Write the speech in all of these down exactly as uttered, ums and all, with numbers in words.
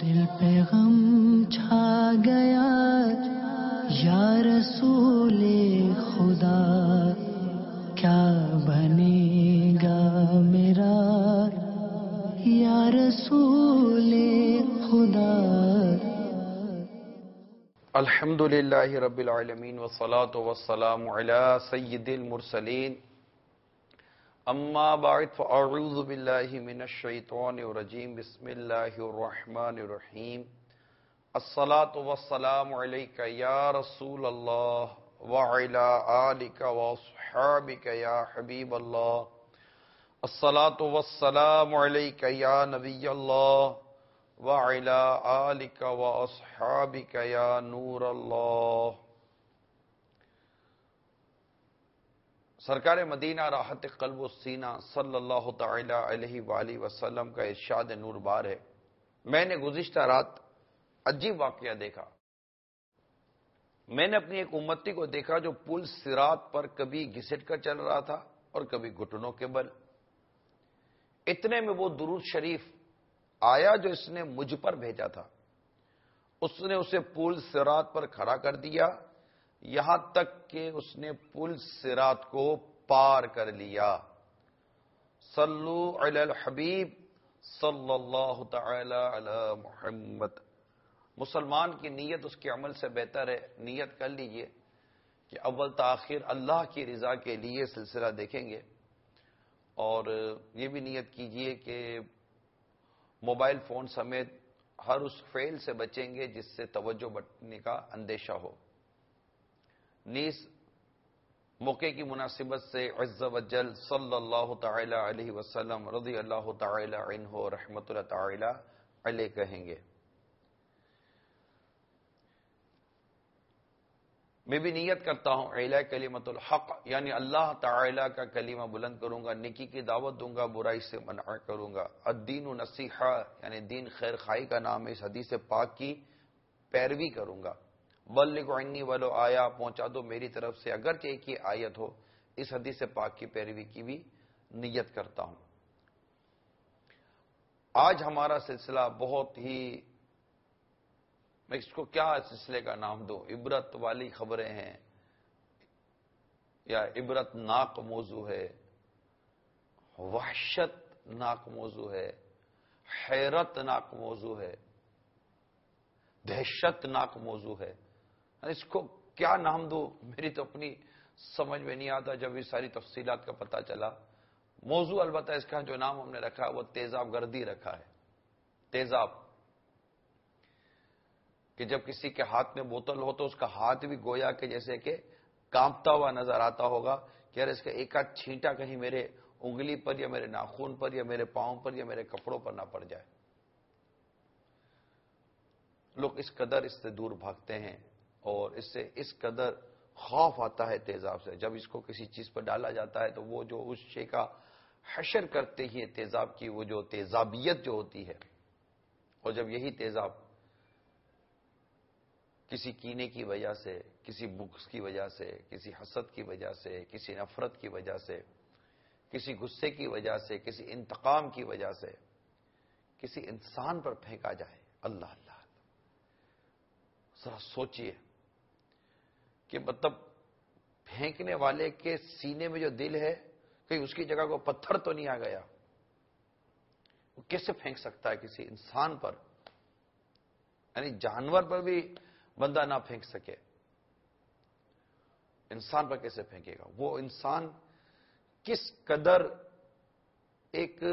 دل پہ غم چھا گیا یا رسول خدا، کیا بنے گا میرا یا رسول خدا۔ الحمدللہ رب العالمین والصلاة والسلام علی سید المرسلین، اما بعد فاعوذ باللہ من الشیطان الرجیم، بسم اللہ الرحمن الرحیم۔ الصلاة والسلام علیک یا رسول اللہ وعلی آلک واصحابک یا حبیب اللہ۔ الصلاة والسلام علیک یا نبی اللہ وعلی آلک واصحابک یا نور اللہ۔ سرکار مدینہ راحت قلب و سینہ صلی اللہ تعالی علیہ وآلہ وسلم کا ارشاد نور بار ہے، میں نے گزشتہ رات عجیب واقعہ دیکھا۔ میں نے اپنی ایک امتی کو دیکھا جو پل صراط پر کبھی گھسٹ کر چل رہا تھا اور کبھی گھٹنوں کے بل۔ اتنے میں وہ درود شریف آیا جو اس نے مجھ پر بھیجا تھا، اس نے اسے پل صراط پر کھڑا کر دیا، یہاں تک کہ اس نے پل صراط کو پار کر لیا۔ صلو علی الحبیب صلی اللہ تعالی علی محمد۔ مسلمان کی نیت اس کے عمل سے بہتر ہے۔ نیت کر لیجئے کہ اول تاخیر اللہ کی رضا کے لیے سلسلہ دیکھیں گے، اور یہ بھی نیت کیجئے کہ موبائل فون سمیت ہر اس فعل سے بچیں گے جس سے توجہ بٹنے کا اندیشہ ہو۔ نیز موقع کی مناسبت سے عز و جل صلی اللہ تعالی علیہ وسلم رضی اللہ تعالی عنہ رحمت اللہ تعالی علیہ کہیں گے۔ میں بھی نیت کرتا ہوں اعلاء کلمت الحق، یعنی اللہ تعالی کا کلمہ بلند کروں گا، نیکی کی دعوت دوں گا، برائی سے منع کروں گا۔ الدین نصیحہ، یعنی دین خیر خواہی کا نام ہے، اس حدیث پاک کی پیروی کروں گا۔ بلغ عنی ولو آیا، پہنچا دو میری طرف سے اگرچہ ایک ہی آیت ہو، اس حدیث پاک کی پیروی کی بھی نیت کرتا ہوں۔ آج ہمارا سلسلہ بہت ہی، میں اس کو کیا سلسلے کا نام دوں، عبرت والی خبریں ہیں یا عبرت ناک موضوع ہے، وحشت ناک موضوع ہے، حیرت ناک موضوع ہے، دہشت ناک موضوع ہے۔ اس کو کیا نام دوں، میری تو اپنی سمجھ میں نہیں آتا۔ جب یہ ساری تفصیلات کا پتہ چلا، موضوع البتہ اس کا جو نام ہم نے رکھا وہ تیزاب گردی رکھا ہے۔ تیزاب کہ جب کسی کے ہاتھ میں بوتل ہو تو اس کا ہاتھ بھی گویا کہ جیسے کہ کانپتا ہوا نظر آتا ہوگا کہ یار اس کا ایک آدھ چھینٹا کہیں میرے انگلی پر یا میرے ناخن پر یا میرے پاؤں پر یا میرے کپڑوں پر نہ پڑ جائے۔ لوگ اس قدر اس سے دور بھاگتے ہیں اور اس سے اس قدر خوف آتا ہے تیزاب سے۔ جب اس کو کسی چیز پر ڈالا جاتا ہے تو وہ جو اس شے کا حشر کرتے ہی تیزاب کی وہ جو تیزابیت جو ہوتی ہے، اور جب یہی تیزاب کسی کینے کی وجہ سے، کسی بغض کی وجہ سے، کسی حسد کی وجہ سے، کسی نفرت کی وجہ سے، کسی غصے کی وجہ سے، کسی انتقام کی وجہ سے کسی انسان پر پھینکا جائے، اللہ اللہ، ذرا سوچئے کہ مطلب پھینکنے والے کے سینے میں جو دل ہے، کہیں اس کی جگہ کو پتھر تو نہیں آ گیا؟ وہ کیسے پھینک سکتا ہے کسی انسان پر؟ یعنی جانور پر بھی بندہ نہ پھینک سکے، انسان پر کیسے پھینکے گا؟ وہ انسان کس قدر ایک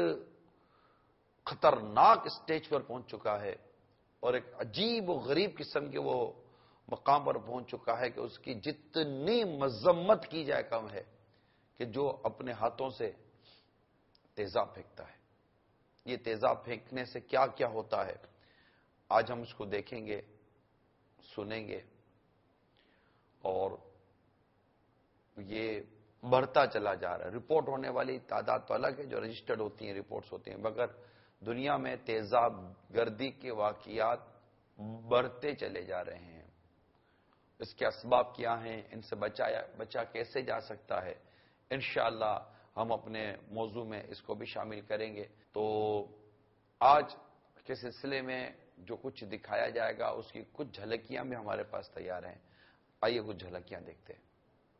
خطرناک اسٹیج پر پہنچ چکا ہے اور ایک عجیب و غریب قسم کے وہ مقام پر پہنچ چکا ہے کہ اس کی جتنی مذمت کی جائے کم ہے، کہ جو اپنے ہاتھوں سے تیزاب پھینکتا ہے۔ یہ تیزاب پھینکنے سے کیا کیا ہوتا ہے، آج ہم اس کو دیکھیں گے، سنیں گے، اور یہ بڑھتا چلا جا رہا ہے۔ رپورٹ ہونے والی تعداد تو الگ ہے، جو رجسٹرڈ ہوتی ہیں، رپورٹس ہوتی ہیں، مگر دنیا میں تیزاب گردی کے واقعات بڑھتے چلے جا رہے ہیں۔ اس کے اسباب کیا ہیں، ان سے بچایا بچا کیسے جا سکتا ہے، انشاءاللہ ہم اپنے موضوع میں اس کو بھی شامل کریں گے۔ تو آج کے سلسلے میں جو کچھ دکھایا جائے گا اس کی کچھ جھلکیاں بھی ہمارے پاس تیار ہیں. آئیے کچھ جھلکیاں دیکھتے ہیں.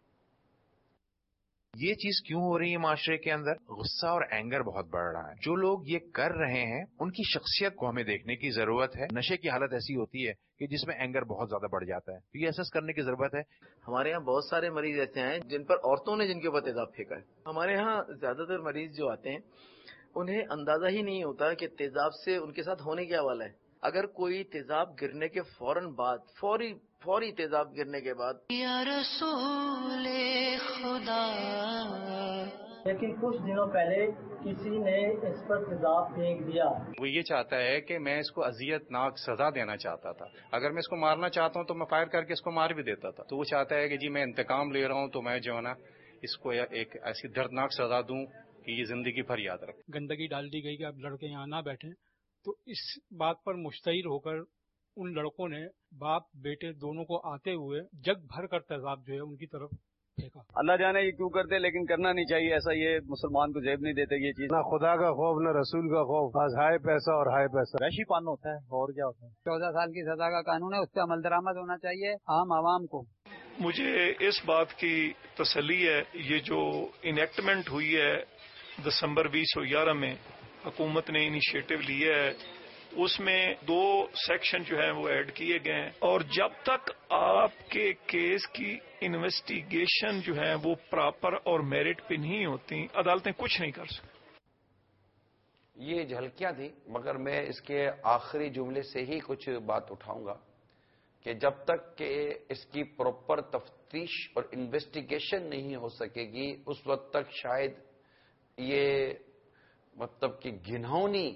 یہ چیز کیوں ہو رہی ہے معاشرے کے اندر؟ غصہ اور اینگر بہت بڑھ رہا ہے. جو لوگ یہ کر رہے ہیں ان کی شخصیت کو ہمیں دیکھنے کی ضرورت ہے. نشے کی حالت ایسی ہوتی ہے کہ جس میں اینگر بہت زیادہ بڑھ جاتا ہے. تو یہ احساس کرنے کی ضرورت ہے. ہمارے یہاں بہت سارے مریض ایسے ہیں جن پر عورتوں نے جن کے اوپر تیزاب پھینکا ہے. ہمارے یہاں زیادہ تر مریض جو آتے ہیں انہیں اندازہ ہی نہیں ہوتا کہ تیزاب سے ان کے ساتھ ہونے کیا والا ہے. اگر کوئی تیزاب گرنے کے فوراً بعد فوری فوری تیزاب گرنے کے بعد یا رسول خدا، لیکن کچھ دنوں پہلے کسی نے اس پر تیزاب پھینک دیا. وہ یہ چاہتا ہے کہ میں اس کو اذیت ناک سزا دینا چاہتا تھا. اگر میں اس کو مارنا چاہتا ہوں تو میں فائر کر کے اس کو مار بھی دیتا تھا. تو وہ چاہتا ہے کہ جی میں انتقام لے رہا ہوں تو میں جو ہے نا اس کو ایک ایسی دردناک سزا دوں کہ یہ زندگی بھر یاد رکھے. گندگی ڈال دی گئی کہ اب لڑکے یہاں نہ بیٹھیں، تو اس بات پر مشتعل ہو کر ان لڑکوں نے باپ بیٹے دونوں کو آتے ہوئے جگ بھر کر تیزاب جو ہے ان کی طرف پھینکا. اللہ جانے یہ کیوں کرتے، لیکن کرنا نہیں چاہیے ایسا. یہ مسلمان کو زیب نہیں دیتے یہ چیز. نہ خدا کا خوف نہ رسول کا خوف، بس ہائے پیسہ اور ہائے پیسہ. وحشی پن ہوتا ہے اور کیا ہوتا ہے. چودہ سال کی سزا کا قانون ہے، اس پہ عمل درآمد ہونا چاہیے عام عوام کو. مجھے اس بات کی تسلی ہے یہ جو انیکٹمنٹ ہوئی ہے دسمبر بیس سو گیارہ میں حکومت نے انیشیٹو لیا ہے، اس میں دو سیکشن جو ہیں وہ ایڈ کیے گئے ہیں. اور جب تک آپ کے کیس کی انویسٹیگیشن جو ہے وہ پراپر اور میرٹ پہ نہیں ہوتی، عدالتیں کچھ نہیں کر سکتی. یہ جھلکیاں تھیں، مگر میں اس کے آخری جملے سے ہی کچھ بات اٹھاؤں گا کہ جب تک کہ اس کی پراپر تفتیش اور انویسٹیگیشن نہیں ہو سکے گی اس وقت تک شاید یہ مطلب کہ گھناؤنی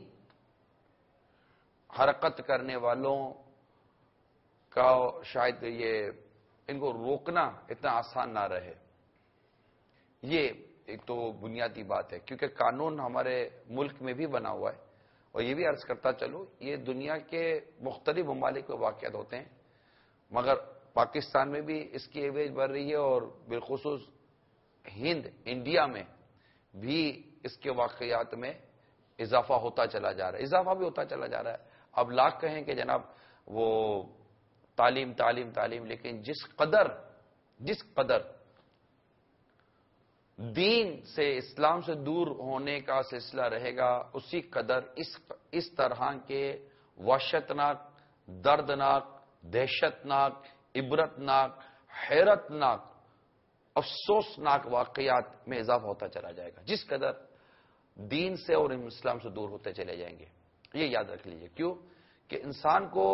حرکت کرنے والوں کا شاید یہ ان کو روکنا اتنا آسان نہ رہے. یہ ایک تو بنیادی بات ہے، کیونکہ قانون ہمارے ملک میں بھی بنا ہوا ہے. اور یہ بھی عرض کرتا چلو یہ دنیا کے مختلف ممالک میں واقعات ہوتے ہیں، مگر پاکستان میں بھی اس کی ایوریج بڑھ رہی ہے اور بالخصوص ہند انڈیا میں بھی اس کے واقعات میں اضافہ ہوتا چلا جا رہا ہے. اضافہ بھی ہوتا چلا جا رہا ہے. اب لاکھ کہیں کہ جناب وہ تعلیم تعلیم تعلیم، لیکن جس قدر جس قدر دین سے اسلام سے دور ہونے کا سلسلہ رہے گا اسی قدر اس اس طرح کے وحشتناک، دردناک، دہشتناک، عبرتناک، حیرتناک، افسوسناک واقعات میں اضافہ ہوتا چلا جائے گا جس قدر دین سے اور اسلام سے دور ہوتے چلے جائیں گے. یہ یاد رکھ لیجئے. کیوں کہ انسان کو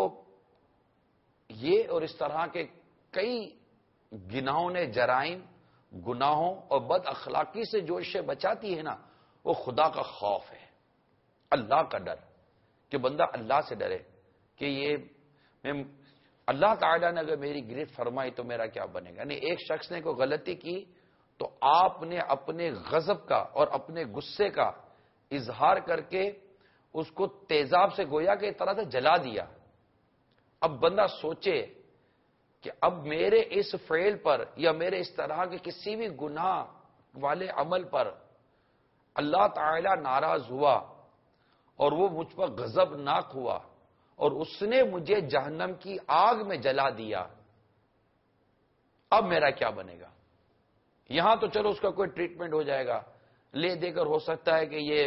یہ اور اس طرح کے کئی گناہوں نے جرائم، گناہوں اور بد اخلاقی سے جو اسے بچاتی ہے نا وہ خدا کا خوف ہے، اللہ کا ڈر، کہ بندہ اللہ سے ڈرے کہ یہ میں اللہ تعالیٰ نے اگر میری گرفت فرمائی تو میرا کیا بنے گا. یعنی ایک شخص نے کوئی غلطی کی تو آپ نے اپنے غضب کا اور اپنے غصے کا اظہار کر کے اس کو تیزاب سے گویا کہ ایک طرح سے جلا دیا. اب بندہ سوچے کہ اب میرے اس فعل پر یا میرے اس طرح کے کسی بھی گناہ والے عمل پر اللہ تعالی ناراض ہوا اور وہ مجھ پر غضبناک ہوا اور اس نے مجھے جہنم کی آگ میں جلا دیا، اب میرا کیا بنے گا. یہاں تو چلو اس کا کوئی ٹریٹمنٹ ہو جائے گا، لے دے کر ہو سکتا ہے کہ یہ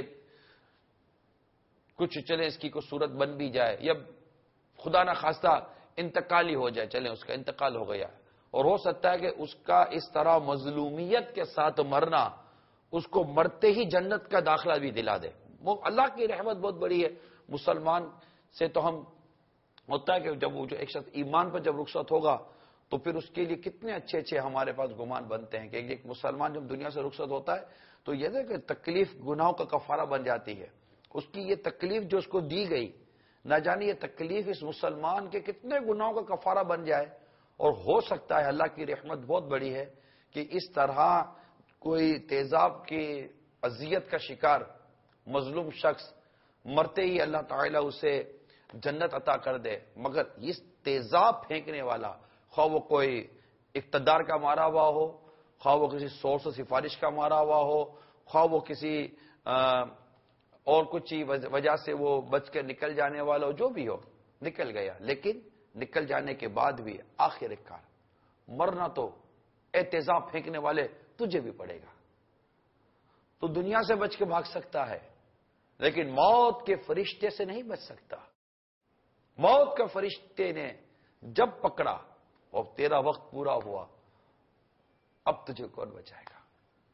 کچھ چلے اس کی کوئی صورت بن بھی جائے یا خدا نہ خواستہ انتقال ہی ہو جائے، چلے اس کا انتقال ہو گیا. اور ہو سکتا ہے کہ اس کا اس طرح مظلومیت کے ساتھ مرنا اس کو مرتے ہی جنت کا داخلہ بھی دلا دے. وہ اللہ کی رحمت بہت بڑی ہے. مسلمان سے تو ہم ہوتا ہے کہ جب وہ جو ایک شخص ایمان پر جب رخصت ہوگا تو پھر اس کے لیے کتنے اچھے اچھے ہمارے پاس گمان بنتے ہیں کہ ایک مسلمان جب دنیا سے رخصت ہوتا ہے تو یہ ہے کہ تکلیف گناہوں کا کفارہ بن جاتی ہے. اس کی یہ تکلیف جو اس کو دی گئی، نہ جانے یہ تکلیف اس مسلمان کے کتنے گناہوں کا کفارہ بن جائے. اور ہو سکتا ہے اللہ کی رحمت بہت بڑی ہے کہ اس طرح کوئی تیزاب کی اذیت کا شکار مظلوم شخص مرتے ہی اللہ تعالیٰ اسے جنت عطا کر دے. مگر اس تیزاب پھینکنے والا، خواہ وہ کوئی اقتدار کا مارا ہوا ہو، خواہ وہ کسی سورس و سفارش کا مارا ہوا ہو، خواہ وہ کسی اور کچھ وجہ سے وہ بچ کے نکل جانے والا ہو، جو بھی ہو، نکل گیا، لیکن نکل جانے کے بعد بھی آخر کار مرنا تو اے تیزاب پھینکنے والے تجھے بھی پڑے گا. تو دنیا سے بچ کے بھاگ سکتا ہے لیکن موت کے فرشتے سے نہیں بچ سکتا. موت کا فرشتے نے جب پکڑا اور تیرا وقت پورا ہوا، اب تجھے کون بچائے گا؟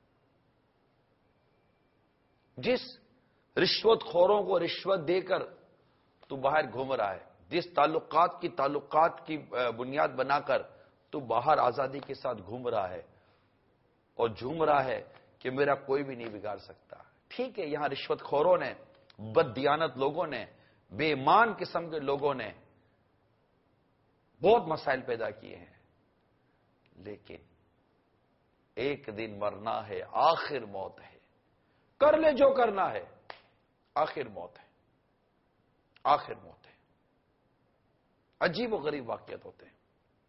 جس رشوت خوروں کو رشوت دے کر تو باہر گھوم رہا ہے، جس تعلقات کی تعلقات کی بنیاد بنا کر تو باہر آزادی کے ساتھ گھوم رہا ہے اور جھوم رہا ہے کہ میرا کوئی بھی نہیں بگاڑ سکتا. ٹھیک ہے، یہاں رشوت خوروں نے، بد دیانت لوگوں نے، بے ایمان قسم کے لوگوں نے بہت مسائل پیدا کیے ہیں، لیکن ایک دن مرنا ہے، آخر موت ہے. کر لے جو کرنا ہے، آخر موت ہے، آخر موت ہے. عجیب و غریب واقعات ہوتے ہیں.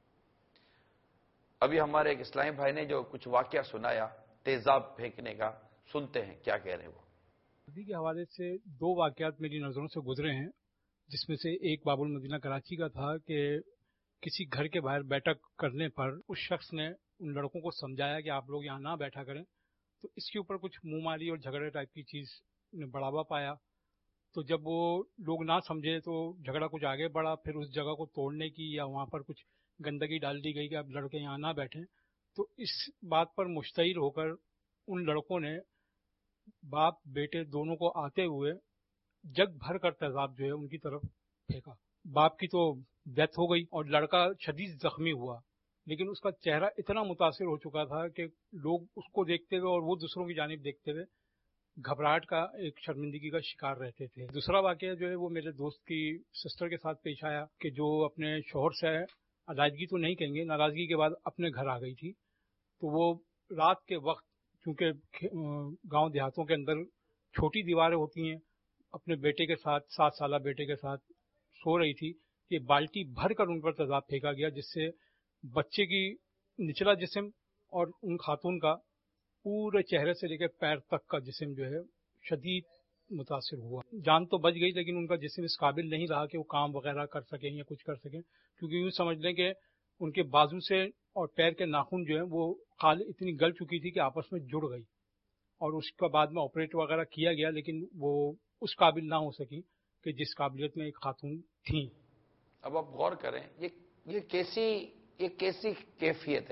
ابھی ہمارے ایک اسلامی بھائی نے جو کچھ واقعہ سنایا تیزاب پھینکنے کا، سنتے ہیں کیا کہہ رہے ہیں وہ. ابھی کے حوالے سے دو واقعات میری نظروں سے گزرے ہیں، جس میں سے ایک باب المدینہ کراچی کا تھا کہ کسی گھر کے باہر بیٹھک کرنے پر اس شخص نے ان لڑکوں کو سمجھایا کہ آپ لوگ یہاں نہ بیٹھا کریں. تو اس کے اوپر کچھ منہ ماری اور جھگڑے ٹائپ کی چیز نے بڑھاوا پایا. تو جب وہ لوگ نہ سمجھے تو جھگڑا کچھ آگے بڑھا، پھر اس جگہ کو توڑنے کی یا وہاں پر کچھ گندگی ڈال دی گئی کہ اب لڑکے یہاں نہ بیٹھیں. تو اس بات پر مشتعل ہو کر ان لڑکوں نے باپ بیٹے دونوں کو آتے ہوئے جگ بھر کر تیزاب جو ہے ان کی طرف پھینکا. باپ کی تو ڈیتھ ہو گئی اور لڑکا شدید زخمی ہوا، لیکن اس کا چہرہ اتنا متاثر ہو چکا تھا کہ لوگ اس کو دیکھتے ہوئے اور وہ دوسروں کی جانب دیکھتے ہوئے گھبراہٹ کا، ایک شرمندگی کا شکار رہتے تھے. دوسرا واقعہ جو ہے وہ میرے دوست کی سسٹر کے ساتھ پیش آیا کہ جو اپنے شوہر سے علیحدگی تو نہیں کہیں گے، ناراضگی کے بعد اپنے گھر آ گئی تھی. تو وہ رات کے وقت، چونکہ گاؤں دیہاتوں کے اندر چھوٹی دیواریں ہوتی ہیں، اپنے بیٹے کے ساتھ، سات سالہ بیٹے کے ساتھ سو رہی تھی کہ بالٹی بھر کر ان پر تیزاب پھینکا گیا، جس سے بچے کی نچلا جسم اور ان خاتون کا پورے چہرے سے لے کے پیر تک کا جسم جو ہے شدید متاثر ہوا. جان تو بچ گئی لیکن ان کا جسم اس قابل نہیں رہا کہ وہ کام وغیرہ کر سکیں یا کچھ کر سکیں، کیونکہ یوں سمجھ لیں کہ ان کے بازو سے اور پیر کے ناخن جو ہیں وہ خال اتنی گل چکی تھی کہ آپس میں جڑ گئی، اور اس کے بعد میں آپریٹ وغیرہ کیا گیا لیکن وہ اس قابل نہ ہو سکی کہ جس قابلیت میں ایک خاتون تھیں. اب آپ غور کریں، یہ یہ کیسی یہ کیسی کیفیت ہے.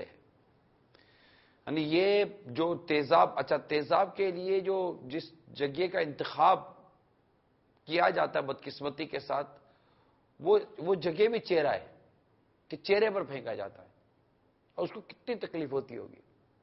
یعنی یہ جو تیزاب، اچھا تیزاب کے لیے جو جس جگہ کا انتخاب کیا جاتا ہے بدقسمتی کے ساتھ، وہ وہ جگہ بھی چہرہ ہے کہ چہرے پر پھینکا جاتا ہے، اور اس کو کتنی تکلیف ہوتی ہوگی.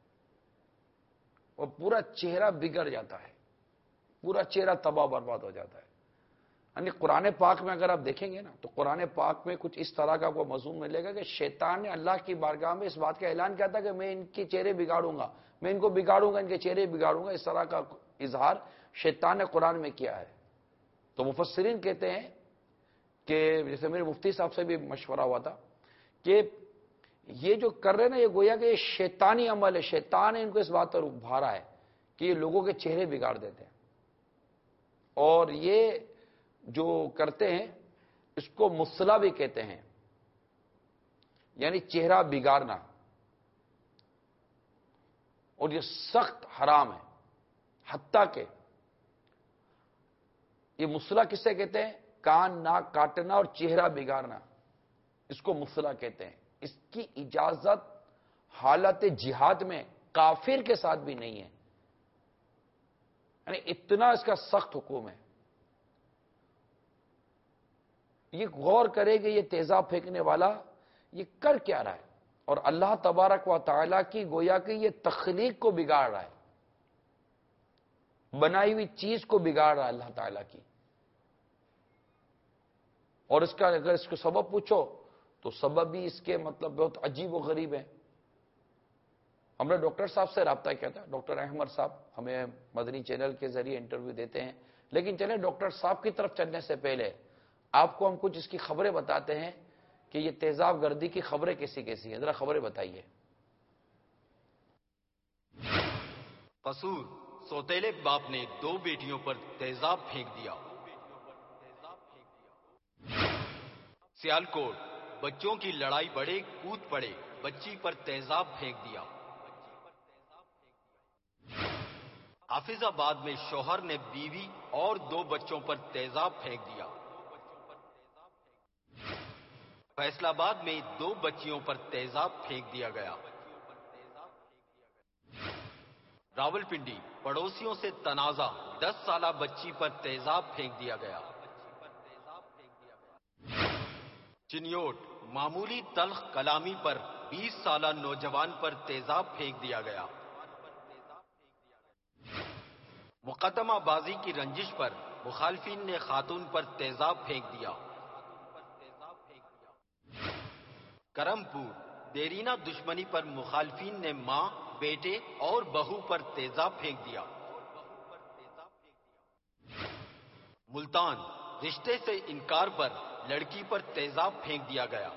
اور پورا چہرہ بگڑ جاتا ہے، پورا چہرہ تباہ برباد ہو جاتا ہے. یعنی قرآن پاک میں اگر آپ دیکھیں گے نا تو قرآن پاک میں کچھ اس طرح کا کوئی مضمون ملے گا کہ شیطان نے اللہ کی بارگاہ میں اس بات کا اعلان کیا تھا کہ میں ان کے چہرے بگاڑوں گا، میں ان کو بگاڑوں گا، ان کے چہرے بگاڑوں گا. اس طرح کا اظہار شیطان نے قرآن میں کیا ہے. تو مفسرین کہتے ہیں کہ جیسے میرے مفتی صاحب سے بھی مشورہ ہوا تھا کہ یہ جو کر رہے نا یہ گویا کہ یہ شیطانی عمل ہے، شیطان نے ان کو اس بات پر ابھارا ہے کہ یہ لوگوں کے چہرے بگاڑ دیتے ہیں. اور یہ جو کرتے ہیں اس کو مصلہ بھی کہتے ہیں، یعنی چہرہ بگاڑنا، اور یہ سخت حرام ہے. حتیٰ کہ یہ مصلہ کسے کہتے ہیں؟ کان ناک کاٹنا اور چہرہ بگاڑنا، اس کو مصلہ کہتے ہیں. اس کی اجازت حالت جہاد میں کافر کے ساتھ بھی نہیں ہے، یعنی اتنا اس کا سخت حکم ہے. یہ غور کرے کہ یہ تیزاب پھینکنے والا یہ کر کیا رہا ہے، اور اللہ تبارک و تعالیٰ کی گویا کہ یہ تخلیق کو بگاڑ رہا ہے، بنائی ہوئی چیز کو بگاڑ رہا ہے اللہ تعالیٰ کی. اور اس کا اگر اس کو سبب پوچھو تو سبب بھی اس کے مطلب بہت عجیب و غریب ہے. ہم نے ڈاکٹر صاحب سے رابطہ کیا تھا، ڈاکٹر احمد صاحب ہمیں مدنی چینل کے ذریعے انٹرویو دیتے ہیں، لیکن چلیں ڈاکٹر صاحب کی طرف چلنے سے پہلے آپ کو ہم کچھ اس کی خبریں بتاتے ہیں کہ یہ تیزاب گردی کی خبریں کیسی کیسی ہیں. ذرا خبریں بتائیے. قصور، سوتیلے باپ نے دو بیٹیوں پر تیزاب پھینک دیا. सियालकोट, बच्चों की लड़ाई बढ़े, कूद पड़े, बच्ची पर तेजाब फेंक दिया। हाफिजाबाद में शौहर ने बीवी और दो बच्चों पर तेजाब फेंक दिया। फैसलाबाद में दो बच्चियों पर तेजाब फेंक दिया गया। रावलपिंडी, पड़ोसियों से तनाजा, दस साला बच्ची पर तेजाब फेंक दिया गया। चिन्योट, मामूली तल्ख कलामी पर बीस साला नौजवान पर तेजाब फेंक दिया गया। मुकदमाबाजी की रंजिश पर मुखालफिन ने खातून पर तेजाब फेंक दिया। करमपुर, देरीना दुश्मनी पर मुखालफिन ने मां, बेटे और बहू पर तेजाब फेंक दिया। मुल्तान, रिश्ते से इनकार पर लड़की पर तेजाब फेंक दिया गया।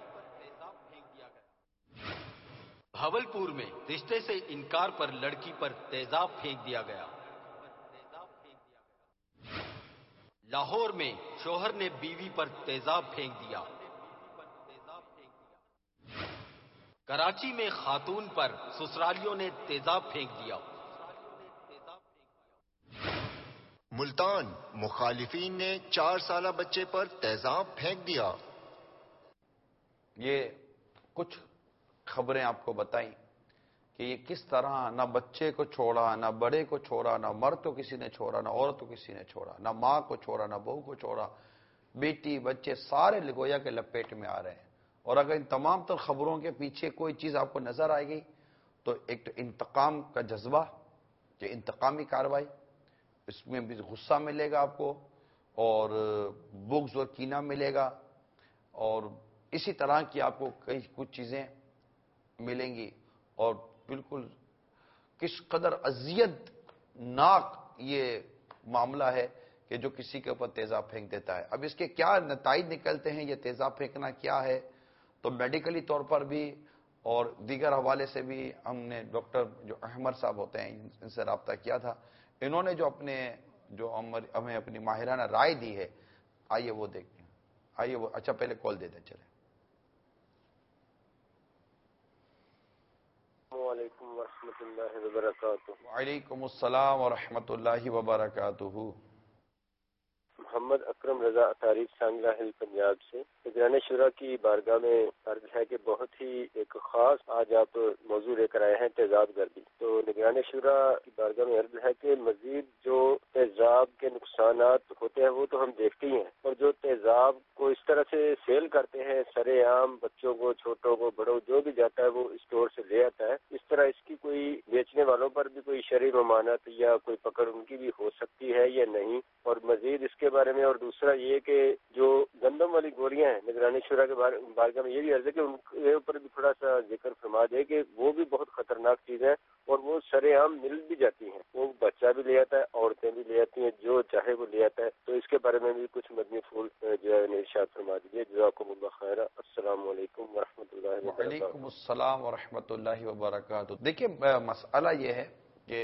भावलपुर में रिश्ते से इनकार पर लड़की पर तेजाब फेंक दिया गया। लाहौर में शौहर ने बीवी पर तेजाब फेंक दिया। कराची में खातून पर ससुरालियों ने तेजाब फेंक दिया। मुल्तान, मुखालिफिन ने चार साला बच्चे पर तेजाब फेंक दिया। ये कुछ खबरें आपको बताई कि ये किस तरह ना बच्चे को छोड़ा, ना बड़े को छोड़ा, ना मर्द तो किसी ने छोड़ा, ना औरत तो किसी ने छोड़ा, ना माँ को छोड़ा, ना बहू को छोड़ा, बेटी बच्चे सारे लिगोया के लपेट में आ रहे हैं। और अगर इन तमाम तर खबरों के पीछे कोई चीज आपको नजर आएगी तो एक तो इंतकाम का जज्बा, ये इंतकामी कार्रवाई, इसमें भी गुस्सा मिलेगा आपको और बुग़्ज़ और कीना मिलेगा और इसी तरह की आपको कई कुछ चीजें मिलेंगी। और बिल्कुल किस कदर अजियत नाक ये मामला है कि जो किसी के ऊपर तेजाब फेंक देता है। अब इसके क्या नताइज निकलते हैं, ये तेजाब फेंकना क्या है, तो मेडिकली तौर पर भी और दीगर हवाले से भी हमने डॉक्टर जो अहमद साहब होते हैं इनसे रब्ता किया था। इन्होंने जो अपने जो हमें अपनी माहिराना राय दी है, आइए वो देखते हैं। आइए वो, अच्छा पहले कॉल देते चले। वालेकुम अस्सलाम व रहमतुल्लाहि व बरकातुहू। मोहम्मद अकरम रजा तारीफ सांगला हिल पंजाब से निगरान शुरा की बारगाह में अर्ज है कि बहुत ही एक खास आज आप मौजू लेकर आए हैं तेजाब गर्दी। तो निगरान शुरा की बारगाह में अर्ज है कि मजीद जो तेजाब के नुकसानात होते हैं वो तो हम देखते ही हैं, और जो तेजाब को इस तरह से सेल करते हैं सरेआम, बच्चों को, छोटों को, बड़ों, जो भी जाता है वो स्टोर से ले आता है, इस तरह इसकी कोई बेचने वालों पर भी कोई शरई ममानत या कोई पकड़ उनकी भी हो सकती है या नहीं, और मजीद इसके बारे में। और दूसरा ये कि जो गंदम वाली गोलियां हैं, निगरानी शुरा के बारगाह में ये भी अर्ज है कि उनके ऊपर भी थोड़ा सा जिक्र फरमा दे कि वो भी बहुत खतरनाक चीज है और वो सरेआम मिल भी जाती हैं। वो बच्चा भी ले आता है, औरतें भी ले आती हैं, जो चाहे वो ले आता है। तो इसके बारे में भी कुछ मदनी फूल जो है इरशाद फरमा दीजिए। जज़ाकुमुल्लाह खैर। अस्सलाम वालेकुम व रहमतुल्लाहि व बरकातहू। वालेकुम अस्सलाम व रहमतुल्लाहि व बरकातहू। देखिए मसला ये है कि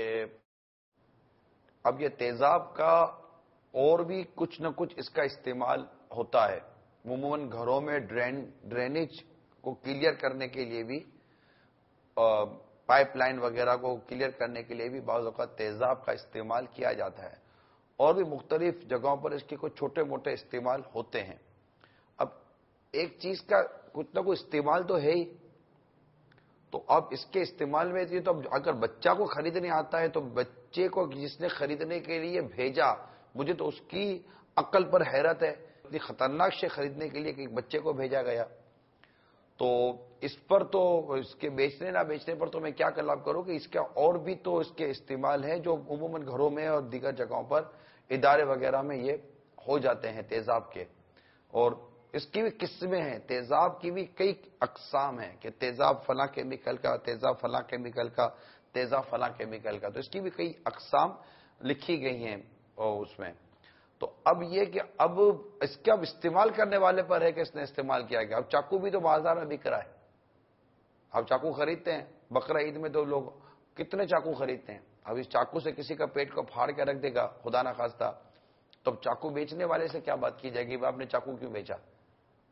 अब ये तेजाब का और भी कुछ न कुछ इसका इस्तेमाल होता है। अमूमन घरों में ड्रेन ड्रेनेज को क्लियर करने के लिए भी, पाइपलाइन वगैरह को क्लियर करने के लिए भी बाज़ औक़ात तेजाब का इस्तेमाल किया जाता है, और भी मुख्तलिफ जगहों पर इसके कुछ छोटे मोटे इस्तेमाल होते हैं। अब एक चीज का कुछ ना कुछ इस्तेमाल तो है ही, तो अब इसके इस्तेमाल में ये तो अगर बच्चा को खरीदने आता है तो बच्चे को जिसने खरीदने के लिए भेजा, मुझे तो उसकी अक्ल पर हैरत है, इतनी खतरनाक शे खरीदने के लिए कि बच्चे को भेजा गया। तो इस पर तो इसके बेचने ना बेचने पर तो मैं क्या कलाम करूं कि इसका और भी तो इसके इस्तेमाल है जो उमूमन घरों में और दीगर जगहों पर इदारे वगैरह में ये हो जाते हैं तेजाब के। और इसकी भी किस्में हैं, तेजाब की भी कई अकसाम हैं कि तेजाब फला केमिकल का, तेजाब फला केमिकल का, तेजाब फला केमिकल का, तो इसकी भी कई अकसाम लिखी गई हैं और उसमें। तो अब ये कि अब इसके अब इस्तेमाल करने वाले पर है कि इसने इस्तेमाल किया गया। अब चाकू भी तो बाजार में बिक रहा है, अब चाकू खरीदते हैं, बकरा ईद में तो लोग कितने चाकू खरीदते हैं। अब इस चाकू से किसी का पेट को फाड़ के रख देगा खुदा ना खास्ता, तो चाकू बेचने वाले से क्या बात की जाएगी, आपने चाकू क्यों बेचा।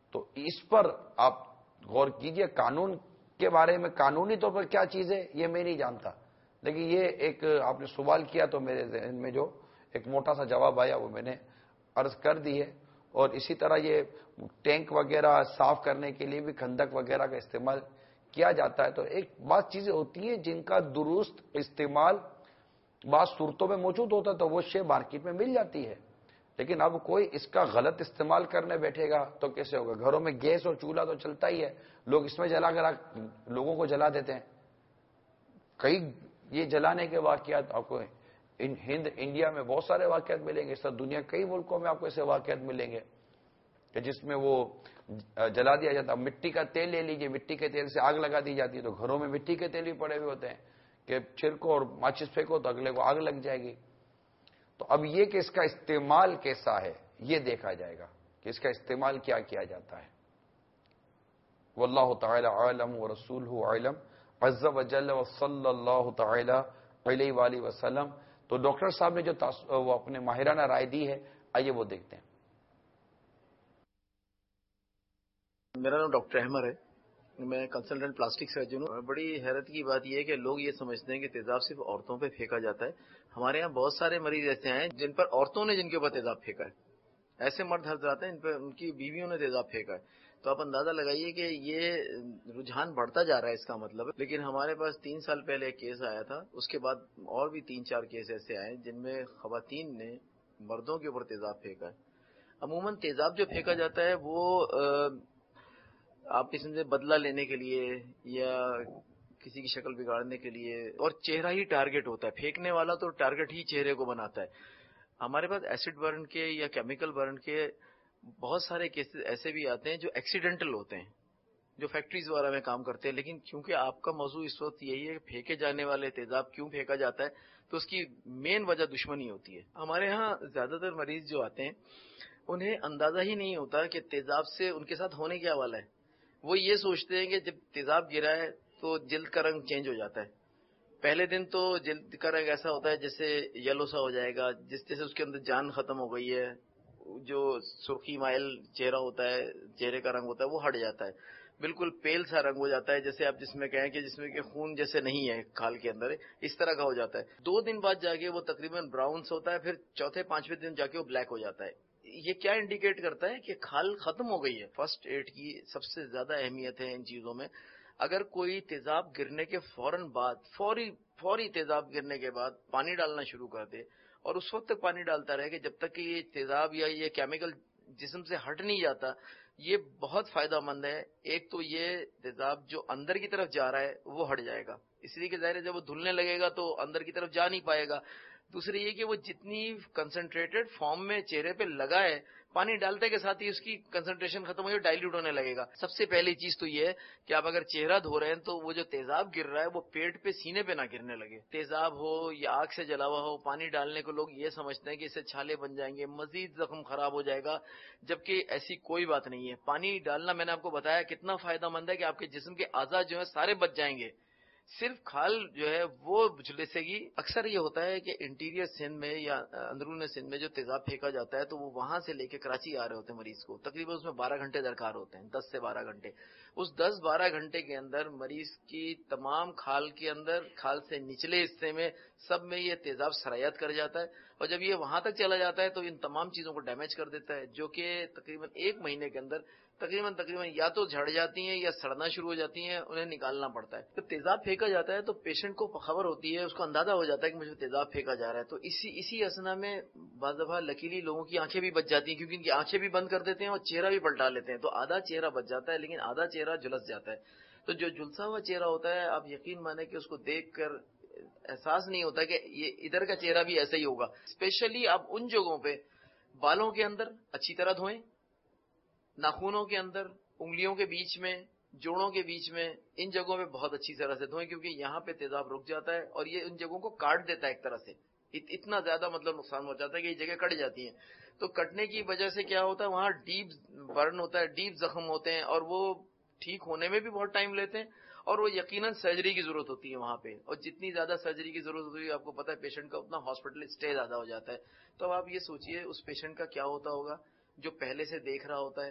تو اس پر آپ غور کیجئے. قانون کے بارے میں قانونی طور پر کیا چیز ہے یہ میں نہیں جانتا، لیکن یہ ایک آپ نے سوال کیا تو میرے ذہن میں جو ایک موٹا سا جواب آیا وہ میں نے عرض کر دی ہے. اور اسی طرح یہ ٹینک وغیرہ صاف کرنے کے لیے بھی خندق وغیرہ کا استعمال کیا جاتا ہے. تو ایک بعض چیزیں ہوتی ہیں جن کا درست استعمال بعض صورتوں میں موجود ہوتا ہے تو وہ شے مارکیٹ میں مل جاتی ہے. لیکن اب کوئی اس کا غلط استعمال کرنے بیٹھے گا تو کیسے ہوگا؟ گھروں میں گیس اور چولہا تو چلتا ہی ہے، لوگ اس میں جلا کر لوگوں کو جلا دیتے ہیں. کئی یہ جلانے کے واقعات آپ کو ہند انڈیا میں بہت سارے واقعات ملیں گے، اس طرح دنیا کئی ملکوں میں آپ کو ایسے واقعات ملیں گے کہ جس میں وہ جلا دیا جاتا. مٹی کا تیل لے لیجئے، مٹی کے تیل سے آگ لگا دی جاتی ہے، تو گھروں میں مٹی کے تیل بھی پڑے ہوئے ہوتے ہیں کہ چھڑکو اور ماچس پھینکو تو اگلے کو آگ لگ جائے گی. تو اب یہ کہ اس کا استعمال کیسا ہے یہ دیکھا جائے گا کہ اس کا استعمال کیا کیا جاتا ہے. واللہ تعالی عالم ورسولہ عالم عز وجل وصلی اللہ تعالی علیہ وآلہ وسلم. تو ڈاکٹر صاحب نے جو وہ اپنے ماہرانہ رائے دی ہے، آئیے وہ دیکھتے ہیں. میرا نام ڈاکٹر احمد ہے، میں کنسلٹنٹ پلاسٹک سرجن ہوں. بڑی حیرت کی بات یہ ہے کہ لوگ یہ سمجھتے ہیں کہ تیزاب صرف عورتوں پہ پھینکا جاتا ہے. ہمارے یہاں بہت سارے مریض ایسے ہیں جن پر عورتوں نے جن کے اوپر تیزاب پھینکا ہے. ایسے مرد حضرات ہیں ان پہ ان کی بیویوں نے تیزاب پھینکا ہے. تو آپ اندازہ لگائیے کہ یہ رجحان بڑھتا جا رہا ہے اس کا مطلب. لیکن ہمارے پاس تین سال پہلے ایک کیس آیا تھا، اس کے بعد اور بھی تین چار کیس ایسے آئے جن میں خواتین نے مردوں کے اوپر تیزاب پھینکا ہے. عموماً تیزاب جو پھینکا جاتا ہے وہ آپ قسم سے بدلہ لینے کے لیے یا کسی کی شکل بگاڑنے کے لیے، اور چہرہ ہی ٹارگٹ ہوتا ہے. پھینکنے والا تو ٹارگٹ ہی چہرے کو بناتا ہے. ہمارے پاس ایسڈ برن کے یا کیمیکل برن کے بہت سارے کیسز ایسے بھی آتے ہیں جو ایکسیڈنٹل ہوتے ہیں، جو فیکٹریز وغیرہ میں کام کرتے ہیں. لیکن کیونکہ آپ کا موضوع اس وقت یہی ہے کہ پھینکے جانے والے تیزاب کیوں پھینکا جاتا ہے، تو اس کی مین وجہ دشمنی ہوتی ہے. ہمارے ہاں زیادہ تر مریض جو آتے ہیں انہیں اندازہ ہی نہیں ہوتا کہ تیزاب سے ان کے ساتھ ہونے کیا والا ہے. وہ یہ سوچتے ہیں کہ جب تیزاب گرا ہے تو جلد کا رنگ چینج ہو جاتا ہے. پہلے دن تو جلد کا رنگ ایسا ہوتا ہے جیسے یلو سا ہو جائے گا، جس جیسے اس کے اندر جان ختم ہو گئی ہے. جو سرخی مائل چہرہ ہوتا ہے، چہرے کا رنگ ہوتا ہے وہ ہٹ جاتا ہے، بالکل پیل سا رنگ ہو جاتا ہے، جیسے آپ جس میں کہیں کہ جس میں کہ خون جیسے نہیں ہے کھال کے اندر، اس طرح کا ہو جاتا ہے. دو دن بعد جا کے وہ تقریباً براؤنس ہوتا ہے، پھر چوتھے پانچویں دن جا کے وہ بلیک ہو جاتا ہے. یہ کیا انڈیکیٹ کرتا ہے کہ کھال ختم ہو گئی ہے. فرسٹ ایڈ کی سب سے زیادہ اہمیت ہے ان چیزوں میں. اگر کوئی تیزاب گرنے کے فوراً بعد فوری فوری تیزاب گرنے کے بعد پانی ڈالنا شروع کر دے اور اس وقت تک پانی ڈالتا رہے کہ جب تک کہ یہ تیزاب یا یہ کیمیکل جسم سے ہٹ نہیں جاتا، یہ بہت فائدہ مند ہے. ایک تو یہ تیزاب جو اندر کی طرف جا رہا ہے وہ ہٹ جائے گا، اس لیے کہ ظاہر ہے جب وہ دھلنے لگے گا تو اندر کی طرف جا نہیں پائے گا. دوسری یہ کہ وہ جتنی کنسنٹریٹڈ فارم میں چہرے پہ لگا ہے، پانی ڈالتے کے ساتھ ہی اس کی کنسنٹریشن ختم ہو جائے، ڈائلیوٹ ہونے لگے گا. سب سے پہلی چیز تو یہ ہے کہ آپ اگر چہرہ دھو رہے ہیں تو وہ جو تیزاب گر رہا ہے وہ پیٹ پہ سینے پہ نہ گرنے لگے. تیزاب ہو یا آگ سے جلا ہوا ہو، پانی ڈالنے کو لوگ یہ سمجھتے ہیں کہ اس سے چھالے بن جائیں گے، مزید زخم خراب ہو جائے گا، جبکہ ایسی کوئی بات نہیں ہے. پانی ڈالنا میں نے آپ کو بتایا کتنا فائدہ مند ہے کہ آپ کے جسم کے اعضاء جو ہیں سارے بچ جائیں گے، صرف کھال جو ہے وہ جھلسے گی. اکثر یہ ہوتا ہے کہ انٹیریئر سندھ میں یا اندرون سندھ میں جو تیزاب پھینکا جاتا ہے تو وہ وہاں سے لے کے کراچی آ رہے ہوتے ہیں مریض کو. تقریباً اس میں بارہ گھنٹے درکار ہوتے ہیں، دس سے بارہ گھنٹے. اس دس بارہ گھنٹے کے اندر مریض کی تمام کھال کے اندر، کھال سے نچلے حصے میں سب میں یہ تیزاب سرایت کر جاتا ہے، اور جب یہ وہاں تک چلا جاتا ہے تو ان تمام چیزوں کو ڈیمیج کر دیتا ہے، جو کہ تقریباً ایک مہینے کے اندر تقریباً تقریباً یا تو جھڑ جاتی ہیں یا سڑنا شروع ہو جاتی ہیں، انہیں نکالنا پڑتا ہے. جب تیزاب پھینکا جاتا ہے تو پیشنٹ کو خبر ہوتی ہے، اس کو اندازہ ہو جاتا ہے کہ مجھے تیزاب پھینکا جا رہا ہے. تو اسی اسی اسنا میں بعض دفعہ لکیلی لوگوں کی آنکھیں بھی بچ جاتی ہیں، کیونکہ ان کی آنکھیں بھی بند کر دیتے ہیں اور چہرہ بھی پلٹا لیتے ہیں. تو آدھا چہرہ بچ جاتا ہے لیکن آدھا چہرہ جھلس جاتا ہے. تو جو جھلسا ہوا چہرہ ہوتا ہے آپ یقین مانیں کہ اس کو دیکھ کر احساس نہیں ہوتا کہ یہ ادھر کا چہرہ بھی ایسا ہی ہوگا. اسپیشلی آپ ان جگہوں پہ بالوں کے اندر اچھی طرح دھوئیں، ناخنوں کے اندر، انگلیوں کے بیچ میں، جوڑوں کے بیچ میں، ان جگہوں پہ بہت اچھی طرح سے دھوئیں، کیونکہ یہاں پہ تیزاب رک جاتا ہے اور یہ ان جگہوں کو کاٹ دیتا ہے ایک طرح سے. اتنا زیادہ مطلب نقصان ہو جاتا ہے کہ یہ جگہ کٹ جاتی ہیں. تو کٹنے کی وجہ سے کیا ہوتا ہے، وہاں ڈیپ برن ہوتا ہے، ڈیپ زخم ہوتے ہیں اور وہ ٹھیک ہونے میں بھی بہت ٹائم لیتے ہیں، اور وہ یقیناً سرجری کی ضرورت ہوتی ہے وہاں پہ. اور جتنی زیادہ سرجری کی ضرورت ہوتی ہے آپ کو پتا ہے پیشنٹ کا اتنا ہاسپٹل اسٹے زیادہ ہو جاتا ہے. تو اب آپ یہ سوچئے اس پیشنٹ کا کیا ہوتا ہوگا جو پہلے سے دیکھ رہا ہوتا ہے،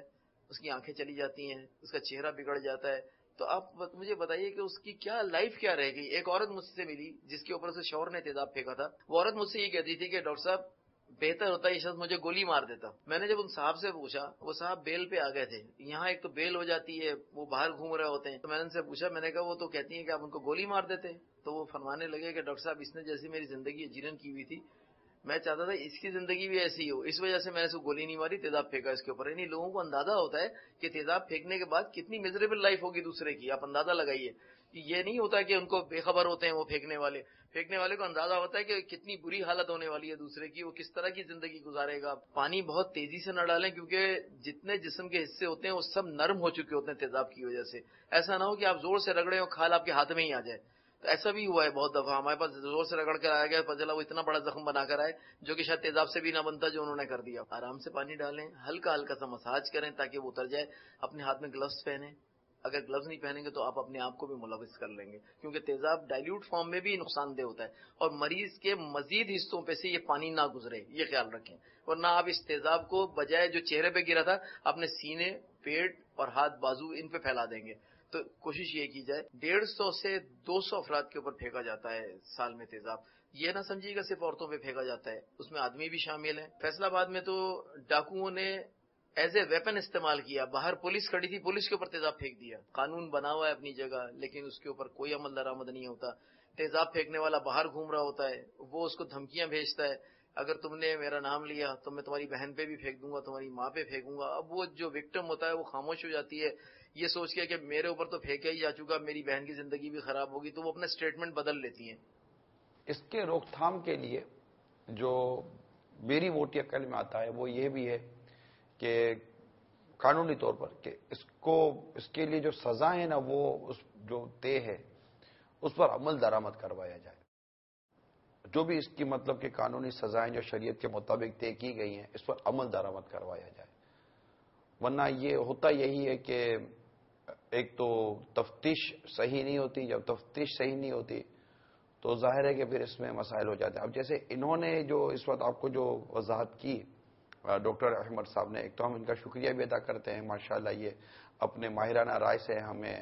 اس کی آنکھیں چلی جاتی ہیں، اس کا چہرہ بگڑ جاتا ہے. تو آپ مجھے بتائیے کہ اس کی کیا لائف کیا رہے گی. ایک عورت مجھ سے ملی جس کے اوپر سے شوہر نے تیزاب پھینکا تھا. وہ عورت مجھ سے یہ کہتی تھی کہ ڈاکٹر صاحب بہتر ہوتا یہ شخص مجھے گولی مار دیتا. میں نے جب ان صاحب سے پوچھا، وہ صاحب بیل پہ آ گئے تھے. یہاں ایک تو بیل ہو جاتی ہے، وہ باہر گھوم رہے ہوتے ہیں. تو میں نے ان سے پوچھا، میں نے کہا وہ تو کہتی ہیں کہ آپ ان کو گولی مار دیتے. تو وہ فرمانے لگے کہ ڈاکٹر صاحب اس نے جیسی میری زندگی جیرن کی ہوئی تھی، میں چاہتا تھا اس کی زندگی بھی ایسی ہو، اس وجہ سے میں نے اس کو گولی نہیں ماری، تیزاب پھینکا اس کے اوپر. یعنی لوگوں کو اندازہ ہوتا ہے کہ تیزاب پھینکنے کے بعد کتنی میزریبل لائف ہوگی دوسرے کی. آپ اندازہ لگائیے. یہ نہیں ہوتا کہ ان کو بے خبر ہوتے ہیں وہ پھینکنے والے. پھینکنے والے کو اندازہ ہوتا ہے کہ کتنی بری حالت ہونے والی ہے دوسرے کی، وہ کس طرح کی زندگی گزارے گا. پانی بہت تیزی سے نہ ڈالیں کیونکہ جتنے جسم کے حصے ہوتے ہیں وہ سب نرم ہو چکے ہوتے ہیں تیزاب کی وجہ سے. ایسا نہ ہو کہ آپ زور سے رگڑیں اور کھال آپ کے ہاتھ میں ہی آ جائے. تو ایسا بھی ہوا ہے بہت دفعہ ہمارے پاس، زور سے رگڑ کر آیا گیا، پتہ چلا وہ اتنا بڑا زخم بنا کر آئے جو کہ شاید تیزاب سے بھی نہ بنتا جو انہوں نے کر دیا. آرام سے پانی ڈالیں، ہلکا ہلکا سا مساج کریں تاکہ وہ اتر جائے. اپنے ہاتھ میں گلوز پہنیں. اگر گلوز نہیں پہنیں گے تو آپ اپنے آپ کو بھی ملوث کر لیں گے، کیونکہ تیزاب ڈائلیوٹ فارم میں بھی نقصان دہ ہوتا ہے. اور مریض کے مزید حصوں پہ سے یہ پانی نہ گزرے، یہ خیال رکھیں. ورنہ آپ اس تیزاب کو بجائے جو چہرے پہ گرا تھا اپنے سینے، پیٹ اور ہاتھ بازو ان پہ پھیلا دیں گے. تو کوشش یہ کی جائے. ڈیڑھ سو سے دو سو افراد کے اوپر پھینکا جاتا ہے سال میں تیزاب. یہ نہ سمجھیے گا صرف عورتوں پہ پھینکا جاتا ہے، اس میں آدمی بھی شامل ہیں. فیصل آباد میں تو ڈاکوؤں نے ایز اے ویپن استعمال کیا. باہر پولیس کھڑی تھی، پولیس کے اوپر تیزاب پھینک دیا. قانون بنا ہوا ہے اپنی جگہ لیکن اس کے اوپر کوئی عمل درآمد نہیں ہوتا. تیزاب پھینکنے والا باہر گھوم رہا ہوتا ہے، وہ اس کو دھمکیاں بھیجتا ہے، اگر تم نے میرا نام لیا تو میں تمہاری بہن پہ بھی پھینک دوں گا، تمہاری ماں پہ پھینکوں گا. اب وہ جو وکٹم ہوتا ہے وہ خاموش ہو جاتی ہے، یہ سوچ کے کہ میرے اوپر تو پھینکا ہی جا چکا، میری بہن کی زندگی بھی خراب ہوگی، تو وہ اپنا اسٹیٹمنٹ بدل لیتی ہیں. اس کے روک تھام کے لیے جو میری موٹی عقل میں آتا ہے وہ یہ بھی ہے کہ قانونی طور پر کہ اس کو اس کے لیے جو سزا ہے نا وہ اس جو طے ہے اس پر عمل درآمد کروایا جائے. جو بھی اس کی مطلب کہ قانونی سزائیں جو شریعت کے مطابق طے کی گئی ہیں اس پر عمل درآمد کروایا جائے. ورنہ یہ ہوتا یہی ہے کہ ایک تو تفتیش صحیح نہیں ہوتی. جب تفتیش صحیح نہیں ہوتی تو ظاہر ہے کہ پھر اس میں مسائل ہو جاتے ہیں. اب جیسے انہوں نے جو اس وقت آپ کو جو وضاحت کی ڈاکٹر احمد صاحب نے، ایک تو ہم ان کا شکریہ بھی ادا کرتے ہیں، ماشاءاللہ یہ اپنے ماہرانہ رائے سے ہمیں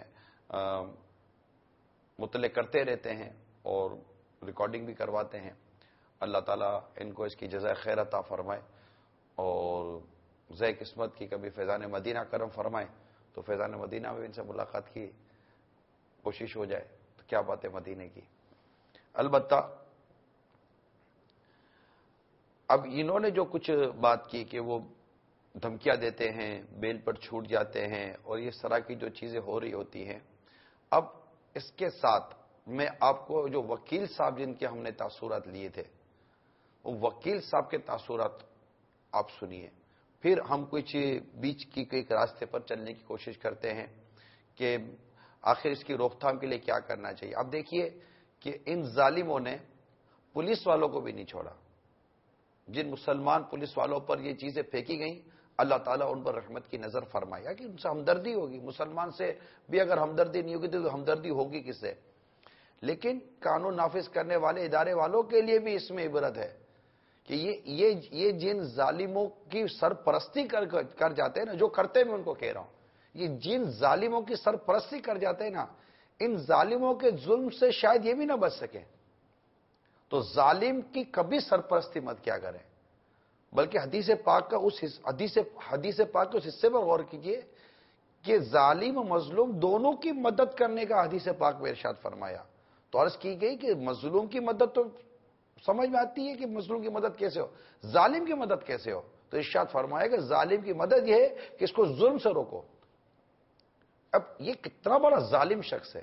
مطلع کرتے رہتے ہیں اور ریکارڈنگ بھی کرواتے ہیں. اللہ تعالیٰ ان کو اس کی جزائے خیر عطا فرمائے اور زے قسمت کی کبھی فیضان مدینہ کرم فرمائے تو فیضان مدینہ میں ان سے ملاقات کی کوشش ہو جائے تو کیا بات ہے مدینے کی. البتہ اب انہوں نے جو کچھ بات کی کہ وہ دھمکیاں دیتے ہیں، بیل پر چھوٹ جاتے ہیں اور یہ طرح کی جو چیزیں ہو رہی ہوتی ہیں، اب اس کے ساتھ میں آپ کو جو وکیل صاحب جن کے ہم نے تاثرات لیے تھے وہ وکیل صاحب کے تاثرات آپ سنیے، پھر ہم کچھ بیچ کی ایک راستے پر چلنے کی کوشش کرتے ہیں کہ آخر اس کی روک تھام کے لیے کیا کرنا چاہیے. اب دیکھیے کہ ان ظالموں نے پولیس والوں کو بھی نہیں چھوڑا. جن مسلمان پولیس والوں پر یہ چیزیں پھینکی گئیں اللہ تعالیٰ ان پر رحمت کی نظر فرمایا کہ ان سے ہمدردی ہوگی. مسلمان سے بھی اگر ہمدردی نہیں ہوگی تو ہمدردی ہوگی کس سے. لیکن قانون نافذ کرنے والے ادارے والوں کے لیے بھی اس میں عبرت ہے کہ یہ یہ یہ جن ظالموں کی سرپرستی کر کر جاتے ہیں نا، جو کرتے میں ان کو کہہ رہا ہوں، یہ جن ظالموں کی سرپرستی کر جاتے ہیں نا، ان ظالموں کے ظلم سے شاید یہ بھی نہ بچ سکے. تو ظالم کی کبھی سرپرستی مت کیا کریں، بلکہ حدیث پاک کا اس حدیث حدیث پاک کے اس حصے پر غور کیجئے کہ ظالم و مظلوم دونوں کی مدد کرنے کا حدیث پاک میں ارشاد فرمایا. تو عرض کی گئی کہ مظلوم کی مدد تو سمجھ میں آتی ہے کہ مظلوم کی مدد کیسے ہو، ظالم کی مدد کیسے ہو. تو ارشاد فرمایا کہ ظالم کی مدد یہ ہے کہ اس کو ظلم سے روکو. اب یہ کتنا بڑا ظالم شخص ہے،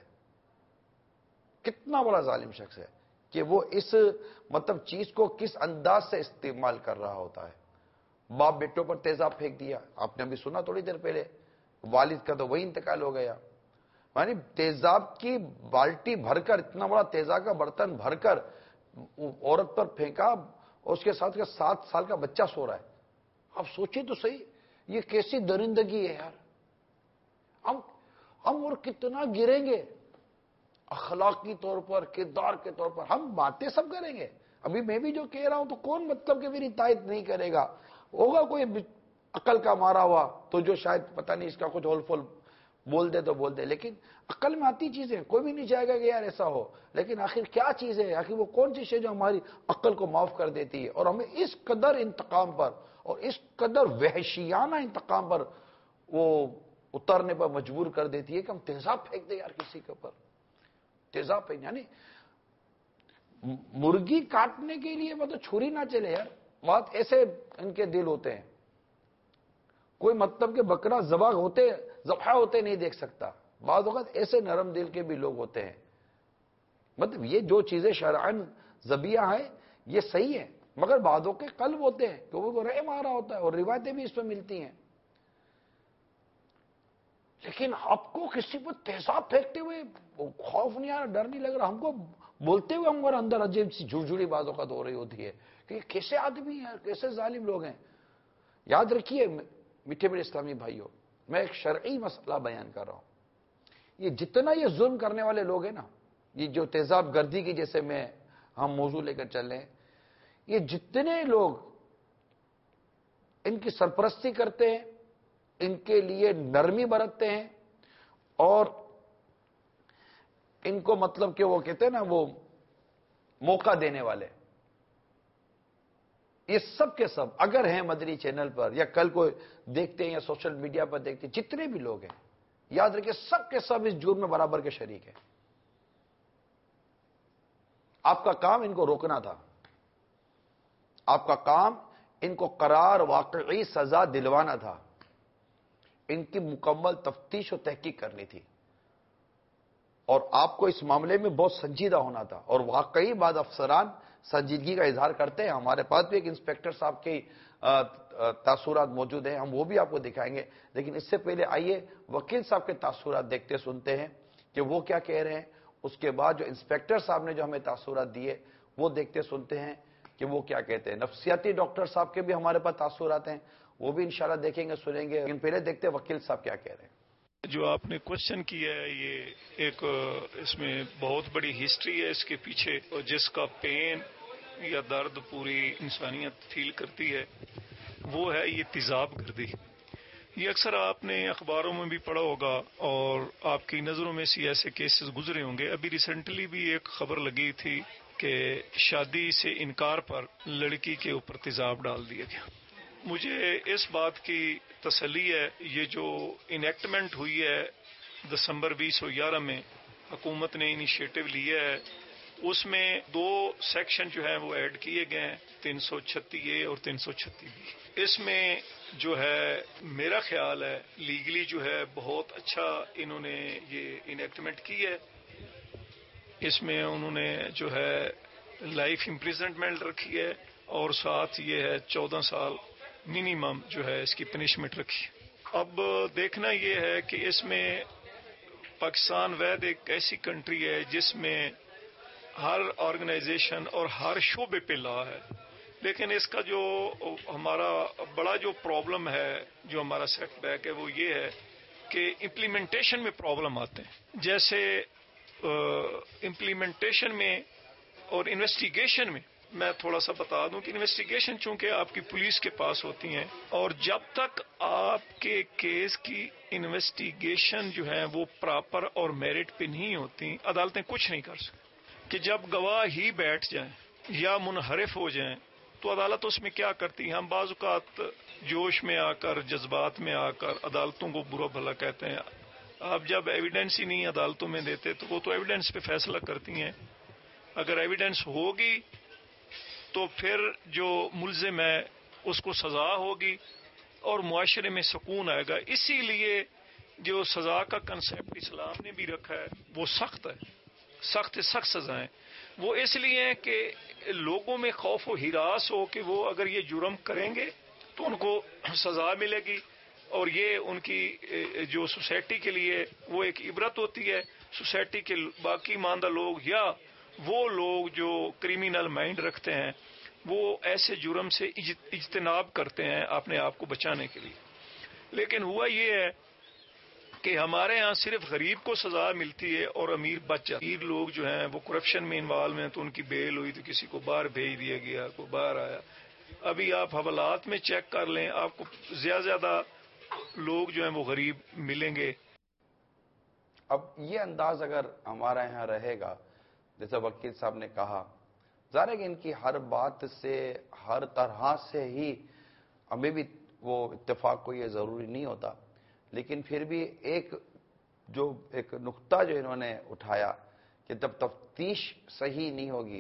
کتنا بڑا ظالم شخص ہے کہ وہ اس مطلب چیز کو کس انداز سے استعمال کر رہا ہوتا ہے. باپ بیٹوں پر تیزاب پھینک دیا، آپ نے ابھی سنا تھوڑی دیر پہلے، والد کا تو وہی انتقال ہو گیا. یعنی تیزاب کی بالٹی بھر کر، اتنا بڑا تیزاب کا برتن بھر کر عورت پر پھینکا اور اس کے ساتھ کا سات سال کا بچہ سو رہا ہے. آپ سوچیں تو صحیح، یہ کیسی درندگی ہے یار. ہم ہم اور کتنا گریں گے اخلاقی طور پر، کردار کے طور پر. ہم باتیں سب کریں گے، ابھی میں بھی جو کہہ رہا ہوں تو کون مطلب کہ میری تائید نہیں کرے گا. ہوگا کوئی عقل کا مارا ہوا تو جو شاید پتہ نہیں اس کا کچھ ہول فول بول دے تو بول دے، لیکن عقل میں آتی چیزیں کوئی بھی نہیں چاہے گا کہ یار ایسا ہو، لیکن آخر کیا چیز ہے، آخر وہ کون سی چیز جو ہماری عقل کو معاف کر دیتی ہے اور ہمیں اس قدر انتقام پر اور اس قدر وحشیانہ انتقام پر وہ اترنے پر مجبور کر دیتی ہے کہ ہم تیزاب پھینک دیں یار کسی کے اوپر، تیزاب پھینک، یعنی مرغی کاٹنے کے لیے وہ تو چھری نہ چلے یار، بات ایسے ان کے دل ہوتے ہیں، کوئی مطلب کہ بکرا ذبح ہوتے ذبح ہوتے نہیں دیکھ سکتا، بعض اوقات ایسے نرم دل کے بھی لوگ ہوتے ہیں، مطلب یہ جو چیزیں شرعاً ذبیحہ ہیں یہ صحیح ہے، مگر بعضوں کے قلب ہوتے ہیں کہ وہ رحم آ رہا ہوتا ہے اور روایتیں بھی اس پہ ملتی ہیں، لیکن آپ کو کسی پر تیزاب پھینکتے ہوئے خوف نہیں آ رہا، ڈر نہیں لگ رہا، ہم کو بولتے ہوئے ہمارے اندر عجیب سی جھڑجھڑی بعض اوقات ہو رہی ہوتی ہے کہ یہ کیسے آدمی ہیں، کیسے ظالم لوگ ہیں۔ یاد رکھیے میٹھے میٹھے اسلامی بھائیوں، میں ایک شرعی مسئلہ بیان کر رہا ہوں، یہ جتنا یہ ظلم کرنے والے لوگ ہیں نا، یہ جو تیزاب گردی کی جیسے میں ہم موضوع لے کر چل رہے ہیں، یہ جتنے لوگ ان کی سرپرستی کرتے ہیں، ان کے لیے نرمی برتتے ہیں اور ان کو مطلب کہ وہ کہتے ہیں نا وہ موقع دینے والے، یہ سب کے سب اگر ہیں مدنی چینل پر یا کل کو دیکھتے ہیں یا سوشل میڈیا پر دیکھتے ہیں، جتنے بھی لوگ ہیں یاد رکھیں سب کے سب اس جرم میں برابر کے شریک ہیں۔ آپ کا کام ان کو روکنا تھا، آپ کا کام ان کو قرار واقعی سزا دلوانا تھا، ان کی مکمل تفتیش و تحقیق کرنی تھی، اور آپ کو اس معاملے میں بہت سنجیدہ ہونا تھا، اور واقعی بعض افسران سنجیدگی کا اظہار کرتے ہیں۔ ہمارے پاس بھی ایک انسپیکٹر صاحب کے تاثرات موجود ہیں، ہم وہ بھی آپ کو دکھائیں گے، لیکن اس سے پہلے آئیے وکیل صاحب کے تاثرات دیکھتے سنتے ہیں کہ وہ کیا کہہ رہے ہیں، اس کے بعد جو انسپیکٹر صاحب نے جو ہمیں تاثرات دیے وہ دیکھتے سنتے ہیں کہ وہ کیا کہتے ہیں۔ نفسیاتی ڈاکٹر صاحب کے بھی ہمارے پاس تاثرات ہیں، وہ بھی انشاءاللہ دیکھیں گے سنیں گے، لیکن پہلے دیکھتے ہیں وکیل صاحب کیا کہہ رہے ہیں۔ جو آپ نے کوشچن کیا ہے یہ ایک اس میں بہت بڑی ہسٹری ہے اس کے پیچھے، اور جس کا پین یا درد پوری انسانیت فیل کرتی ہے وہ ہے یہ تیزاب گردی۔ یہ اکثر آپ نے اخباروں میں بھی پڑھا ہوگا اور آپ کی نظروں میں سے ایسے کیسز گزرے ہوں گے۔ ابھی ریسنٹلی بھی ایک خبر لگی تھی کہ شادی سے انکار پر لڑکی کے اوپر تیزاب ڈال دیا گیا۔ مجھے اس بات کی تسلی ہے، یہ جو انیکٹمنٹ ہوئی ہے دسمبر بیس سو گیارہ میں حکومت نے انیشیٹو لیا ہے، اس میں دو سیکشن جو ہیں وہ ایڈ کیے گئے ہیں، تین سو چھتی اے اور تین سو چھتی بی۔ اس میں جو ہے میرا خیال ہے لیگلی جو ہے بہت اچھا انہوں نے یہ انیکٹمنٹ کی ہے۔ اس میں انہوں نے جو ہے لائف امپریزنمنٹ رکھی ہے اور ساتھ یہ ہے چودہ سال منیمم جو ہے اس کی پنشمنٹ رکھی۔ اب دیکھنا یہ ہے کہ اس میں پاکستان وید ایک ایسی کنٹری ہے جس میں ہر آرگنائزیشن اور ہر شعبے پہ لا ہے، لیکن اس کا جو ہمارا بڑا جو پرابلم ہے، جو ہمارا سیٹ بیک ہے وہ یہ ہے کہ امپلیمنٹیشن میں پرابلم آتے ہیں۔ جیسے امپلیمنٹیشن میں اور انویسٹیگیشن میں میں تھوڑا سا بتا دوں کہ انویسٹیگیشن چونکہ آپ کی پولیس کے پاس ہوتی ہیں، اور جب تک آپ کے کیس کی انویسٹیگیشن جو ہے وہ پراپر اور میرٹ پہ نہیں ہوتی، عدالتیں کچھ نہیں کر سکتی۔ کہ جب گواہ ہی بیٹھ جائیں یا منحرف ہو جائیں تو عدالت اس میں کیا کرتی ہے؟ ہم بعض اوقات جوش میں آ کر جذبات میں آ کر عدالتوں کو برا بھلا کہتے ہیں۔ آپ جب ایویڈنس ہی نہیں عدالتوں میں دیتے تو وہ تو ایویڈنس پہ فیصلہ کرتی ہیں، اگر ایویڈنس ہوگی تو پھر جو ملزم ہے اس کو سزا ہوگی اور معاشرے میں سکون آئے گا۔ اسی لیے جو سزا کا کنسیپٹ اسلام نے بھی رکھا ہے وہ سخت ہے، سخت سخت سزائیں، وہ اس لیے ہیں کہ لوگوں میں خوف و ہراس ہو کہ وہ اگر یہ جرم کریں گے تو ان کو سزا ملے گی، اور یہ ان کی جو سوسائٹی کے لیے وہ ایک عبرت ہوتی ہے۔ سوسائٹی کے باقی ماندہ لوگ یا وہ لوگ جو کریمنل مائنڈ رکھتے ہیں وہ ایسے جرم سے اجتناب کرتے ہیں اپنے آپ کو بچانے کے لیے۔ لیکن ہوا یہ ہے کہ ہمارے ہاں صرف غریب کو سزا ملتی ہے اور امیر بچ جاتا ہے۔ امیر لوگ جو ہیں وہ کرپشن میں انوالو ہیں تو ان کی بیل ہوئی تو کسی کو باہر بھیج دیا گیا، کوئی باہر آیا۔ ابھی آپ حوالات میں چیک کر لیں، آپ کو زیادہ زیادہ لوگ جو ہیں وہ غریب ملیں گے۔ اب یہ انداز اگر ہمارا یہاں رہے گا، جیسے وکیل صاحب نے کہا، ظاہر ہے کہ ان کی ہر بات سے ہر طرح سے ہی ہمیں بھی وہ اتفاق کو یہ ضروری نہیں ہوتا، لیکن پھر بھی ایک جو ایک نقطہ جو انہوں نے اٹھایا کہ جب تفتیش صحیح نہیں ہوگی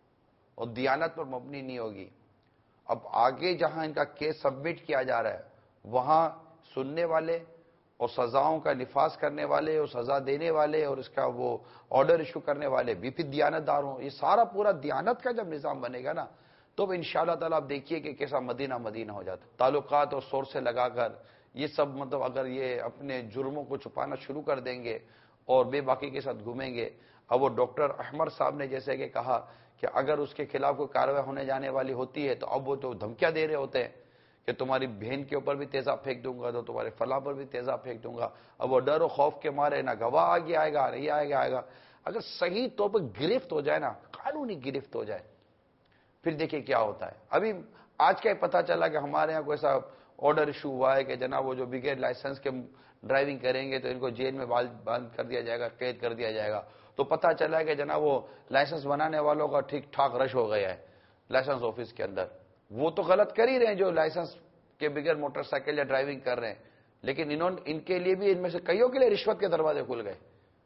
اور دیانت پر مبنی نہیں ہوگی، اب آگے جہاں ان کا کیس سبمٹ کیا جا رہا ہے وہاں سننے والے اور سزاؤں کا نفاذ کرنے والے اور سزا دینے والے اور اس کا وہ آرڈر ایشو کرنے والے بھی پھر دیانت دار ہوں، یہ سارا پورا دیانت کا جب نظام بنے گا نا تو ان شاء اللہ تعالیٰ آپ دیکھیے کہ کیسا مدینہ مدینہ ہو جاتا ہے۔ تعلقات اور سور سے لگا کر یہ سب مطلب اگر یہ اپنے جرموں کو چھپانا شروع کر دیں گے اور بے باکی کے ساتھ گھومیں گے، اب وہ ڈاکٹر احمد صاحب نے جیسے کہ کہا کہ اگر اس کے خلاف کوئی کارروائی ہونے جانے والی ہوتی ہے تو اب وہ تو دھمکیاں دے رہے ہوتے ہیں کہ تمہاری بہن کے اوپر بھی تیزاب پھینک دوں گا تو تمہارے فلاں پر بھی تیزاب پھینک دوں گا۔ اب وہ ڈر و خوف کے مارے نہ گواہ آگے آئے گا نہیں آئے گا آئے گا اگر صحیح طور پر گرفت ہو جائے نا، قانونی گرفت ہو جائے، پھر دیکھیں کیا ہوتا ہے۔ ابھی آج کا پتہ چلا کہ ہمارے یہاں کوئی ایسا آرڈر ایشو ہوا ہے کہ جناب وہ جو بغیر لائسنس کے ڈرائیونگ کریں گے تو ان کو جیل میں بند کر دیا جائے گا، قید کر دیا جائے گا۔ تو پتہ چلا ہے کہ جناب وہ لائسنس بنانے والوں کا ٹھیک ٹھاک رش ہو گیا ہے لائسنس آفس کے اندر۔ وہ تو غلط کر ہی رہے ہیں جو لائسنس کے بغیر موٹر سائیکل یا ڈرائیونگ کر رہے ہیں، لیکن انہوں ان کے لیے بھی ان میں سے کئیوں کے لیے رشوت کے دروازے کھل گئے،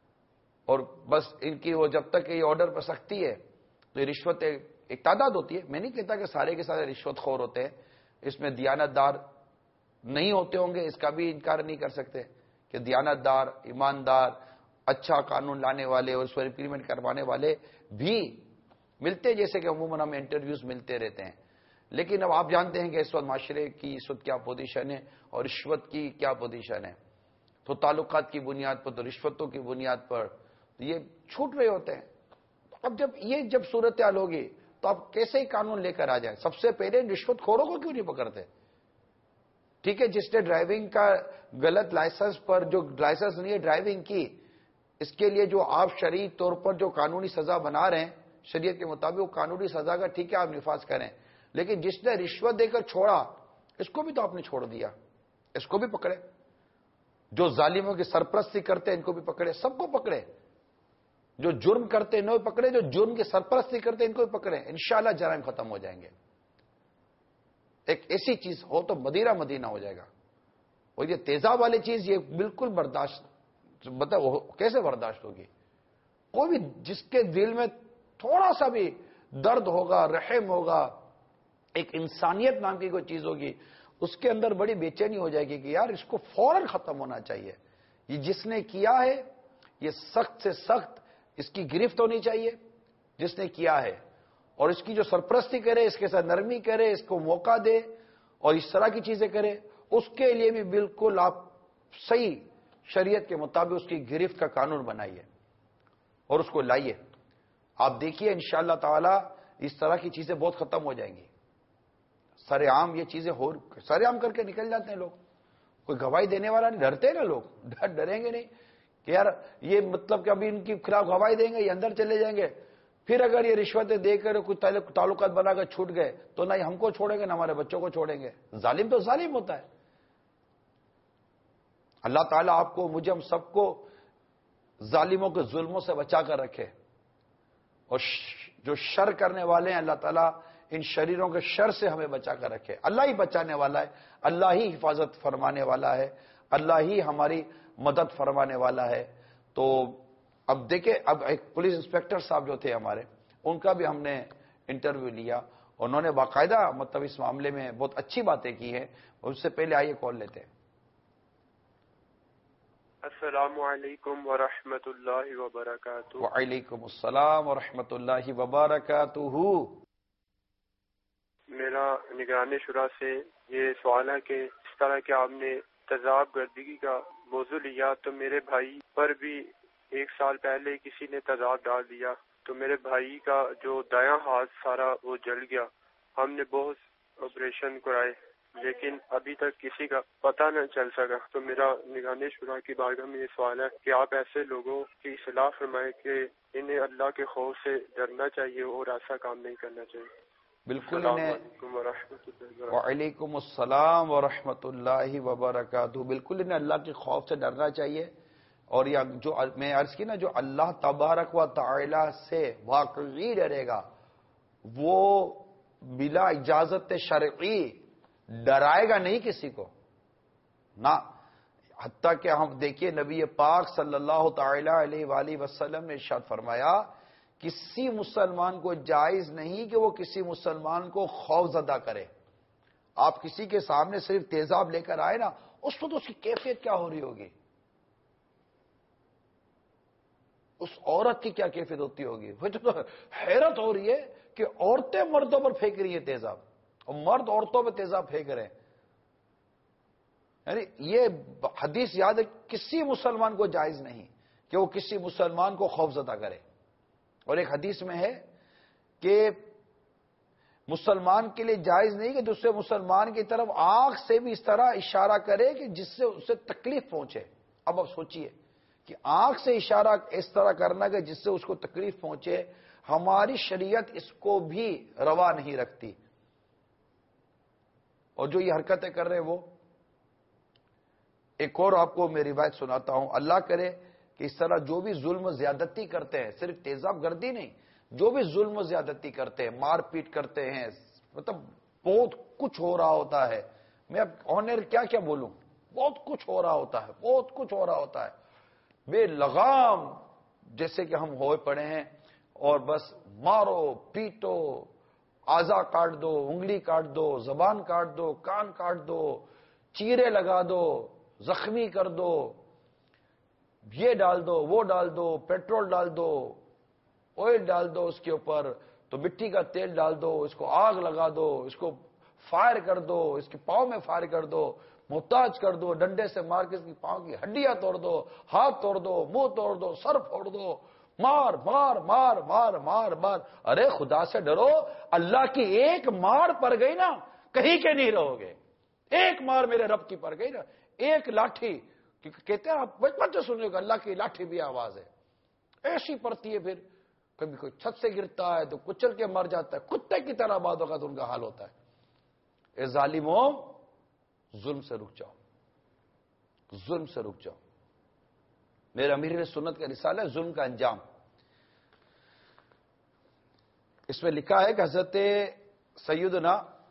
اور بس ان کی وہ جب تک یہ آرڈر پر سختی ہے تو یہ رشوت ایک تعداد ہوتی ہے۔ میں نہیں کہتا کہ سارے کے سارے رشوت خور ہوتے ہیں، اس میں دیانت دار نہیں ہوتے ہوں گے، اس کا بھی انکار نہیں کر سکتے کہ دیانت دار، ایماندار، اچھا قانون لانے والے اور اس پر امپلیمنٹ کروانے والے بھی ملتے، جیسے کہ عموماً ہمیں انٹرویوز ملتے رہتے ہیں۔ لیکن اب آپ جانتے ہیں کہ اس وقت معاشرے کی اس وقت کیا پوزیشن ہے اور رشوت کی کیا پوزیشن ہے، تو تعلقات کی بنیاد پر تو رشوتوں کی بنیاد پر یہ چھوٹ رہے ہوتے ہیں۔ اب جب یہ جب صورتحال ہوگی تو آپ کیسے ہی قانون لے کر آ جائیں؟ سب سے پہلے رشوت خوروں کو کیوں نہیں پکڑتے؟ ٹھیک ہے، جس نے ڈرائیونگ کا غلط لائسنس پر جو لائسنس نہیں ہے ڈرائیونگ کی، اس کے لیے جو آپ شرعی طور پر جو قانونی سزا بنا رہے ہیں شریعت کے مطابق، وہ قانونی سزا کا ٹھیک ہے آپ نفاذ کریں، لیکن جس نے رشوت دے کر چھوڑا اس کو بھی تو آپ نے چھوڑ دیا، اس کو بھی پکڑے۔ جو ظالموں کی سرپرستی کرتے ہیں ان کو بھی پکڑے، سب کو پکڑے۔ جو جرم کرتے ہیں انہیں بھی پکڑے، جو جرم کی سرپرستی کرتے ہیں ان کو بھی پکڑے۔ انشاءاللہ جرائم ختم ہو جائیں گے۔ ایک ایسی چیز ہو تو مدینہ مدینہ ہو جائے گا۔ اور یہ تیزاب والی چیز یہ بالکل برداشت، بتاؤ کیسے برداشت ہوگی؟ کوئی بھی جس کے دل میں تھوڑا سا بھی درد ہوگا، رحم ہوگا، ایک انسانیت نام کی کوئی چیز ہوگی، اس کے اندر بڑی بے چینی ہو جائے گی کہ یار اس کو فوراً ختم ہونا چاہیے۔ یہ جس نے کیا ہے یہ سخت سے سخت اس کی گرفت ہونی چاہیے جس نے کیا ہے، اور اس کی جو سرپرستی کرے، اس کے ساتھ نرمی کرے، اس کو موقع دے اور اس طرح کی چیزیں کرے، اس کے لیے بھی بالکل آپ صحیح شریعت کے مطابق اس کی گرفت کا قانون بنائیے اور اس کو لائیے۔ آپ دیکھیے انشاءاللہ تعالی اس طرح کی چیزیں بہت ختم ہو جائیں گی۔ سر عام یہ چیزیں ہو سر عام کر کے نکل جاتے ہیں لوگ، کوئی گواہی دینے والا نہیں، ڈرتے نا لوگ، ڈر ڈریں گے نہیں کہ یار یہ مطلب کہ ابھی ان کے خلاف گواہی دیں گے یہ اندر چلے جائیں گے، پھر اگر یہ رشوتیں دے کر کوئی تعلقات بنا کر چھوٹ گئے تو نہ ہم کو چھوڑیں گے نہ ہمارے بچوں کو چھوڑیں گے۔ ظالم تو ظالم ہوتا ہے۔ اللہ تعالیٰ آپ کو، مجھے، ہم سب کو ظالموں کے ظلموں سے بچا کر رکھے، اور جو شر کرنے والے ہیں اللہ تعالیٰ ان شریروں کے شر سے ہمیں بچا کر رکھے۔ اللہ ہی بچانے والا ہے، اللہ ہی حفاظت فرمانے والا ہے، اللہ ہی ہماری مدد فرمانے والا ہے۔ تو اب دیکھیں، اب ایک پولیس انسپیکٹر صاحب جو تھے ہمارے، ان کا بھی ہم نے انٹرویو لیا، انہوں نے باقاعدہ مطلب اس معاملے میں بہت اچھی باتیں کی ہیں۔ اس سے پہلے آئیے کال لیتے ہیں۔ السلام علیکم ورحمۃ اللہ وبرکاتہ۔ وعلیکم السلام ورحمۃ اللہ وبرکاتہ۔ میرا نگران شورا سے یہ سوال ہے کہ اس طرح کہ آپ نے تیزاب گردگی کا موضوع لیا، تو میرے بھائی پر بھی ایک سال پہلے کسی نے تیزاب ڈال دیا، تو میرے بھائی کا جو دایاں ہاتھ سارا وہ جل گیا۔ ہم نے بہت آپریشن کرائے لیکن ابھی تک کسی کا پتہ نہ چل سکا۔ تو میرا نگران شورا کی بارگاہ میں یہ سوال ہے کہ آپ ایسے لوگوں کی اصلاح فرمائیں کہ انہیں اللہ کے خوف سے ڈرنا چاہیے اور ایسا کام نہیں کرنا چاہیے۔ بالکل انہیں وعلیکم السلام ورحمۃ اللہ وبرکاتہ، بالکل انہیں اللہ کے خوف سے ڈرنا چاہیے. اور یہ جو میں عرض کی نا، جو اللہ تبارک و تعالی سے واقعی ڈرے گا وہ بلا اجازت شرعی ڈرائے گا نہیں کسی کو نہ. حتیٰ کہ ہم دیکھیے نبی پاک صلی اللہ تعالی علیہ وآلہ وسلم نے ارشاد فرمایا کسی مسلمان کو جائز نہیں کہ وہ کسی مسلمان کو خوف زدہ کرے. آپ کسی کے سامنے صرف تیزاب لے کر آئے نا، اس وقت اس کی کیفیت کیا ہو رہی ہوگی، اس عورت کی کیا کیفیت ہوتی ہوگی. مجھے تو حیرت ہو رہی ہے کہ عورتیں مردوں پر پھینک رہی ہیں تیزاب، اور مرد عورتوں پہ تیزاب پھینک رہے ہیں. یعنی یہ حدیث یاد ہے، کسی مسلمان کو جائز نہیں کہ وہ کسی مسلمان کو خوف زدہ کرے. اور ایک حدیث میں ہے کہ مسلمان کے لیے جائز نہیں کہ دوسرے مسلمان کی طرف آنکھ سے بھی اس طرح اشارہ کرے کہ جس سے اسے تکلیف پہنچے. اب اب سوچئے کہ آنکھ سے اشارہ اس طرح کرنا کہ جس سے اس کو تکلیف پہنچے، ہماری شریعت اس کو بھی روا نہیں رکھتی. اور جو یہ حرکتیں کر رہے ہیں وہ، ایک اور آپ کو میں روایت سناتا ہوں. اللہ کرے کہ اس طرح جو بھی ظلم و زیادتی کرتے ہیں، صرف تیزاب گردی نہیں، جو بھی ظلم و زیادتی کرتے ہیں، مار پیٹ کرتے ہیں، مطلب بہت کچھ ہو رہا ہوتا ہے. میں اب آنر کیا کیا بولوں، بہت کچھ ہو رہا ہوتا ہے، بہت کچھ ہو رہا ہوتا ہے. بے لگام جیسے کہ ہم ہوئے پڑے ہیں، اور بس مارو پیٹو، آزا کاٹ دو، انگلی کاٹ دو، زبان کاٹ دو، کان کاٹ دو، چیرے لگا دو، زخمی کر دو، یہ ڈال دو، وہ ڈال دو، پیٹرول ڈال دو، آئل ڈال دو اس کے اوپر، تو مٹی کا تیل ڈال دو، اس کو آگ لگا دو، اس کو فائر کر دو، اس کے پاؤں میں فائر کر دو، محتاج کر دو، ڈنڈے سے مار کے اس کی پاؤں کی ہڈیاں توڑ دو، ہاتھ توڑ دو، منہ توڑ دو، سر پھوڑ دو، مار مار مار مار مار مار. ارے خدا سے ڈرو، اللہ کی ایک مار پڑ گئی نا کہیں کے نہیں رہو گے. ایک مار میرے رب کی پڑ گئی نا، ایک لاٹھی، کہتے ہیں آپ بچپن سے سننے کو اللہ کی لاٹھی بھی آواز ہے، ایسی پڑتی ہے. پھر کبھی کوئی چھت سے گرتا ہے تو کچل کے مر جاتا ہے، کتے کی طرح بعد وقت ان کا حال ہوتا ہے. اے ظالموں، ظلم سے رک جاؤ، ظلم سے رک جاؤ. میرے امیر سنت کا رسالہ ہے ظلم کا انجام. اس میں لکھا ہے کہ حضرت سیدنا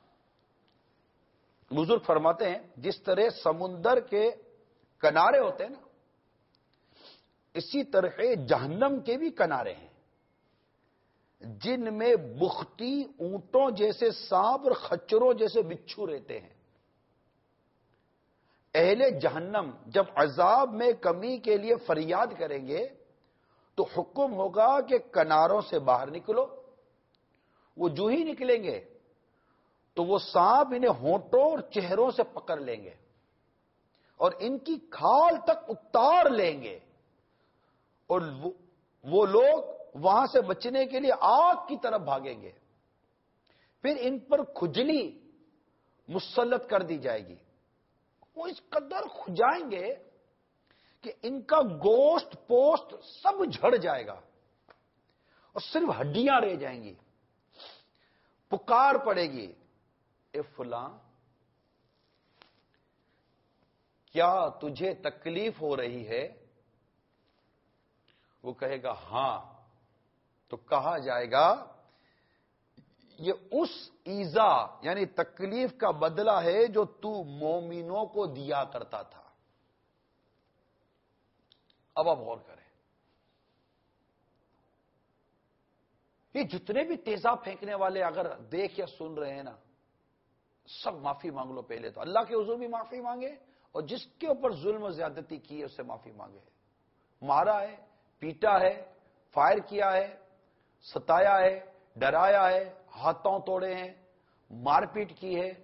بزرگ فرماتے ہیں جس طرح سمندر کے کنارے ہوتے ہیں نا، اسی طرح جہنم کے بھی کنارے ہیں جن میں بختی اونٹوں جیسے سانپ اور خچروں جیسے بچھو رہتے ہیں. اہل جہنم جب عذاب میں کمی کے لیے فریاد کریں گے تو حکم ہوگا کہ کناروں سے باہر نکلو. وہ جو ہی نکلیں گے تو وہ سانپ انہیں ہونٹوں اور چہروں سے پکڑ لیں گے اور ان کی کھال تک اتار لیں گے، اور وہ لوگ وہاں سے بچنے کے لیے آگ کی طرف بھاگیں گے. پھر ان پر کھجلی مسلط کر دی جائے گی. وہ اس قدر کھجائیں گے کہ ان کا گوشت پوست سب جھڑ جائے گا اور صرف ہڈیاں رہ جائیں گی. پکار پڑے گی، اے فلاں کیا تجھے تکلیف ہو رہی ہے؟ وہ کہے گا ہاں. تو کہا جائے گا یہ اس ایذا یعنی تکلیف کا بدلہ ہے جو تو مومنوں کو دیا کرتا تھا. اب اب غور کریں، یہ جتنے بھی تیزاب پھینکنے والے اگر دیکھ یا سن رہے ہیں نا، سب معافی مانگ لو. پہلے تو اللہ کے حضور بھی معافی مانگے، اور جس کے اوپر ظلم و زیادتی کی ہے اس سے معافی مانگے. مارا ہے، پیٹا ہے، فائر کیا ہے، ستایا ہے، ڈرایا ہے، ہاتھوں توڑے ہیں، مار پیٹ کی ہے،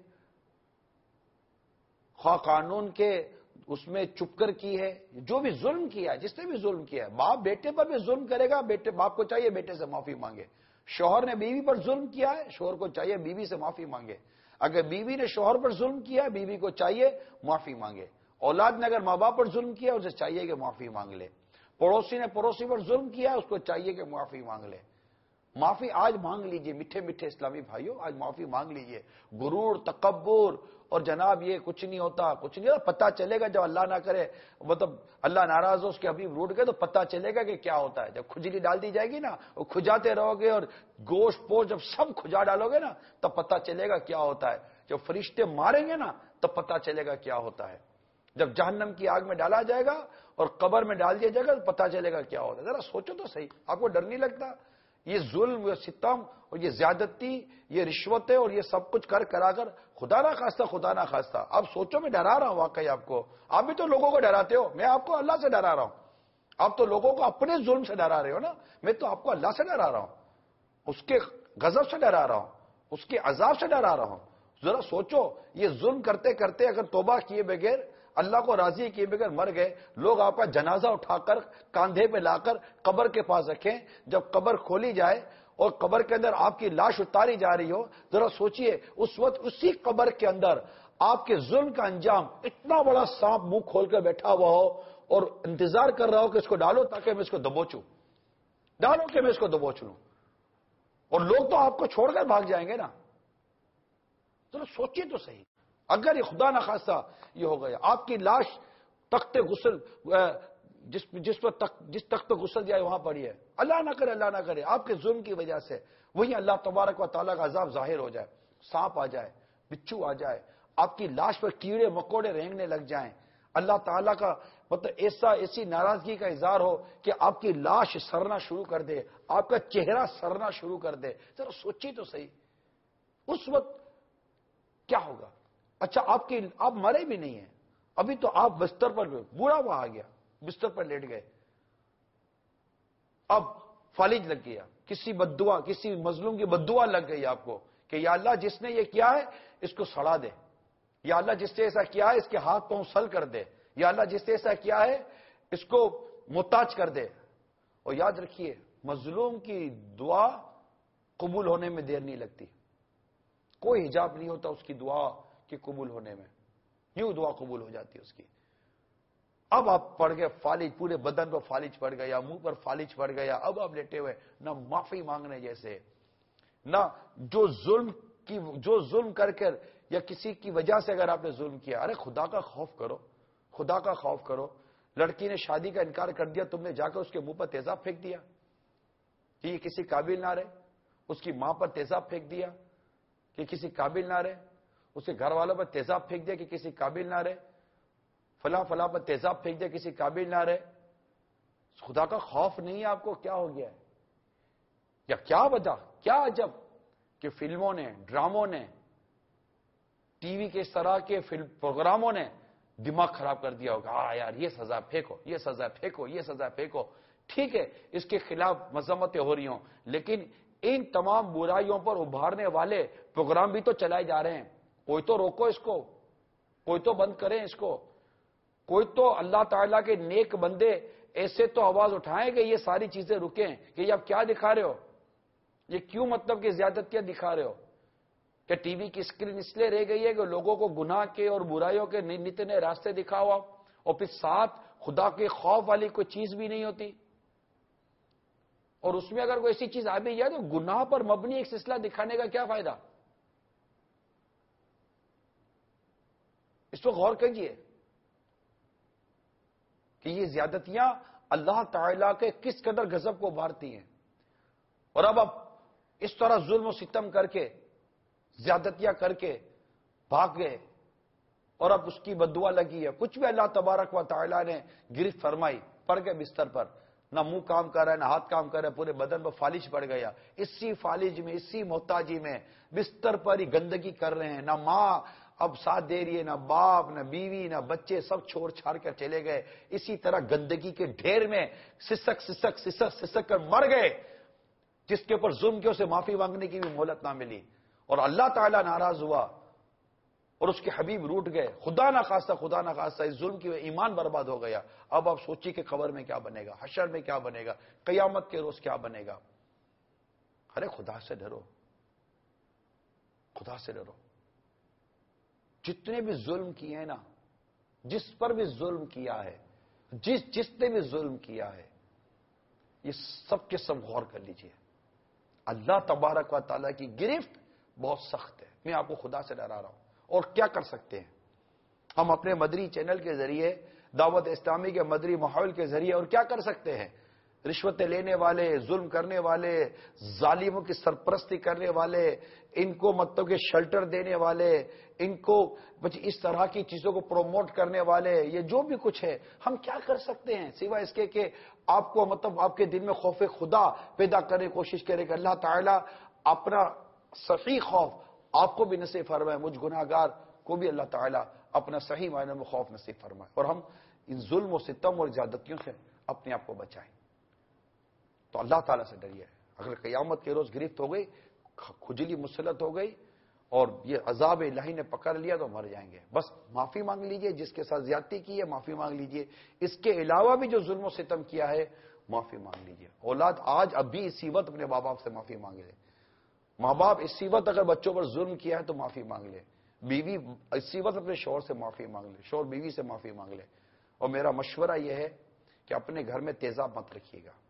خواہ قانون کے اس میں چپ کر کی ہے، جو بھی ظلم کیا ہے، جس نے بھی ظلم کیا ہے. باپ بیٹے پر بھی ظلم کرے گا، بیٹے باپ کو چاہیے بیٹے سے معافی مانگے. شوہر نے بیوی پر ظلم کیا ہے، شوہر کو چاہیے بیوی سے معافی مانگے. اگر بیوی نے شوہر پر ظلم کیا ہے، بیوی کو چاہیے معافی مانگے. اولاد نے اگر ماں باپ پر ظلم کیا اسے چاہیے کہ معافی مانگ لے. پڑوسی نے پڑوسی پر ظلم کیا اس کو چاہیے کہ معافی مانگ لے. معافی آج مانگ لیجئے میٹھے میٹھے اسلامی بھائیوں، آج معافی مانگ لیجئے. غرور، تکبر اور جناب یہ کچھ نہیں ہوتا، کچھ نہیں ہوتا، پتہ چلے گا جب اللہ نہ کرے، مطلب اللہ ناراض ہو، اس کے حبیب روٹ گئے تو پتہ چلے گا کہ کیا ہوتا ہے. جب کھجلی ڈال دی جائے گی نا، وہ کھجاتے رہو گے اور گوشت پوش جب سب کھجا ڈالو گے نا تب پتہ چلے گا کیا ہوتا ہے. جب فرشتے ماریں گے نا تب پتہ چلے گا کیا ہوتا ہے. جب جہنم کی آگ میں ڈالا جائے گا اور قبر میں ڈال دیا جائے گا تو پتہ چلے گا کیا ہوتا ہے. ذرا سوچو تو صحیح، آپ کو ڈر نہیں لگتا؟ یہ ظلم، یہ ستم اور یہ زیادتی، یہ رشوتیں اور یہ سب کچھ کر کرا کر خدا نہ خواستہ خدا نہ خواستہ اب سوچو، میں ڈرا رہا ہوں واقعی آپ کو. آپ بھی تو لوگوں کو ڈراتے ہو، میں آپ کو اللہ سے ڈرا رہا ہوں. آپ تو لوگوں کو اپنے ظلم سے ڈرا رہے ہو نا، میں تو آپ کو اللہ سے ڈرا رہا ہوں، اس کے غضب سے ڈرا رہا ہوں، اس کے عذاب سے ڈرا رہا ہوں. ذرا سوچو، یہ ظلم کرتے کرتے اگر توبہ کیے بغیر، اللہ کو راضی کیے بغیر مر گئے، لوگ آپ کا جنازہ اٹھا کر کاندھے پہ لا کر قبر کے پاس رکھیں، جب قبر کھولی جائے اور قبر کے اندر آپ کی لاش اتاری جا رہی ہو، ذرا سوچئے اس وقت اسی قبر کے اندر آپ کے ظلم کا انجام اتنا بڑا سانپ منہ کھول کر بیٹھا ہوا ہو اور انتظار کر رہا ہو کہ اس کو ڈالو تاکہ میں اس کو دبوچوں، ڈالو کہ میں اس کو دبوچ لوں، اور لوگ تو آپ کو چھوڑ کر بھاگ جائیں گے نا. ذرا سوچئے تو صحیح، اگر یہ خدا نخواستہ یہ ہو گیا، آپ کی لاش تخت غسل جس جس پر تخت جس تخت غسل جائے وہاں پڑی ہے، اللہ نہ کرے اللہ نہ کرے آپ کے ظلم کی وجہ سے وہی اللہ تبارک و تعالیٰ کا عذاب ظاہر ہو جائے، سانپ آ جائے، بچھو آ جائے، آپ کی لاش پر کیڑے مکوڑے رینگنے لگ جائیں، اللہ تعالیٰ کا مطلب ایسا ایسی ناراضگی کا اظہار ہو کہ آپ کی لاش سرنا شروع کر دے، آپ کا چہرہ سرنا شروع کر دے. ذرا سوچیے تو صحیح اس وقت کیا ہوگا. اچھا آپ کی آپ مرے بھی نہیں ہیں، ابھی تو آپ بستر پر بوڑھا ہوا آ گیا، بستر پر لیٹ گئے، اب فالج لگ گیا، کسی بددعا کسی مظلوم کی بددعا لگ گئی آپ کو کہ یا اللہ جس نے یہ کیا ہے اس کو سڑا دے، یا اللہ جس نے ایسا کیا ہے اس کے ہاتھ پاؤں سل کر دے، یا اللہ جس نے ایسا کیا ہے اس کو محتاج کر دے. اور یاد رکھیے مظلوم کی دعا قبول ہونے میں دیر نہیں لگتی، کوئی حجاب نہیں ہوتا اس کی دعا کے قبول ہونے میں، یوں دعا قبول ہو جاتی ہے اس کی. اب آپ پڑ گئے فالج، پورے بدن پر فالج پڑ گیا، منہ پر فالج پڑ گیا، اب آپ لیٹے ہوئے، نہ معافی مانگنے جیسے، نہ جو ظلم کی جو ظلم کر کر یا کسی کی وجہ سے اگر آپ نے ظلم کیا، ارے خدا کا خوف کرو، خدا کا خوف کرو. لڑکی نے شادی کا انکار کر دیا، تم نے جا کر اس کے منہ پر تیزاب پھینک دیا کہ یہ کسی قابل نہ رہے، اس کی ماں پر تیزاب پھینک دیا کہ کسی قابل نہ رہے، اس کے گھر والوں پر تیزاب پھینک دیا کہ کسی قابل نہ رہے، فلاں فلاں پر تیزاب پھینک دیا کسی قابل نہ رہے. خدا کا خوف نہیں ہے آپ کو، کیا ہو گیا ہے؟ یا کیا وجہ، کیا عجب کہ فلموں نے، ڈراموں نے، ٹی وی کے اس طرح کے فلم پروگراموں نے دماغ خراب کر دیا ہوگا. ہاں یار یہ سزا پھینکو، یہ سزا پھینکو، یہ سزا پھینکو. ٹھیک ہے اس کے خلاف مذمتیں ہو رہی ہوں، لیکن ان تمام برائیوں پر ابھارنے والے پروگرام بھی تو چلائے جا رہے ہیں. کوئی تو روکو اس کو، کوئی تو بند کریں اس کو، کوئی تو اللہ تعالیٰ کے نیک بندے ایسے تو آواز اٹھائیں کہ یہ ساری چیزیں رکیں کہ یہ آپ کیا دکھا رہے ہو، یہ کیوں مطلب کہ زیادتیاں دکھا رہے ہو. کہ ٹی وی کی اسکرین اس لیے رہ گئی ہے کہ لوگوں کو گناہ کے اور برائیوں کے نت نئے راستے دکھاؤ آپ، اور پھر ساتھ خدا کے خوف والی کوئی چیز بھی نہیں ہوتی. اور اس میں اگر کوئی ایسی چیز آ بھی جائے تو گناہ پر مبنی ایک سلسلہ دکھانے کا کیا فائدہ؟ اس پر غور کیجیے کہ یہ زیادتیاں اللہ تعالیٰ کے کس قدر غضب کو ابھارتی ہیں. اور اب اب اس طرح ظلم و ستم کر کے، زیادتیاں کر کے بھاگ گئے اور اب اس کی بددعا لگی ہے. کچھ بھی اللہ تبارک و تعالیٰ نے گرفت فرمائی، پڑ گئے بستر پر، نہ منہ کام کر رہا ہے نہ ہاتھ کام کر رہا ہے، پورے بدن پر فالج پڑ گیا. اسی فالج میں، اسی محتاجی میں بستر پر ہی گندگی کر رہے ہیں. نہ ماں اب ساتھ دے رہی ہے، نہ باپ، نہ بیوی، نہ بچے، سب چھوڑ چھاڑ کر چلے گئے. اسی طرح گندگی کے ڈھیر میں سسک سسک سسک سسک کر مر گئے، جس کے اوپر ظلم کے اسے معافی مانگنے کی بھی مہلت نہ ملی. اور اللہ تعالیٰ ناراض ہوا اور اس کے حبیب روٹ گئے. خدا نہ خواستہ خدا نہ خواستہ اس ظلم کی وجہ ایمان برباد ہو گیا. اب آپ سوچیے کہ قبر میں کیا بنے گا، حشر میں کیا بنے گا، قیامت کے روز کیا بنے گا. ارے خدا سے ڈرو، خدا سے ڈرو. جتنے بھی ظلم کیے ہیں نا، جس پر بھی ظلم کیا ہے، جس جس نے بھی ظلم کیا ہے، یہ سب کے سب غور کر لیجئے. اللہ تبارک و تعالیٰ کی گرفت بہت سخت ہے. میں آپ کو خدا سے ڈرا رہا ہوں. اور کیا کر سکتے ہیں ہم اپنے مدری چینل کے ذریعے, دعوت اسلامی کے مدری ماحول کے ذریعے, اور کیا کر سکتے ہیں؟ رشوتیں لینے والے, ظلم کرنے والے, ظالموں کی سرپرستی کرنے والے, ان کو مطلب کہ شیلٹر دینے والے, ان کو اس طرح کی چیزوں کو پروموٹ کرنے والے, یہ جو بھی کچھ ہے, ہم کیا کر سکتے ہیں سوائے اس کے کہ آپ کو مطلب آپ کے دل میں خوف خدا پیدا کرنے کی کوشش کرے کہ اللہ تعالیٰ اپنا صحیح خوف آپ کو بھی نصیب فرمائے, مجھ گناہگار کو بھی اللہ تعالیٰ اپنا صحیح معنی میں خوف نصیب فرمائے, اور ہم ان ظلم و ستم اور زیادتیوں سے اپنے آپ کو بچائیں. تو اللہ تعالیٰ سے ڈریے. اگر قیامت کے روز گرفت ہو گئی, کھجلی مسلط ہو گئی اور یہ عذاب الہی نے پکڑ لیا تو مر جائیں گے. بس معافی مانگ لیجئے, جس کے ساتھ زیادتی کی ہے معافی مانگ لیجئے, اس کے علاوہ بھی جو ظلم و ستم کیا ہے معافی مانگ لیجئے. اولاد آج اب بھی اسی وقت اپنے ماں باپ سے معافی مانگ لے. ماں باپ اسی وقت اگر بچوں پر ظلم کیا ہے تو معافی مانگ لے. بیوی اسی وقت اپنے شوہر سے معافی مانگ لے, شوہر بیوی سے معافی مانگ لے. اور میرا مشورہ یہ ہے کہ اپنے گھر میں تیزاب مت رکھیے گا.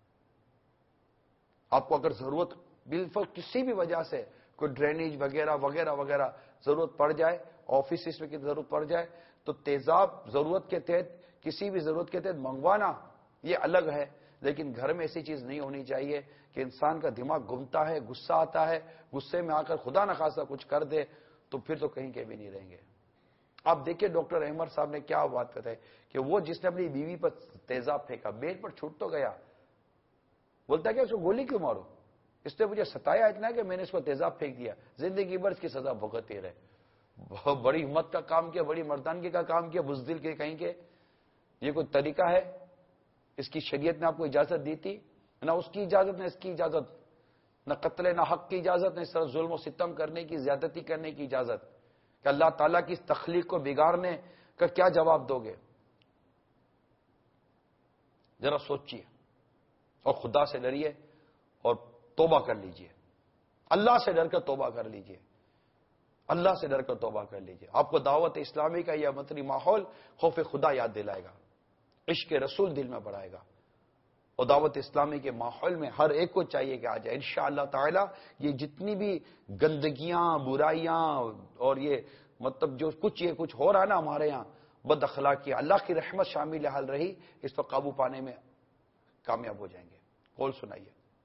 آپ کو اگر ضرورت بالفعل کسی بھی وجہ سے کوئی ڈرینیج وغیرہ وغیرہ وغیرہ ضرورت پڑ جائے, آفیسز میں کی ضرورت پڑ جائے, تو تیزاب ضرورت کے تحت کسی بھی ضرورت کے تحت منگوانا یہ الگ ہے, لیکن گھر میں ایسی چیز نہیں ہونی چاہیے کہ انسان کا دماغ گھومتا ہے, غصہ آتا ہے, غصے میں آ کر خدا نہ خاصا کچھ کر دے تو پھر تو کہیں کے بھی نہیں رہیں گے. آپ دیکھیں ڈاکٹر احمد صاحب نے کیا بات بتائی کہ وہ جس نے اپنی بیوی پر تیزاب پھینکا, بیل پر چھوٹ تو گیا, بولتا ہے کہ اس کو گولی کیوں مارو, اس نے مجھے ستایا اتنا کہ میں نے اس کو تیزاب پھینک دیا, زندگی بھر اس کی سزا بھگتتے رہے. بہت بڑی ہمت کا کام کیا, بڑی مردانگی کا کام کیا, بزدل کے کہیں کہ یہ کوئی طریقہ ہے؟ اس کی شریعت نے آپ کو اجازت دی تھی؟ نہ اس کی اجازت نہ اس کی اجازت, نہ قتل نہ حق کی اجازت, نہ اس طرح ظلم و ستم کرنے کی, زیادتی کرنے کی اجازت. کہ اللہ تعالیٰ کی اس تخلیق کو بگاڑنے کا کیا جواب دو گے؟ ذرا سوچیے اور خدا سے ڈریے اور توبہ کر لیجئے. اللہ سے ڈر کر توبہ کر لیجئے, اللہ سے ڈر کر توبہ کر لیجئے. آپ کو دعوت اسلامی کا یہ مدنی ماحول خوف خدا یاد دلائے گا, عشق رسول دل میں بڑھائے گا, اور دعوت اسلامی کے ماحول میں ہر ایک کو چاہیے کہ آ جائے. انشاءاللہ تعالی یہ جتنی بھی گندگیاں, برائیاں اور یہ مطلب جو کچھ یہ کچھ ہو رہا ہے نا ہمارے یہاں, بد اخلاقی, اللہ کی رحمت شامل حال رہی, اس پر قابو پانے میں کامیاب ہو جائیں گے. قول سنائیے.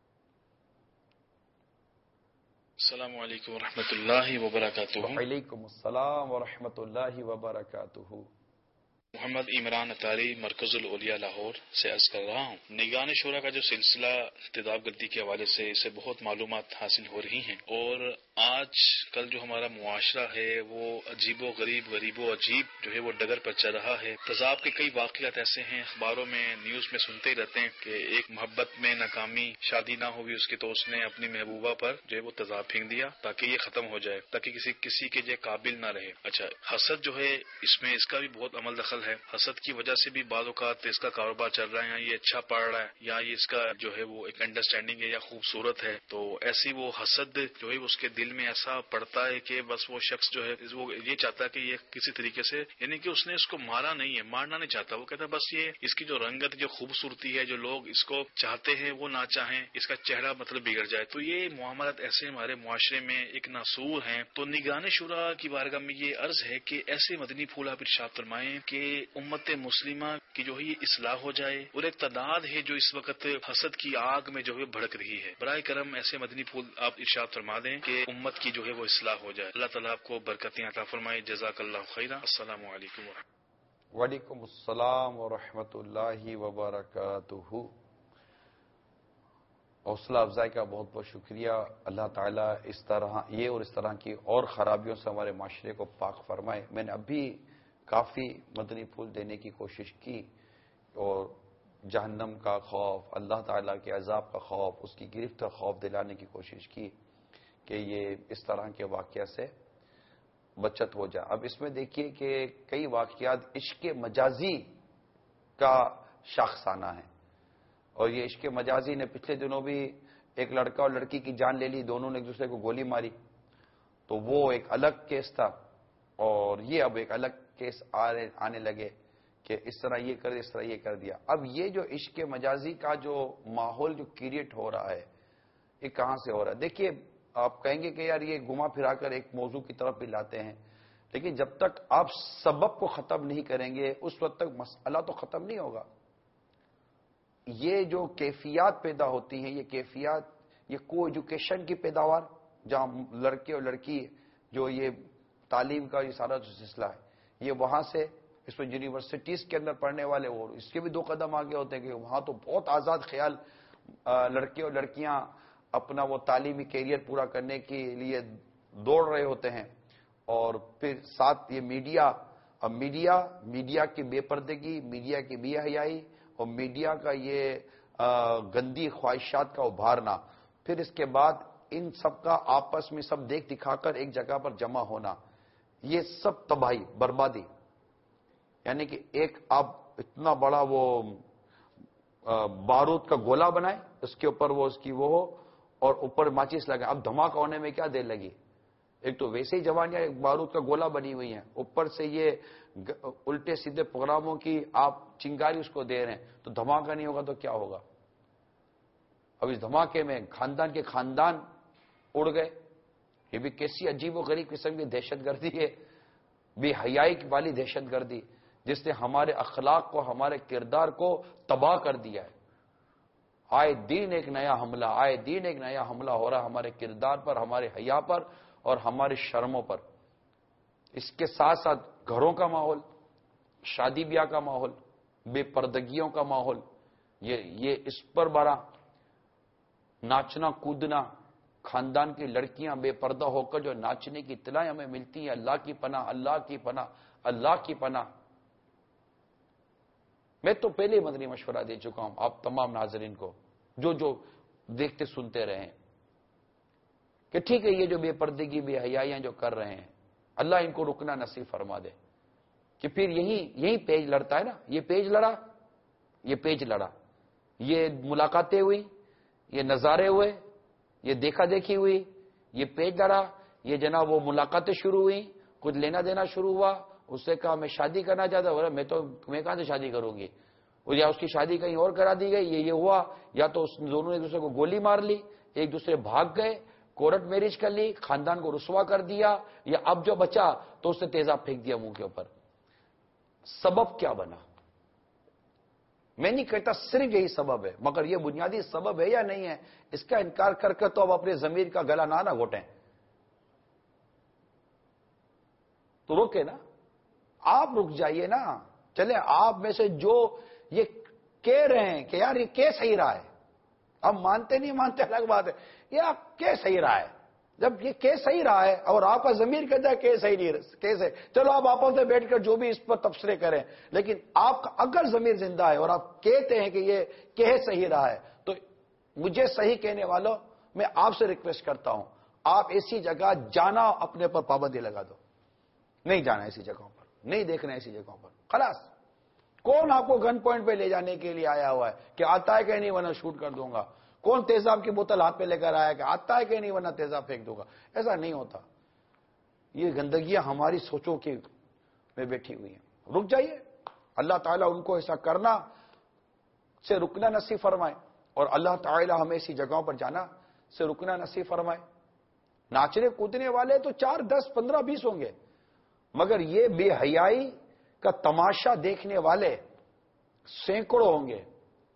السلام علیکم ورحمۃ اللہ وبرکاتہ. وعلیکم السلام ورحمۃ اللہ وبرکاتہ. محمد عمران اتاری, مرکز الاولیاء لاہور سے عرض کر رہا ہوں. نگران شورا کا جو سلسلہ تیزاب گردی کے حوالے سے اسے بہت معلومات حاصل ہو رہی ہیں, اور آج کل جو ہمارا معاشرہ ہے وہ عجیب و غریب, غریب و عجیب جو ہے وہ ڈگر پر چل رہا ہے. تیزاب کے کئی واقعات ایسے ہیں, اخباروں میں نیوز میں سنتے ہی رہتے ہیں کہ ایک محبت میں ناکامی, شادی نہ ہوئی اس کی تو اس نے اپنی محبوبہ پر جو ہے وہ تیزاب پھینک دیا تاکہ یہ ختم ہو جائے, تاکہ کسی کسی کے جو قابل نہ رہے. اچھا, حسد جو ہے اس میں اس کا بھی بہت عمل دخل ہے. حسد کی وجہ سے بھی بعض اوقات اس کا کاروبار چل رہا ہے, یا یہ اچھا پڑھ رہا ہے, یا یہ اس کا جو ہے وہ ایک انڈرسٹینڈنگ ہے یا خوبصورت ہے, تو ایسی وہ حسد جو ہے اس کے دل میں ایسا پڑتا ہے کہ بس وہ شخص جو ہے وہ یہ چاہتا ہے کہ یہ کسی طریقے سے, یعنی کہ اس نے اس کو مارا نہیں ہے, مارنا نہیں چاہتا, وہ کہتا ہے بس یہ اس کی جو رنگت, جو خوبصورتی ہے, جو لوگ اس کو چاہتے ہیں وہ نہ چاہیں, اس کا چہرہ مطلب بگڑ جائے. تو یہ معاملات ایسے ہمارے معاشرے میں ایک ناسور ہیں. تو نگران شورا کی بارگاہ میں یہ عرض ہے کہ ایسے مدنی پھول آپ ارشاد فرمائیں کہ امت مسلمہ کی جو ہے یہ اصلاح ہو جائے, اور ایک تعداد ہے جو اس وقت حسد کی آگ میں جو ہے بھڑک رہی ہے. برائے کرم ایسے مدنی پھول آپ ارشاد فرما دیں کہ امت کی جو ہے وہ اصلاح ہو جائے. اللہ تعالیٰ آپ کو برکتیں عطا فرمائے. جزاک اللہ خیرا. السلام علیکم. وعلیکم السلام ورحمۃ اللہ وبرکاتہ. حوصلہ افزائی کا بہت بہت شکریہ. اللہ تعالیٰ اس طرح یہ اور اس طرح کی اور خرابیوں سے ہمارے معاشرے کو پاک فرمائے. میں نے ابھی کافی مدنی پھول دینے کی کوشش کی, اور جہنم کا خوف, اللہ تعالیٰ کے عذاب کا خوف, اس کی گرفت کا خوف دلانے کی کوشش کی کہ یہ اس طرح کے واقعہ سے بچت ہو جائے. اب اس میں دیکھیے کہ کئی واقعات عشق مجازی کا شاخسانہ ہیں, اور یہ عشق مجازی نے پچھلے دنوں بھی ایک لڑکا اور لڑکی کی جان لے لی, دونوں نے ایک دوسرے کو گولی ماری, تو وہ ایک الگ کیس تھا, اور یہ اب ایک الگ کیس آنے لگے کہ اس طرح یہ کر اس طرح یہ کر دیا. اب یہ جو عشق مجازی کا جو ماحول جو کریٹ ہو رہا ہے, یہ کہاں سے ہو رہا ہے؟ دیکھیے آپ کہیں گے کہ یار یہ گھما پھرا کر ایک موضوع کی طرف بھی لاتے ہیں، لیکن جب تک آپ سبب کو ختم نہیں کریں گے اس وقت تک مسئلہ تو ختم نہیں ہوگا. یہ جو کیفیات پیدا ہوتی ہیں، یہ کیفیات، یہ کو ایجوکیشن کی پیداوار، جہاں لڑکے اور لڑکی جو یہ تعلیم کا یہ سارا جو سلسلہ ہے، یہ وہاں سے اس میں یونیورسٹیز کے اندر پڑھنے والے اور اس کے بھی دو قدم آگے ہوتے ہیں کہ وہاں تو بہت آزاد خیال لڑکے اور لڑکیاں اپنا وہ تعلیمی کیریئر پورا کرنے کے لیے دوڑ رہے ہوتے ہیں. اور پھر ساتھ یہ میڈیا، اب میڈیا میڈیا کی بے پردگی، میڈیا کی بے حیائی اور میڈیا کا یہ گندی خواہشات کا ابھارنا، پھر اس کے بعد ان سب کا آپس میں سب دیکھ دکھا کر ایک جگہ پر جمع ہونا، یہ سب تباہی، بربادی. یعنی کہ ایک آپ اتنا بڑا وہ بارود کا گولا بنائے، اس کے اوپر وہ اس کی وہ ہو اور اوپر ماچس لگائے. اب دھماکہ ہونے میں کیا دیر لگی؟ ایک تو ویسے ہی جوانیاں ایک بارود کا گولا بنی ہوئی ہیں، اوپر سے یہ الٹے سیدھے پروگراموں کی آپ چنگاری اس کو دے رہے ہیں، تو دھماکہ نہیں ہوگا تو کیا ہوگا؟ اب اس دھماکے میں خاندان کے خاندان اڑ گئے. یہ بھی کیسی عجیب و غریب قسم کی دہشت گردی ہے، بے حیائی والی دہشت گردی جس نے ہمارے اخلاق کو، ہمارے کردار کو تباہ کر دیا ہے. آئے دین ایک نیا حملہ، آئے دین ایک نیا حملہ ہو رہا ہے ہمارے کردار پر، ہمارے حیا پر اور ہمارے شرموں پر. اس کے ساتھ ساتھ گھروں کا ماحول، شادی بیاہ کا ماحول، بے پردگیوں کا ماحول، یہ یہ اس پر بڑا ناچنا کودنا، خاندان کی لڑکیاں بے پردہ ہو کر جو ناچنے کی اطلاع ہمیں ملتی ہیں، اللہ کی پناہ، اللہ کی پناہ، اللہ کی پناہ. میں تو پہلے مدنی مشورہ دے چکا ہوں آپ تمام ناظرین کو جو جو دیکھتے سنتے رہے ہیں کہ ٹھیک ہے یہ جو بے پردگی بے حیائیاں جو کر رہے ہیں، اللہ ان کو رکنا نصیب فرما دے. کہ پھر یہی یہی پیج لڑتا ہے نا، یہ پیج لڑا، یہ پیج لڑا، یہ ملاقاتیں ہوئی، یہ نظارے ہوئے، یہ دیکھا دیکھی ہوئی، یہ پیج لڑا، یہ جناب وہ ملاقاتیں شروع ہوئی، کچھ لینا دینا شروع ہوا. اس سے کہا میں شادی کرنا چاہتا ہوں، میں تو میں کہاں سے شادی کروں گی، یا اس کی شادی کہیں اور کرا دی گئی. یہ یہ ہوا، یا تو اس دونوں نے ایک دوسرے کو گولی مار لی، ایک دوسرے بھاگ گئے، کورٹ میرج کر لی، خاندان کو رسوا کر دیا، یا اب جو بچا تو اس نے تیزاب پھینک دیا منہ کے اوپر. سبب کیا بنا؟ میں نہیں کہتا صرف یہی سبب ہے، مگر یہ بنیادی سبب ہے یا نہیں ہے، اس کا انکار کر کر تو اب اپنے ضمیر کا گلا نہ نہ گھوٹیں. تو روکے نا، آپ رک جائیے نا. چلے آپ میں سے جو یہ کہہ رہے ہیں کہ یار یہ کہہ صحیح رہا ہے، اب مانتے نہیں مانتے الگ بات ہے، یہ آپ کہہ صحیح رہا ہے. جب یہ کہہ صحیح رہا ہے اور آپ کا ضمیر کہتا ہے کہ صحیح نہیں، کیسے، چلو آپ آپس میں بیٹھ کر جو بھی اس پر تبصرے کریں، لیکن آپ کا اگر ضمیر زندہ ہے اور آپ کہتے ہیں کہ یہ کہہ صحیح رہا ہے، تو مجھے صحیح کہنے والوں میں آپ سے ریکویسٹ کرتا ہوں، آپ ایسی جگہ جانا اپنے پر پابندی لگا دو. نہیں جانا ایسی جگہوں پر، نہیں دیکھنا ایسی جگہوں پر. خلاص، کون آپ کو گن پوائنٹ پہ لے جانے کے لیے آیا ہوا ہے کہ آتا ہے کہ نہیں ورنہ شوٹ کر دوں گا؟ کون تیزاب کی بوتل ہاتھ پہ لے کر آیا کہ آتا ہے کہ نہیں ورنہ تیزاب پھینک دوں گا؟ ایسا نہیں ہوتا. یہ گندگیاں ہماری سوچوں کی میں بیٹھی ہوئی ہیں. رک جائیے، اللہ تعالیٰ ان کو ایسا کرنا سے رکنا نصیب فرمائے، اور اللہ تعالیٰ ہمیں ایسی جگہوں پر جانا سے رکنا نصیب فرمائے. ناچنے کودنے والے تو چار دس پندرہ بیس ہوں گے، مگر یہ بے حیائی کا تماشا دیکھنے والے سینکڑوں ہوں گے.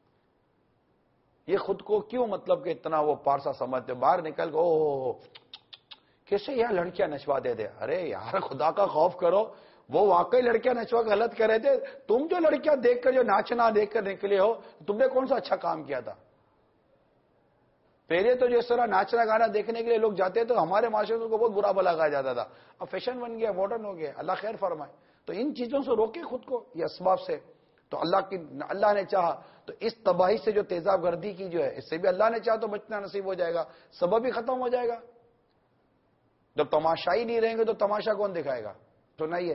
یہ خود کو کیوں مطلب کہ اتنا وہ پارسا سمجھتے، باہر نکل گئے او کیسے یہاں لڑکیاں نچوا دے دے. ارے یار خدا کا خوف کرو، وہ واقعی لڑکیاں نچوا کے غلط کر رہے تھے. تم جو لڑکیاں دیکھ کر جو ناچنا دیکھ کر نکلے ہو، تم نے کون سا اچھا کام کیا تھا؟ پہلے تو جس طرح ناچنا گانا دیکھنے کے لیے لوگ جاتے تو ہمارے معاشرے میں کو بہت برا بھلا کہا جاتا تھا. اب فیشن بن گیا، ماڈرن ہو گیا. اللہ خیر فرمائے. تو ان چیزوں سے روکے خود کو، یہ اسباب سے. تو اللہ کی اللہ نے چاہا تو اس تباہی سے جو تیزاب گردی کی جو ہے، اس سے بھی اللہ نے چاہا تو بچنا نصیب ہو جائے گا، سبب بھی ختم ہو جائے گا. جب تماشائی نہیں رہیں گے تو تماشا کون دکھائے گا؟ سنائیے.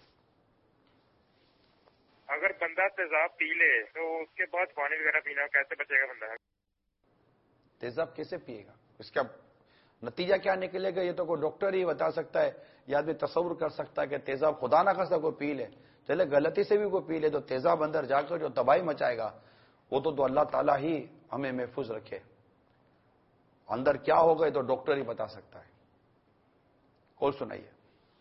اگر بندہ تیزاب پی لے تو اس کے بعد پانی وغیرہ پینا کیسے بچے گا بندہ؟ تیزاب کیسے پیے گا؟ اس کا نتیجہ کیا نکلے گا یہ تو کوئی ڈاکٹر ہی بتا سکتا ہے، یا آدمی تصور کر سکتا ہے کہ تیزاب خدا نہ خاصا کوئی پی لے، چلے غلطی سے بھی کوئی پی لے تو تیزاب اندر جا کر جو تباہی مچائے گا وہ تو, تو اللہ تعالیٰ ہی ہمیں محفوظ رکھے. اندر کیا ہوگا یہ تو ڈاکٹر ہی بتا سکتا ہے. کال سنائیے.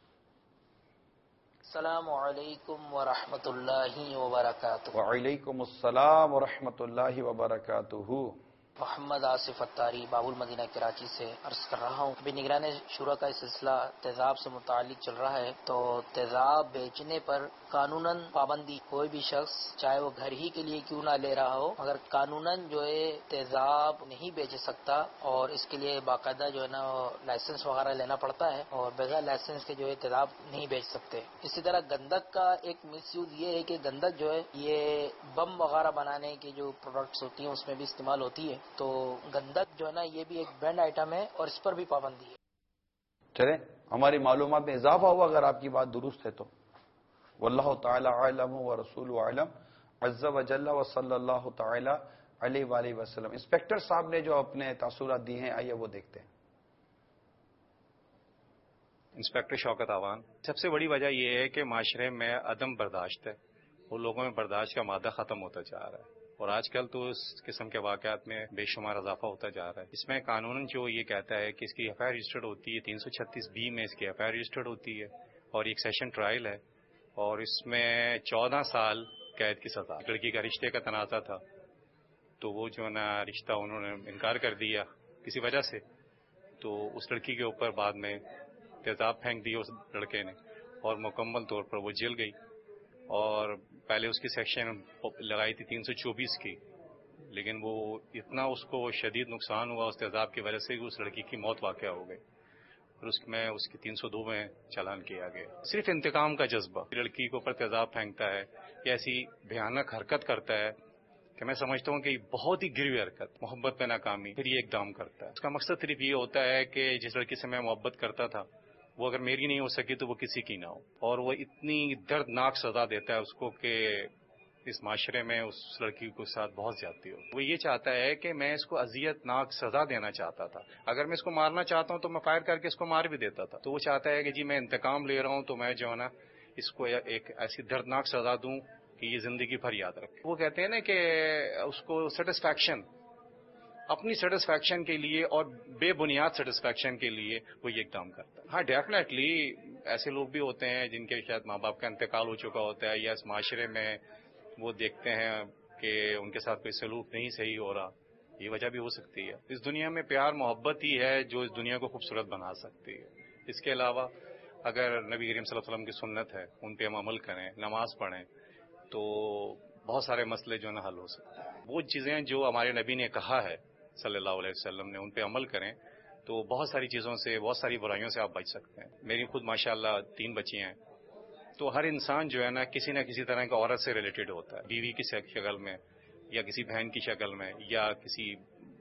السلام علیکم ورحمۃ اللہ وبرکاتہ. وعلیکم السلام ورحمۃ اللہ وبرکاتہ. محمد آصف اتاری باب المدینہ کراچی سے عرض کر رہا ہوں. ابھی نگران شورا کا سلسلہ تیزاب سے متعلق چل رہا ہے. تو تیزاب بیچنے پر قانوناً پابندی، کوئی بھی شخص چاہے وہ گھر ہی کے لیے کیوں نہ لے رہا ہو مگر قانوناً جو ہے تیزاب نہیں بیچ سکتا، اور اس کے لیے باقاعدہ جو ہے نا لائسنس وغیرہ لینا پڑتا ہے، اور بغیر لائسنس کے جو ہے تیزاب نہیں بیچ سکتے. اسی طرح گندک کا ایک مس یوز یہ ہے کہ گندک جو ہے یہ بم وغیرہ بنانے کی جو پروڈکٹس ہوتی ہیں اس میں بھی استعمال ہوتی ہے. تو گندک جو ہے نا یہ بھی ایک بینڈ آئٹم ہے اور اس پر بھی پابندی ہے. چلیں ہماری معلومات میں اضافہ ہوا اگر آپ کی بات درست ہے تو. واللہ تعالی اعلم ورسول اعلم عز وجل وصلی اللہ تعالی علیہ وآلہ وسلم. انسپیکٹر صاحب نے جو اپنے تاثرات دی ہیں آئیے وہ دیکھتے ہیں. انسپیکٹر شوکت آوان. سب سے بڑی وجہ یہ ہے کہ معاشرے میں عدم برداشت ہے، وہ لوگوں میں برداشت کا مادہ ختم ہوتا جا رہا ہے، اور آج کل تو اس قسم کے واقعات میں بے شمار اضافہ ہوتا جا رہا ہے. اس میں قانون جو یہ کہتا ہے کہ اس کی ایف آئی آر رجسٹرڈ ہوتی ہے، تین سو چھتیس بی میں اس کی ایف آئی آر رجسٹرڈ ہوتی ہے، اور ایک سیشن ٹرائل ہے، اور اس میں چودہ سال قید کی سزا. لڑکی کا رشتے کا تنازع تھا تو وہ جو نا رشتہ انہوں نے انکار کر دیا کسی وجہ سے، تو اس لڑکی کے اوپر بعد میں تیزاب پھینک دیا اس لڑکے نے، اور مکمل طور پر وہ جل گئی. اور پہلے اس کی سیکشن لگائی تھی تین سو چوبیس کی، لیکن وہ اتنا اس کو شدید نقصان ہوا اس تیزاب کی وجہ سے کہ اس لڑکی کی موت واقع ہو گئی، اور اس میں اس کی تین سو دو میں چالان کیا گیا. صرف انتقام کا جذبہ لڑکی کے اوپر تیزاب پھینکتا ہے یا ایسی بھیانک حرکت کرتا ہے کہ میں سمجھتا ہوں کہ یہ بہت ہی گروی حرکت، محبت میں ناکامی، پھر یہ اقدام کرتا ہے. اس کا مقصد صرف یہ ہوتا ہے کہ جس لڑکی سے میں محبت کرتا تھا وہ اگر میری نہیں ہو سکی تو وہ کسی کی نہ ہو، اور وہ اتنی دردناک سزا دیتا ہے اس کو کہ اس معاشرے میں اس لڑکی کے ساتھ بہت زیادتی ہو. وہ یہ چاہتا ہے کہ میں اس کو اذیت ناک سزا دینا چاہتا تھا، اگر میں اس کو مارنا چاہتا ہوں تو میں فائر کر کے اس کو مار بھی دیتا تھا. تو وہ چاہتا ہے کہ جی میں انتقام لے رہا ہوں تو میں جو ہے نا اس کو ایک ایسی دردناک سزا دوں کہ یہ زندگی بھر یاد رکھے. وہ کہتے ہیں نا کہ اس کو سیٹسفیکشن، اپنی سیٹسفیکشن کے لیے اور بے بنیاد سیٹسفیکشن کے لیے وہ یہ اقدام کرتا ہے. ہاں ڈیفینیٹلی ایسے لوگ بھی ہوتے ہیں جن کے شاید ماں باپ کا انتقال ہو چکا ہوتا ہے، یا اس معاشرے میں وہ دیکھتے ہیں کہ ان کے ساتھ کوئی سلوک نہیں صحیح ہو رہا، یہ وجہ بھی ہو سکتی ہے. اس دنیا میں پیار محبت ہی ہے جو اس دنیا کو خوبصورت بنا سکتی ہے. اس کے علاوہ اگر نبی کریم صلی اللہ علیہ وسلم کی سنت ہے ان پہ ہم عمل کریں، نماز پڑھیں، تو بہت سارے مسئلے جو ہے نا حل ہو سکتے ہیں. وہ چیزیں جو ہمارے نبی نے کہا ہے صلی اللہ علیہ وسلم نے، ان پہ عمل کریں تو بہت ساری چیزوں سے، بہت ساری برائیوں سے آپ بچ سکتے ہیں. میری خود ماشاءاللہ تین بچی ہیں، تو ہر انسان جو ہے نا کسی نہ کسی طرح کا عورت سے ریلیٹڈ ہوتا ہے، بیوی کی شکل میں یا کسی بہن کی شکل میں یا کسی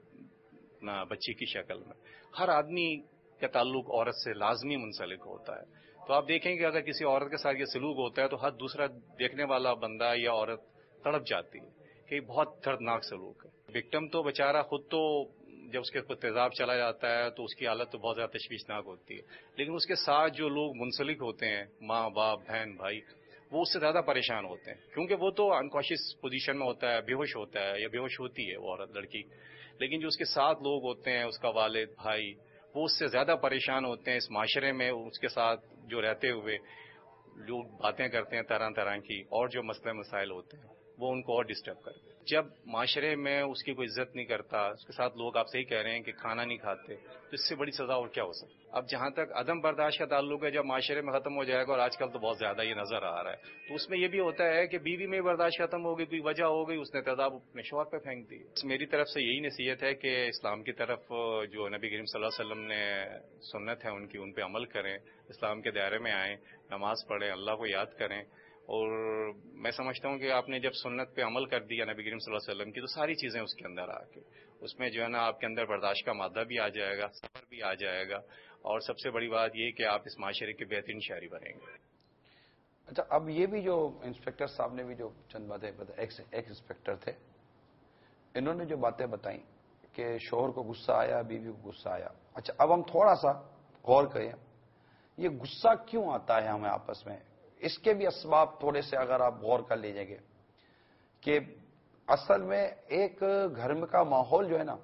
نہ بچی کی شکل میں. ہر آدمی کا تعلق عورت سے لازمی منسلک ہوتا ہے. تو آپ دیکھیں کہ اگر کسی عورت کے ساتھ یہ سلوک ہوتا ہے تو ہر دوسرا دیکھنے والا بندہ یا عورت تڑپ جاتی ہے کہ یہ بہت دردناک سلوک ہے. وکٹم تو بیچارہ خود تو جب اس کے اوپر تیزاب چلا جاتا ہے تو اس کی حالت تو بہت زیادہ تشویشناک ہوتی ہے، لیکن اس کے ساتھ جو لوگ منسلک ہوتے ہیں، ماں باپ بہن بھائی، وہ اس سے زیادہ پریشان ہوتے ہیں، کیونکہ وہ تو انکانشیس پوزیشن میں ہوتا ہے، بے ہوش ہوتا ہے یا بے ہوش ہوتی ہے وہ عورت لڑکی. لیکن جو اس کے ساتھ لوگ ہوتے ہیں، اس کا والد بھائی، وہ اس سے زیادہ پریشان ہوتے ہیں. اس معاشرے میں اس کے ساتھ جو رہتے ہوئے لوگ باتیں کرتے ہیں طرح طرح کی، اور جو مسئلے مسائل ہوتے ہیں وہ ان کو اور ڈسٹرب کرتے ہیں. جب معاشرے میں اس کی کوئی عزت نہیں کرتا، اس کے ساتھ لوگ آپ سے ہی کہہ رہے ہیں کہ کھانا نہیں کھاتے، تو اس سے بڑی سزا اور کیا ہو سکتی. اب جہاں تک عدم برداشت کا تعلق ہے، جب معاشرے میں ختم ہو جائے گا، اور آج کل تو بہت زیادہ یہ نظر آ رہا ہے، تو اس میں یہ بھی ہوتا ہے کہ بیوی میں برداشت ختم ہو گئی، کوئی وجہ ہو گئی، اس نے تیزاب اپنے شوہر پہ پھینک دی. میری طرف سے یہی نصیحت ہے کہ اسلام کی طرف جو نبی کریم صلی اللہ علیہ وسلم نے سنت ہے ان کی، ان پہ عمل کریں، اسلام کے دائرے میں آئیں، نماز پڑھیں، اللہ کو یاد کریں. اور میں سمجھتا ہوں کہ آپ نے جب سنت پہ عمل کر دیا نبی کریم صلی اللہ علیہ وسلم کی، تو ساری چیزیں اس کے اندر آ کے اس میں جو ہے نا آپ کے اندر برداشت کا مادہ بھی آ جائے گا، صبر بھی آ جائے گا، اور سب سے بڑی بات یہ کہ آپ اس معاشرے کے بہترین شہری بنیں گے. اچھا، اب یہ بھی جو انسپیکٹر صاحب نے بھی جو چند باتیں بتائیں، ایک انسپیکٹر تھے، انہوں نے جو باتیں بتائیں کہ شوہر کو غصہ آیا، بیوی کو غصہ آیا. اچھا، اب ہم تھوڑا سا غور کریں، یہ غصہ کیوں آتا ہے ہمیں آپس میں؟ اس کے بھی اسباب تھوڑے سے اگر آپ غور کر لیجئے گے کہ اصل میں ایک گھر میں کا ماحول جو ہے نا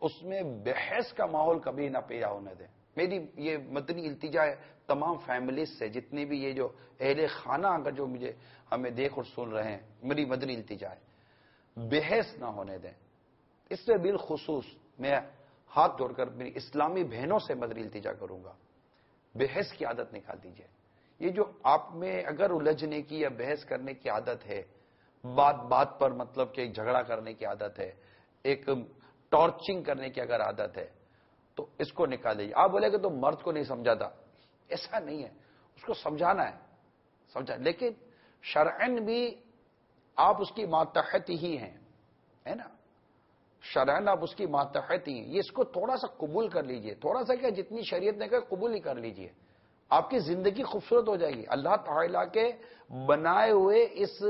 اس میں بحث کا ماحول کبھی نہ پیدا ہونے دیں. میری یہ مدنی التجا ہے تمام فیملیز سے، جتنی بھی یہ جو اہل خانہ اگر جو مجھے ہمیں دیکھ اور سن رہے ہیں، میری مدنی التجا ہے بحث نہ ہونے دیں. اس میں بالخصوص میں ہاتھ جوڑ کر میری اسلامی بہنوں سے مدنی التجا کروں گا، بحث کی عادت نکال دیجئے. یہ جو آپ میں اگر الجھنے کی یا بحث کرنے کی عادت ہے، بات بات پر مطلب کہ ایک جھگڑا کرنے کی عادت ہے، ایک ٹارچنگ کرنے کی اگر عادت ہے تو اس کو نکال دیجیے. آپ بولے کہ تو مرد کو نہیں سمجھا تھا، ایسا نہیں ہے، اس کو سمجھانا ہے، سمجھا. لیکن شرعن بھی آپ اس کی ماتحت ہی ہیں، ہے نا، شرعن آپ اس کی ماتحت ہی ہیں. یہ اس کو تھوڑا سا قبول کر لیجئے، تھوڑا سا کیا جتنی شریعت نے کہا قبول ہی کر لیجئے. آپ کی زندگی خوبصورت ہو جائے گی. اللہ تعالیٰ کے بنائے ہوئے اس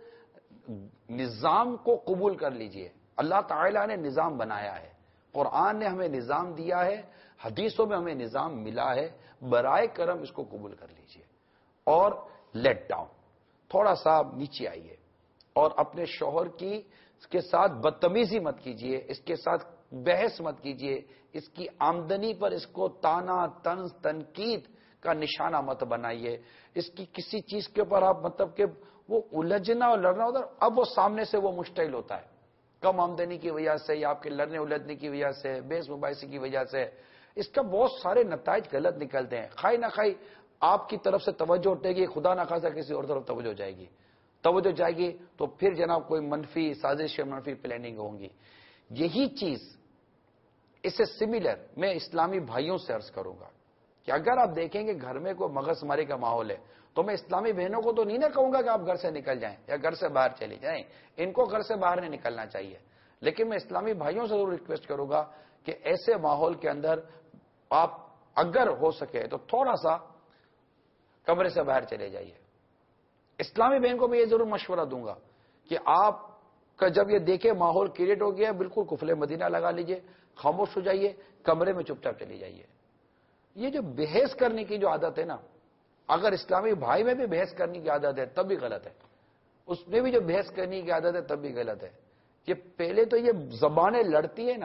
نظام کو قبول کر لیجئے. اللہ تعالیٰ نے نظام بنایا ہے، قرآن نے ہمیں نظام دیا ہے، حدیثوں میں ہمیں نظام ملا ہے. برائے کرم اس کو قبول کر لیجئے اور لیٹ ڈاؤن، تھوڑا سا نیچے آئیے اور اپنے شوہر کی اس کے ساتھ بدتمیزی مت کیجئے، اس کے ساتھ بحث مت کیجئے، اس کی آمدنی پر اس کو تانا طنز تنقید کا نشانہ مت بنائیے. اس کی کسی چیز کے اوپر آپ مطلب کہ وہ الجھنا اور لڑنا ہوتا ہے، اب وہ سامنے سے وہ مشتعل ہوتا ہے کم آمدنی کی وجہ سے یا آپ کے لڑنے الجھنے کی وجہ سے، بحث مباحثے کی وجہ سے. اس کا بہت سارے نتائج غلط نکلتے ہیں. خواہ نہ خواہ آپ کی طرف سے توجہ اٹھے گی، خدا نہ خاصا کسی اور طرف توجہ جائے گی، توجہ جائے گی تو پھر جناب کوئی منفی سازش یا منفی پلاننگ ہوں گی. یہی چیز اس سے سملر میں اسلامی بھائیوں سے عرض کروں گا کہ اگر آپ دیکھیں کہ گھر میں کوئی مغز ماری کا ماحول ہے تو میں اسلامی بہنوں کو تو نہیں نہ کہوں گا کہ آپ گھر سے نکل جائیں یا گھر سے باہر چلے جائیں، ان کو گھر سے باہر نہیں نکلنا چاہیے. لیکن میں اسلامی بھائیوں سے ضرور ریکویسٹ کروں گا کہ ایسے ماحول کے اندر آپ اگر ہو سکے تو تھوڑا سا کمرے سے باہر چلے جائیے. اسلامی بہن کو میں یہ ضرور مشورہ دوں گا کہ آپ کا جب یہ دیکھے ماحول کریٹ ہو گیا بالکل قفل مدینہ لگا لیجئے، خاموش ہو جائیے، کمرے میں چپ چاپ چلی جائیے. یہ جو بحث کرنے کی جو عادت ہے نا، اگر اسلامی بھائی میں بھی بحث کرنے کی عادت ہے تب بھی غلط ہے، اس میں بھی جو بحث کرنے کی عادت ہے تب بھی غلط ہے. کہ پہلے تو یہ زبانیں لڑتی ہے نا،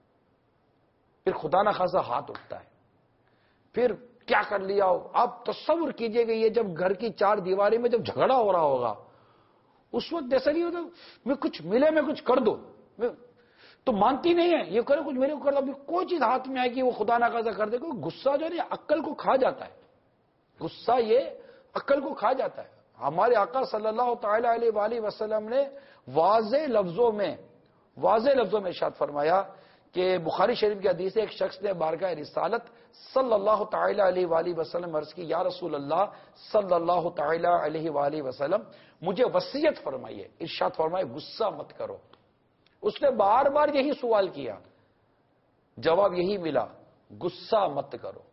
پھر خدا نہ خاصا ہاتھ اٹھتا ہے، پھر کیا کر لیا ہو. آپ تصور کیجئے کہ یہ جب گھر کی چار دیواری میں جب جھگڑا ہو رہا ہوگا اس وقت ایسا نہیں ہوتا میں کچھ ملے میں کچھ کر دو، تو مانتی نہیں ہے، یہ کرے کچھ میرے کو کر دو، کوئی چیز ہاتھ میں آئے گی وہ خدا نہ خاصا کر دے. کوئی غصہ جو ہے نا عقل کو کھا جاتا ہے، غصہ یہ عقل کو کھا جاتا ہے. ہمارے آقا صلی اللہ تعالی علیہ وآلہ وسلم نے واضح لفظوں میں واضح لفظوں میں ارشاد فرمایا کہ بخاری شریف کی حدیث ہے، ایک شخص نے بارگاہ رسالت صلی اللہ تعالی علیہ وآلہ وسلم عرض کی، یا رسول اللہ صلی اللہ تعالی علیہ وآلہ وسلم مجھے وصیت فرمائیے. ارشاد فرمائے غصہ مت کرو. اس نے بار بار یہی سوال کیا، جواب یہی ملا، غصہ مت کرو.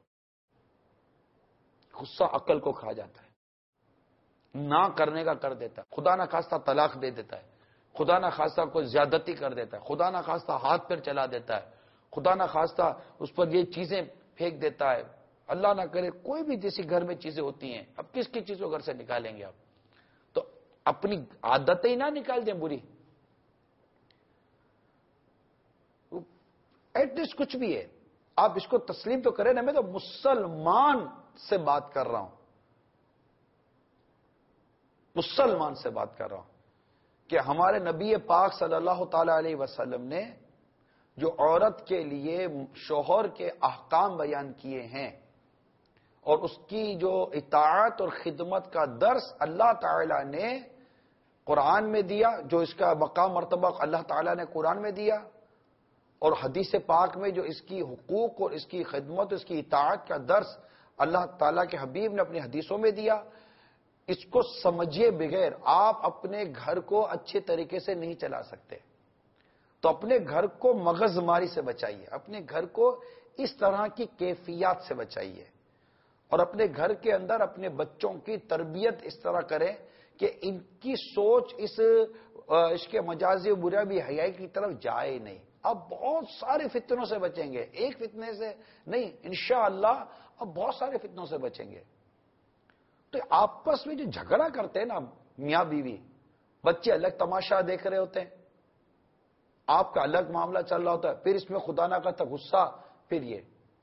غصہ عقل کو کھا جاتا ہے، نہ کرنے کا کر دیتا ہے، خدا نہ خواستہ طلاق دے دیتا ہے، خدا نہ خواستہ کوئی زیادتی کر دیتا ہے، خدا نہ خواستہ ہاتھ پیر چلا دیتا ہے، خدا نہ خواستہ اس پر یہ چیزیں پھینک دیتا ہے. اللہ نہ کرے کوئی بھی جیسی گھر میں چیزیں ہوتی ہیں، اب کس کی چیزوں گھر سے نکالیں گے آپ؟ تو اپنی عادتیں ہی نہ نکال دیں بری. ایٹ لیسٹ کچھ بھی ہے آپ اس کو تسلیم تو کریں نا. میں تو مسلمان سے بات کر رہا ہوں، مسلمان سے بات کر رہا ہوں کہ ہمارے نبی پاک صلی اللہ تعالی علیہ وسلم نے جو عورت کے لیے شوہر کے احکام بیان کیے ہیں اور اس کی جو اطاعت اور خدمت کا درس اللہ تعالی نے قرآن میں دیا، جو اس کا مقام مرتبہ اللہ تعالی نے قرآن میں دیا، اور حدیث پاک میں جو اس کی حقوق اور اس کی خدمت اس کی اطاعت کا درس اللہ تعالیٰ کے حبیب نے اپنی حدیثوں میں دیا، اس کو سمجھے بغیر آپ اپنے گھر کو اچھے طریقے سے نہیں چلا سکتے. تو اپنے گھر کو مغز ماری سے بچائیے، اپنے گھر کو اس طرح کی کیفیات سے بچائیے، اور اپنے گھر کے اندر اپنے بچوں کی تربیت اس طرح کریں کہ ان کی سوچ اس عشق مجازی و برا بھی حیائی کی طرف جائے نہیں. اب بہت سارے فتنوں سے بچیں گے، ایک فتنے سے نہیں انشاءاللہ، اب بہت سارے فتنوں سے بچیں گے. تو آپس میں جو جھگڑا کرتے ہیں نا میاں بیوی، بچے الگ تماشا دیکھ رہے ہوتے ہیں، آپ کا الگ معاملہ چل رہا ہوتا ہے، پھر اس میں خدا نہ کرتا غصہ، پھر یہ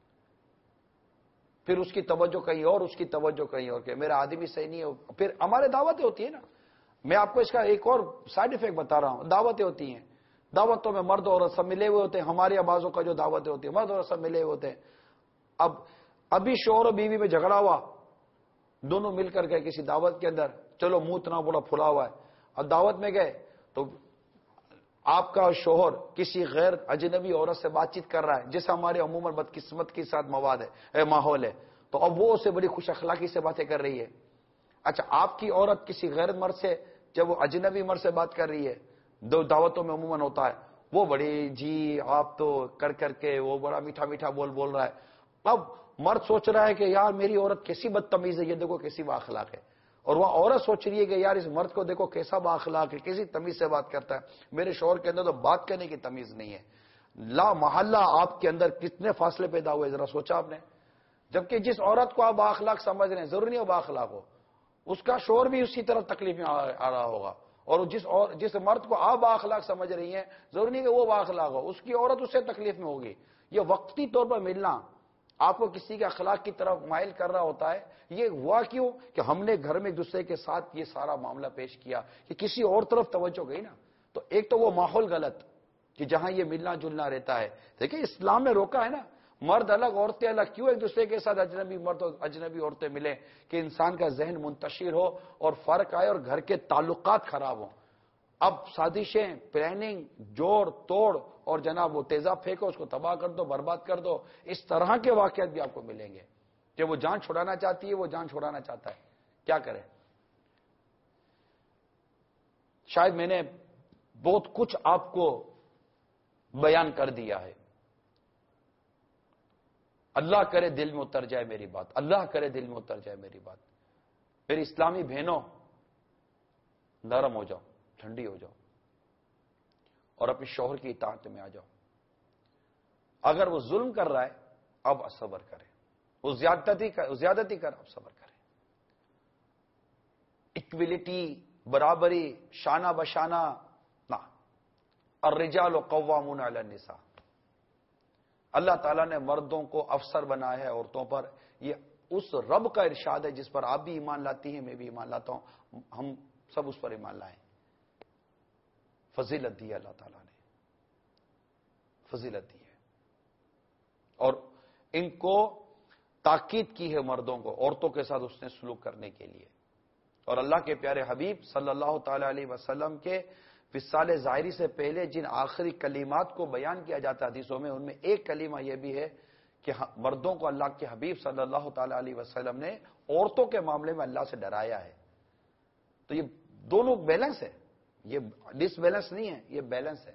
پھر اس کی توجہ کہیں اور، اس کی توجہ کہیں اور کہ میرا آدمی صحیح نہیں ہے. پھر ہمارے دعوتیں ہوتی ہیں نا. میں آپ کو اس کا ایک اور سائڈ افیکٹ بتا رہا ہوں. دعوتیں ہوتی ہیں، دعوتوں میں مرد اور عورت سب ملے ہوئے ہوتے ہیں. ہمارے آبازوں کا جو دعوتیں ہوتی ہیں مرد اور سب ملے ہوئے ہوتے ہیں. اب ابھی شوہر اور بیوی میں جھگڑا ہوا، دونوں مل کر گئے کسی دعوت کے اندر، چلو منہ اتنا بڑا پھلا ہوا ہے. اب دعوت میں گئے تو آپ کا شوہر کسی غیر اجنبی عورت سے بات چیت کر رہا ہے، جیسے ہمارے عموماً بدقسمت کے ساتھ مواد ہے ماحول ہے، تو اب وہ اسے بڑی خوش اخلاقی سے باتیں کر رہی ہے. اچھا آپ کی عورت کسی غیر مرد سے، جب وہ اجنبی مرد سے بات کر رہی ہے، دو دعوتوں میں عموماً ہوتا ہے، وہ بڑی جی آپ تو کر کر کے وہ بڑا میٹھا میٹھا بول بول رہا ہے. اب مرد سوچ رہا ہے کہ یار میری عورت کیسی بدتمیز ہے، یہ دیکھو کیسی بااخلاق ہے. اور وہ عورت سوچ رہی ہے کہ یار اس مرد کو دیکھو کیسا بااخلاق ہے، کیسی تمیز سے بات کرتا ہے. میرے شوہر کے اندر تو بات کرنے کی تمیز نہیں ہے. لا محالہ آپ کے اندر کتنے فاصلے پیدا ہوئے، ذرا سوچا آپ نے؟ جبکہ جس عورت کو آپ بااخلاق سمجھ رہے ہیں ضروری نہیں ہو بااخلاق ہو، اس کا شوہر بھی اسی طرح تکلیف میں آ رہا ہوگا. اور جس اور جس مرد کو آپ بااخلاق سمجھ رہی ہیں ضروری نہیں کہ وہ بااخلاق ہو، اس کی عورت اس سے تکلیف میں ہوگی. یہ وقتی طور پر ملنا آپ کو کسی کے اخلاق کی طرف مائل کر رہا ہوتا ہے. یہ ہوا کیوں کہ ہم نے گھر میں ایک دوسرے کے ساتھ یہ سارا معاملہ پیش کیا کہ کسی اور طرف توجہ گئی نا. تو ایک تو وہ ماحول غلط کہ جہاں یہ ملنا جلنا رہتا ہے. دیکھیں اسلام نے روکا ہے نا، مرد الگ عورتیں الگ. کیوں ایک دوسرے کے ساتھ اجنبی مرد اور اجنبی عورتیں ملیں؟ کہ انسان کا ذہن منتشر ہو اور فرق آئے اور گھر کے تعلقات خراب ہوں. اب سازشیں، پلاننگ، جوڑ توڑ اور جناب وہ تیزاب پھینکو، اس کو تباہ کر دو، برباد کر دو. اس طرح کے واقعات بھی آپ کو ملیں گے کہ وہ جان چھڑانا چاہتی ہے، وہ جان چھڑانا چاہتا ہے. کیا کرے؟ شاید میں نے بہت کچھ آپ کو بیان کر دیا ہے. اللہ کرے دل میں اتر جائے میری بات، اللہ کرے دل میں اتر جائے میری بات. میری اسلامی بہنوں، نرم ہو جاؤ، ٹھنڈی ہو جاؤ اور اپنے شوہر کی اطاعت میں آ جاؤ. اگر وہ ظلم کر رہا ہے اب صبر کرے، وہ زیادتی کر زیادتی کر اب صبر کرے. اکویلٹی، برابری، شانہ بشانہ نہ. الرجال قوامون علی النساء. اللہ تعالیٰ نے مردوں کو افسر بنایا ہے عورتوں پر. یہ اس رب کا ارشاد ہے جس پر آپ بھی ایمان لاتی ہیں، میں بھی ایمان لاتا ہوں، ہم سب اس پر ایمان لائیں. فضیلت دی ہے اللہ تعالیٰ نے، فضیلت دی ہے. اور ان کو تاکید کی ہے مردوں کو عورتوں کے ساتھ اس نے سلوک کرنے کے لیے. اور اللہ کے پیارے حبیب صلی اللہ تعالی علیہ وسلم کے وصال ظاہری سے پہلے جن آخری کلمات کو بیان کیا جاتا ہے حدیثوں میں، ان میں ایک کلمہ یہ بھی ہے کہ مردوں کو اللہ کے حبیب صلی اللہ تعالی علیہ وسلم نے عورتوں کے معاملے میں اللہ سے ڈرایا ہے. تو یہ دونوں بیلنس ہے، یہ ڈس بیلنس نہیں ہے، یہ بیلنس ہے.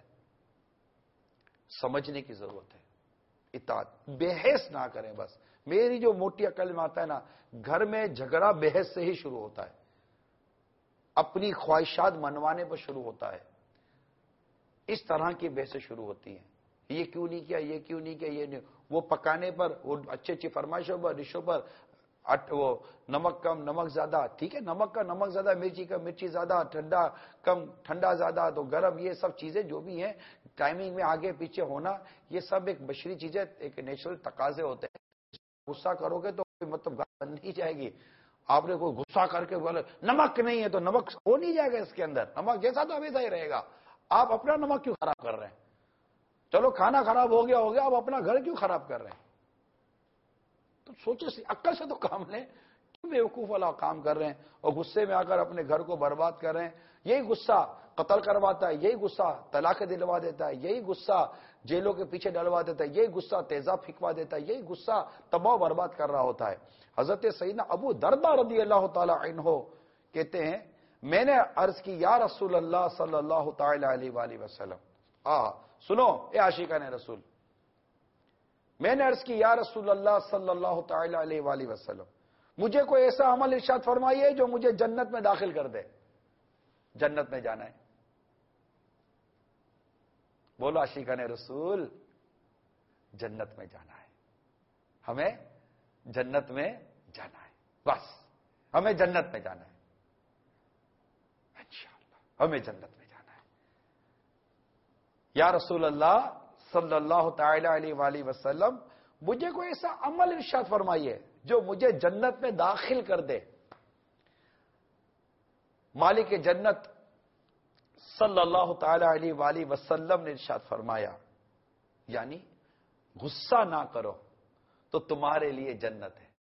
سمجھنے کی ضرورت ہے. اطاعت، بحث نہ کریں. بس میری جو موٹی عقل میں آتا ہے نا، گھر میں جھگڑا بحث سے ہی شروع ہوتا ہے، اپنی خواہشات منوانے پر شروع ہوتا ہے. اس طرح کی بحثیں شروع ہوتی ہیں. یہ کیوں نہیں کیا، یہ کیوں نہیں کیا، یہ نہیں. وہ پکانے پر، وہ اچھی اچھی فرمائشوں پر، ڈشوں پر، وہ نمک کم نمک زیادہ، ٹھیک ہے، نمک کا نمک زیادہ، مرچی کا مرچی زیادہ، ٹھنڈا کم ٹھنڈا زیادہ تو گرم، یہ سب چیزیں جو بھی ہیں ٹائمنگ میں آگے پیچھے ہونا، یہ سب ایک بشری چیزیں، ایک نیچرل تقاضے ہوتے ہیں. غصہ کرو گے تو مطلب بن نہیں جائے گی. آپ نے کوئی غصہ کر کے بولے نمک نہیں ہے تو نمک ہو نہیں جائے گا اس کے اندر. نمک جیسا تو ہمیشہ ہی رہے گا. آپ اپنا نمک کیوں خراب کر رہے ہیں؟ چلو کھانا خراب ہو گیا ہو گیا، آپ اپنا گھر کیوں خراب کر رہے ہیں؟ تو سوچے، عقل سے تو کام لیں. کیوں بیوقوف والا کام کر رہے ہیں اور غصے میں آ کر اپنے گھر کو برباد کر رہے ہیں؟ یہی غصہ قتل کرواتا ہے، یہی غصہ طلاق دلوا دیتا ہے، یہی غصہ جیلوں کے پیچھے ڈلوا دیتا ہے، یہی غصہ تیزاب پھینکوا دیتا ہے، یہی غصہ تباہ و برباد کر رہا ہوتا ہے. حضرت سیدنا ابو دردہ رضی اللہ تعالی عنہ کہتے ہیں، میں نے عرض کی یا رسول اللہ صلی اللہ تعالی علیہ وآلہ وسلم، آ سنو اے عاشقان رسول، میں نے عرض کی یا رسول اللہ صلی اللہ تعالی علیہ وآلہ وسلم، مجھے کوئی ایسا عمل ارشاد فرمائیے جو مجھے جنت میں داخل کر دے. جنت میں جانا ہے. بولو عاشقان رسول، جنت میں جانا ہے. ہمیں جنت میں جانا ہے، بس ہمیں جنت میں جانا ہے انشاءاللہ، ہمیں جنت میں جانا ہے. یا رسول اللہ صلی اللہ تعالی علیہ وآلہ وسلم مجھے کوئی ایسا عمل ارشاد فرمائیے جو مجھے جنت میں داخل کر دے. مالک جنت صلی اللہ تعالی علیہ وآلہ وسلم نے ارشاد فرمایا یعنی غصہ نہ کرو تو تمہارے لیے جنت ہے.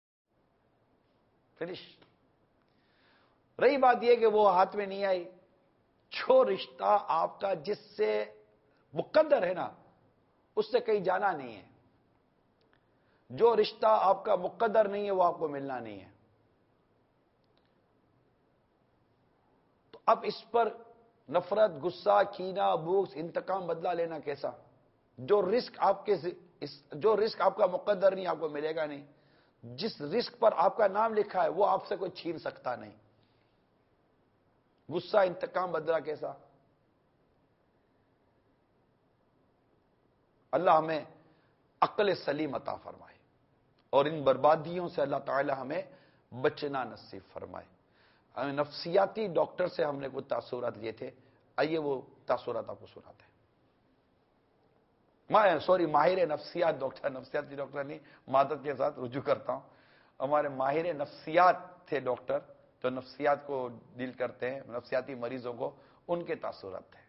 فنش. رہی بات یہ کہ وہ ہاتھ میں نہیں آئی. جو رشتہ آپ کا جس سے مقدر ہے نا اس سے کہیں جانا نہیں ہے. جو رشتہ آپ کا مقدر نہیں ہے وہ آپ کو ملنا نہیں ہے. تو اب اس پر نفرت، غصہ، کینہ، بغض، انتقام، بدلہ لینا کیسا؟ جو رزق آپ کے جو رزق آپ کا مقدر نہیں آپ کو ملے گا نہیں. جس رزق پر آپ کا نام لکھا ہے وہ آپ سے کوئی چھین سکتا نہیں. غصہ، انتقام، بدلہ کیسا؟ اللہ ہمیں عقل سلیم عطا فرمائے اور ان بربادیوں سے اللہ تعالی ہمیں بچنا نصیب فرمائے. ہمیں نفسیاتی ڈاکٹر سے ہم نے کچھ تاثرات لیے تھے، آئیے وہ تاثرات آپ کو سناتے ہیں. سوری ماہر نفسیات ڈاکٹر، نفسیاتی ڈاکٹر نہیں، معذرت کے ساتھ رجوع کرتا ہوں. ہمارے ماہر نفسیات تھے ڈاکٹر جو نفسیات کو ڈیل کرتے ہیں، نفسیاتی مریضوں کو، ان کے تاثرات تھے.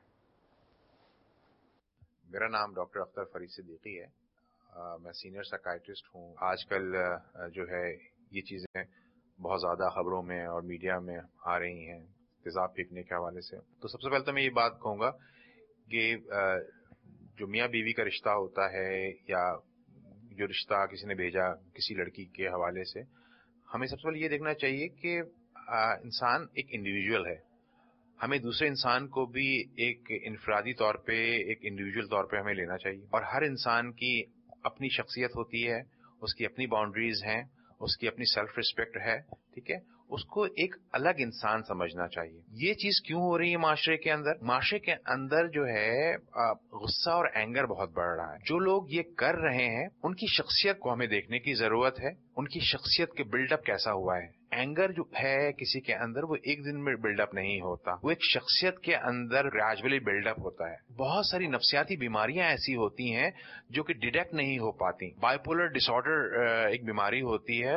میرا نام ڈاکٹر اختر فرید صدیقی ہے. آ, میں سینئر سائیکائٹرسٹ ہوں. آج کل جو ہے یہ چیزیں بہت زیادہ خبروں میں اور میڈیا میں آ رہی ہیں تیزاب پھینکنے کے حوالے سے. تو سب سے پہلے تو میں یہ بات کہوں گا کہ آ, جو میاں بیوی کا رشتہ ہوتا ہے یا جو رشتہ کسی نے بھیجا کسی لڑکی کے حوالے سے، ہمیں سب سے پہلے یہ دیکھنا چاہیے کہ آ, انسان ایک انڈیویجول ہے. ہمیں دوسرے انسان کو بھی ایک انفرادی طور پہ، ایک انڈیویجول طور پہ ہمیں لینا چاہیے. اور ہر انسان کی اپنی شخصیت ہوتی ہے، اس کی اپنی باؤنڈریز ہیں، اس کی اپنی سیلف ریسپیکٹ ہے. ٹھیک ہے، اس کو ایک الگ انسان سمجھنا چاہیے. یہ چیز کیوں ہو رہی ہے معاشرے کے اندر؟ معاشرے کے اندر جو ہے غصہ اور اینگر بہت بڑھ رہا ہے. جو لوگ یہ کر رہے ہیں ان کی شخصیت کو ہمیں دیکھنے کی ضرورت ہے. ان کی شخصیت کے بلڈ اپ کیسا ہوا ہے. اینگر جو ہے کسی کے اندر وہ ایک دن میں بلڈ اپ نہیں ہوتا، وہ ایک شخصیت کے اندر گریجولی بلڈ اپ ہوتا ہے. بہت ساری نفسیاتی بیماریاں ایسی ہوتی ہیں جو کہ ڈیٹیکٹ نہیں ہو پاتی. بائیپولر ڈس آرڈر ایک بیماری ہوتی ہے،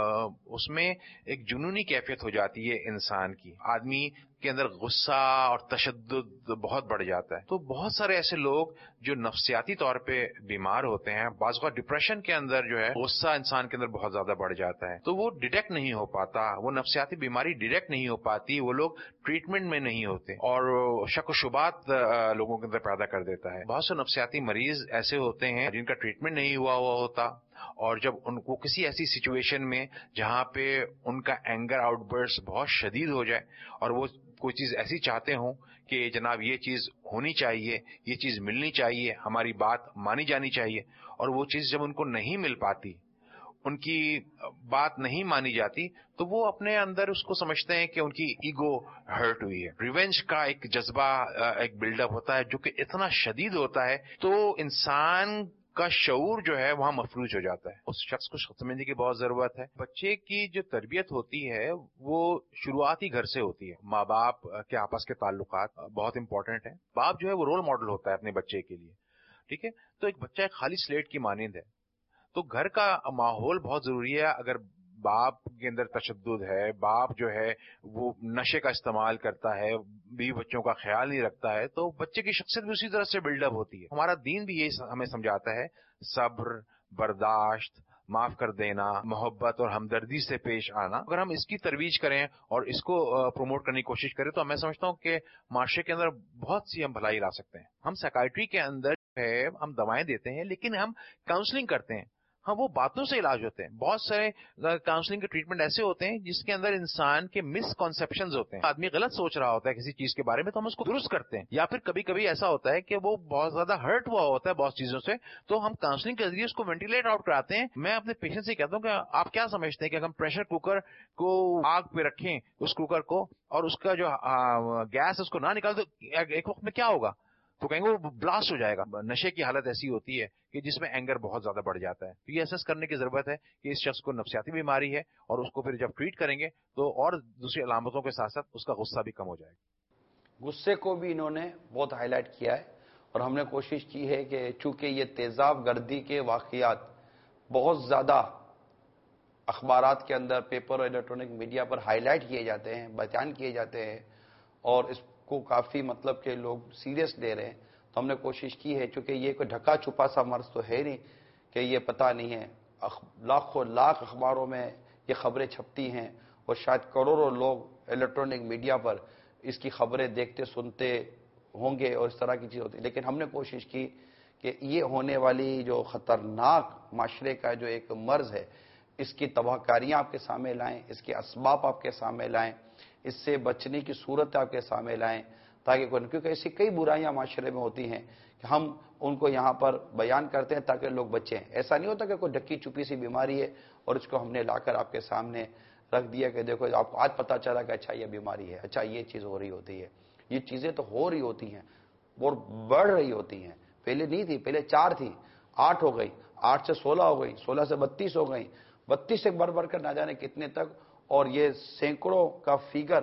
اس میں ایک جنونی کیفیت ہو جاتی ہے انسان کی. آدمی کے اندر غصہ اور تشدد بہت بڑھ جاتا ہے. تو بہت سارے ایسے لوگ جو نفسیاتی طور پہ بیمار ہوتے ہیں، بعض اوقات ڈپریشن کے اندر جو ہے غصہ انسان کے اندر بہت زیادہ بڑھ جاتا ہے، تو وہ ڈیٹیکٹ نہیں ہو پاتا. وہ نفسیاتی بیماری ڈیٹیکٹ نہیں ہو پاتی، وہ لوگ ٹریٹمنٹ میں نہیں ہوتے اور شک و شبہات لوگوں کے اندر پیدا کر دیتا ہے. بہت سے نفسیاتی مریض ایسے ہوتے ہیں جن کا ٹریٹمنٹ نہیں ہوا ہوا ہوتا، اور جب ان کو کسی ایسی سچویشن میں جہاں پہ ان کا اینگر آؤٹ برسٹ بہت شدید ہو جائے اور وہ کوئی چیز ایسی چاہتے ہوں کہ جناب یہ چیز ہونی چاہیے، یہ چیز ملنی چاہیے، ہماری بات مانی جانی چاہیے، اور وہ چیز جب ان کو نہیں مل پاتی، ان کی بات نہیں مانی جاتی، تو وہ اپنے اندر اس کو سمجھتے ہیں کہ ان کی ایگو ہرٹ ہوئی ہے. ریونج کا ایک جذبہ ایک بلڈ اپ ہوتا ہے جو کہ اتنا شدید ہوتا ہے، تو انسان کا شعور جو ہے وہاں مفلوج ہو جاتا ہے. اس شخص کو سمجھنے کی بہت ضرورت ہے. بچے کی جو تربیت ہوتی ہے وہ شروعاتی گھر سے ہوتی ہے. ماں باپ کے آپس کے تعلقات بہت امپورٹنٹ ہیں. باپ جو ہے وہ رول ماڈل ہوتا ہے اپنے بچے کے لیے. ٹھیک ہے، تو ایک بچہ ایک خالی سلیٹ کی مانند ہے. تو گھر کا ماحول بہت ضروری ہے. اگر باپ کے اندر تشدد ہے، باپ جو ہے وہ نشے کا استعمال کرتا ہے، بیوی بچوں کا خیال نہیں رکھتا ہے، تو بچے کی شخصیت بھی اسی طرح سے بلڈ اپ ہوتی ہے. ہمارا دین بھی یہ ہمیں سمجھاتا ہے صبر، برداشت، معاف کر دینا، محبت اور ہمدردی سے پیش آنا. اگر ہم اس کی ترویج کریں اور اس کو پروموٹ کرنے کی کوشش کریں تو میں سمجھتا ہوں کہ معاشرے کے اندر بہت سی ہم بھلائی لا سکتے ہیں. ہم سائیکائٹری کے اندر ہے ہم دوائیں دیتے ہیں، لیکن ہم کاؤنسلنگ کرتے ہیں. ہاں، وہ باتوں سے علاج ہوتے ہیں. بہت سارے کاؤنسلنگ کے ٹریٹمنٹ ایسے ہوتے ہیں جس کے اندر انسان کے مس کنسپشنز ہوتے ہیں. آدمی غلط سوچ رہا ہوتا ہے کسی چیز کے بارے میں تو ہم اس کو درست کرتے ہیں. یا پھر کبھی کبھی ایسا ہوتا ہے کہ وہ بہت زیادہ ہرٹ ہوا ہوتا ہے بہت چیزوں سے، تو ہم کاؤنسلنگ کے ذریعے اس کو وینٹیلیٹ آؤٹ کراتے ہیں. میں اپنے پیشنٹ سے کہتا ہوں کہ آپ کیا سمجھتے ہیں کہ ہم پریشر کوکر کو آگ پہ رکھیں اس کوکر کو اور اس کا جو گیس اس کو نہ نکال تو ایک وقت میں کیا ہوگا؟ تو کہیں گے وہ بلاسٹ ہو جائے گا. نشے کی حالت ایسی ہوتی ہے کہ جس میں اینگر بہت زیادہ بڑھ جاتا ہے. تو یہ اسیس کرنے کی ضرورت ہے کہ اس شخص کو نفسیاتی بیماری ہے، اور اس کو پھر جب ٹریٹ کریں گے تو اور دوسری علامتوں کے ساتھ ساتھ اس کا غصہ بھی کم ہو جائے گا. غصے کو بھی انہوں نے بہت ہائی لائٹ کیا ہے، اور ہم نے کوشش کی ہے کہ چونکہ یہ تیزاب گردی کے واقعات بہت زیادہ اخبارات کے اندر، پیپر اور الیکٹرانک میڈیا پر ہائی لائٹ کیے جاتے ہیں، بیان کیے جاتے ہیں، اور اس کو کافی مطلب کہ لوگ سیریس لے رہے ہیں، تو ہم نے کوشش کی ہے، چونکہ یہ کوئی ڈھکا چھپا سا مرض تو ہے نہیں کہ یہ پتہ نہیں ہے، لاکھوں لاکھ اخباروں میں یہ خبریں چھپتی ہیں اور شاید کروڑوں لوگ الیکٹرانک میڈیا پر اس کی خبریں دیکھتے سنتے ہوں گے اور اس طرح کی چیز ہوتی ہے، لیکن ہم نے کوشش کی کہ یہ ہونے والی جو خطرناک معاشرے کا جو ایک مرض ہے، اس کی تباہ کاریاں آپ کے سامنے لائیں، اس کے اسباب آپ کے سامنے لائیں، اس سے بچنے کی صورت آپ کے سامنے لائیں، تاکہ کیونکہ ایسی کئی برائیاں معاشرے میں ہوتی ہیں کہ ہم ان کو یہاں پر بیان کرتے ہیں تاکہ لوگ بچیں۔ ایسا نہیں ہوتا کہ کوئی ڈھکی چھپی سی بیماری ہے اور اس کو ہم نے لا کر آپ کے سامنے رکھ دیا کہ دیکھو آپ کو آج پتہ چلا کہ اچھا یہ بیماری ہے، اچھا یہ چیز ہو رہی ہوتی ہے۔ یہ چیزیں تو ہو رہی ہوتی ہیں اور بڑھ رہی ہوتی ہیں، پہلے نہیں تھی، پہلے چار تھی، آٹھ ہو گئی، آٹھ سے سولہ ہو گئی، سولہ سے بتیس ہو گئی، بتیس سے بڑھ بڑھ کر نہ جانے کتنے تک، اور یہ سینکڑوں کا فیگر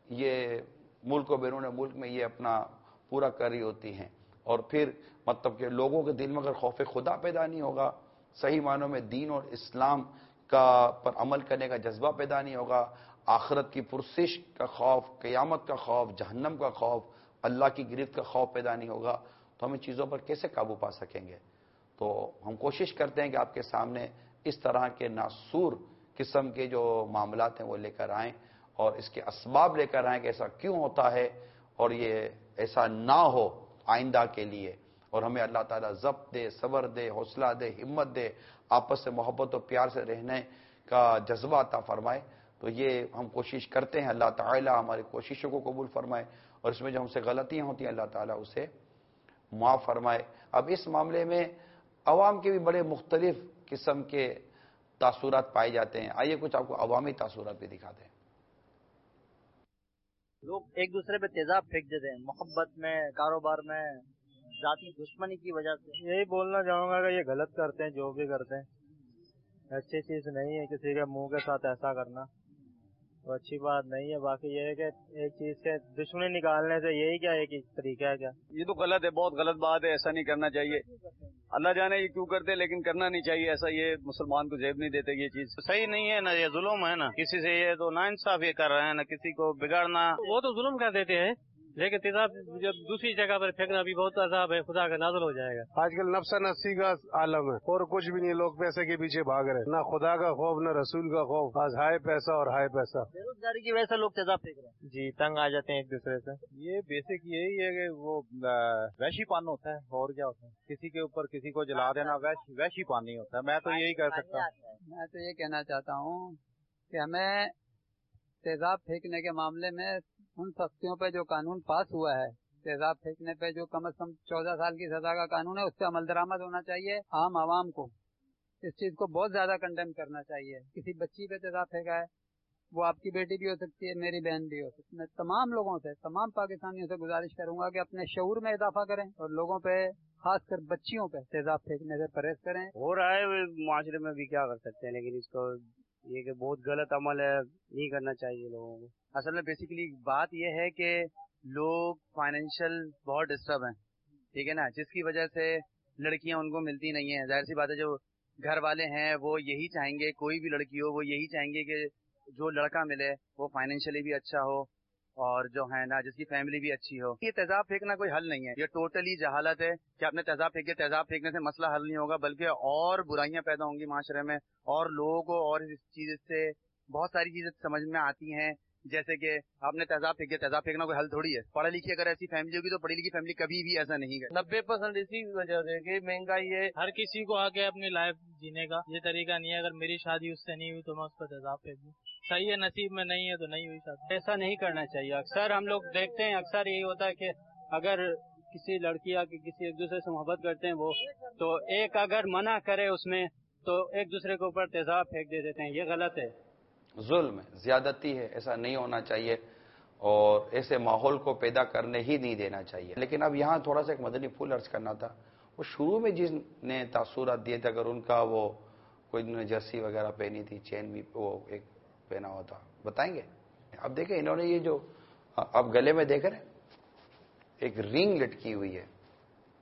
یہ ملک و بیرون ملک میں یہ اپنا پورا کر رہی ہوتی ہیں۔ اور پھر مطلب کہ لوگوں کے دل میں اگر خوف خدا پیدا نہیں ہوگا، صحیح معنوں میں دین اور اسلام کا پر عمل کرنے کا جذبہ پیدا نہیں ہوگا، آخرت کی پرسش کا خوف، قیامت کا خوف، جہنم کا خوف، اللہ کی گرفت کا خوف پیدا نہیں ہوگا، تو ہم ان چیزوں پر کیسے قابو پا سکیں گے؟ تو ہم کوشش کرتے ہیں کہ آپ کے سامنے اس طرح کے ناسور قسم کے جو معاملات ہیں وہ لے کر آئیں اور اس کے اسباب لے کر آئیں کہ ایسا کیوں ہوتا ہے اور یہ ایسا نہ ہو آئندہ کے لیے، اور ہمیں اللہ تعالیٰ ضبط دے، صبر دے، حوصلہ دے، ہمت دے، آپس سے محبت و پیار سے رہنے کا جذبہ عطا فرمائے۔ تو یہ ہم کوشش کرتے ہیں، اللہ تعالیٰ ہماری کوششوں کو قبول فرمائے، اور اس میں جو ہم سے غلطیاں ہوتی ہیں اللہ تعالیٰ اسے معاف فرمائے۔ اب اس معاملے میں عوام کے بھی بڑے مختلف قسم کے تاثرات پائے جاتے ہیں، آئیے کچھ آپ کو عوامی تاثرات بھی دکھاتے ہیں۔ لوگ ایک دوسرے پہ تیزاب پھینک دیتے ہیں، محبت میں، کاروبار میں، ذاتی دشمنی کی وجہ سے۔ یہی بولنا چاہوں گا کہ یہ غلط کرتے ہیں، جو بھی کرتے ہیں اچھی چیز نہیں ہے کسی کے منہ کے ساتھ ایسا کرنا، تو اچھی بات نہیں ہے۔ باقی یہ ہے کہ ایک چیز سے دشمنی نکالنے سے یہی کیا ایک طریقہ ہے کیا؟ یہ تو غلط ہے، بہت غلط بات ہے، ایسا نہیں کرنا چاہیے۔ اللہ جانے یہ کیوں کرتے، لیکن کرنا نہیں چاہیے ایسا، یہ مسلمان کو زیب نہیں دیتے یہ چیز۔ صحیح نہیں ہے نا، یہ ظلم ہے نا، کسی سے یہ تو نا انصاف یہ کر رہے ہیں نا، کسی کو بگاڑنا۔ وہ تو ظلم کر دیتے ہیں، لیکن تیزاب جب دوسری جگہ پر پھینکنا بھی بہت عذاب ہے، خدا کا نازل ہو جائے گا۔ آج کل نفس نفسی کا عالم ہے اور کچھ بھی نہیں، لوگ پیسے کے پیچھے بھاگ رہے ہیں، نہ خدا کا خوف نہ رسول کا خوف، آج ہائے پیسہ اور ہائے پیسہ۔ بے روزگاری کی وجہ سے لوگ تیزاب پھینک رہے ہیں، جی تنگ آ جاتے ہیں ایک دوسرے سے۔ یہ بیسک یہی ہے کہ وہ وحشی پان ہوتا ہے، اور کیا ہوتا ہے، کسی کے اوپر کسی کو جلا دینا وحشی پان نہیں ہوتا ہے۔ میں تو یہی کہہ سکتا ہوں، میں تو یہ کہنا چاہتا ہوں کہ ہمیں تیزاب پھینکنے کے معاملے میں ان سختیوں پہ جو قانون پاس ہوا ہے، تیزاب پھینکنے پہ جو کم از کم چودہ سال کی سزا کا قانون ہے، اس سے عمل درآمد ہونا چاہیے۔ عام عوام کو اس چیز کو بہت زیادہ کنڈیم کرنا چاہیے۔ کسی بچی پہ تیزاب پھینکا ہے، وہ آپ کی بیٹی بھی ہو سکتی ہے، میری بہن بھی ہو سکتی ہے۔ میں تمام لوگوں سے، تمام پاکستانیوں سے گزارش کروں گا کہ اپنے شعور میں اضافہ کریں اور لوگوں پہ، خاص کر بچیوں پہ تیزاب پھینکنے سے پرہیز کریں۔ ہو رہا ہے معاشرے میں بھی، کیا کر سکتے ہیں، لیکن اس کو یہ کہ بہت غلط عمل ہے، نہیں کرنا چاہیے لوگوں کو۔ اصل میں بیسیکلی بات یہ ہے کہ لوگ فائنینشیل بہت ڈسٹرب ہیں، ٹھیک ہے نا، جس کی وجہ سے لڑکیاں ان کو ملتی نہیں ہیں۔ ظاہر سی بات ہے، جو گھر والے ہیں وہ یہی چاہیں گے، کوئی بھی لڑکی ہو وہ یہی چاہیں گے کہ جو لڑکا ملے وہ فائنینشیلی بھی اچھا ہو اور جو ہے نا جس کی فیملی بھی اچھی ہو۔ یہ تیزاب پھینکنا کوئی حل نہیں ہے، یہ ٹوٹلی جہالت ہے کہ آپ نے تیزاب پھینکے۔ تیزاب پھینکنے سے مسئلہ حل نہیں ہوگا، بلکہ اور برائیاں پیدا ہوں گی معاشرے میں، اور لوگوں کو اور اس چیز سے بہت ساری چیزیں سمجھ میں آتی ہیں، جیسے کہ آپ نے تیزاب پھینکے، تیزاب پھینکنا کوئی حل تھوڑی ہے۔ پڑھے لکھے اگر ایسی فیملی ہوگی تو پڑھی لکھی فیملی کبھی بھی ایسا نہیں کرے۔ نبے پرسینٹ اسی وجہ سے کہ مہنگائی ہے، ہر کسی کو آگے اپنی لائف جینے کا یہ طریقہ نہیں ہے۔ اگر میری شادی اس سے نہیں ہوئی تو میں اس پر تیزاب پھینک دوں، صحیح ہے، نصیب میں نہیں ہے تو نہیں ہوئی شادی۔ ایسا نہیں کرنا چاہیے۔ اکثر ہم لوگ دیکھتے ہیں، اکثر یہی ہوتا ہے کہ اگر کسی لڑکی یا کسی ایک دوسرے سے محبت کرتے ہیں وہ، تو ایک اگر منع کرے اس میں تو ایک دوسرے کے اوپر تیزاب پھینک دے دیتے ہیں، یہ غلط ہے، ظلم ہے، زیادتی ہے، ایسا نہیں ہونا چاہیے اور ایسے ماحول کو پیدا کرنے ہی نہیں دینا چاہیے۔ لیکن اب یہاں تھوڑا سا ایک مدنی پھول عرض کرنا تھا، وہ شروع میں جن نے تاثرات دیے تھے، اگر ان کا وہ کوئی نے جرسی وغیرہ پہنی تھی، چین بھی وہ ایک پہنا ہوا تھا، بتائیں گے؟ اب دیکھیں انہوں نے یہ جو اب گلے میں دیکھ رہے ہیں ایک رنگ لٹکی ہوئی ہے،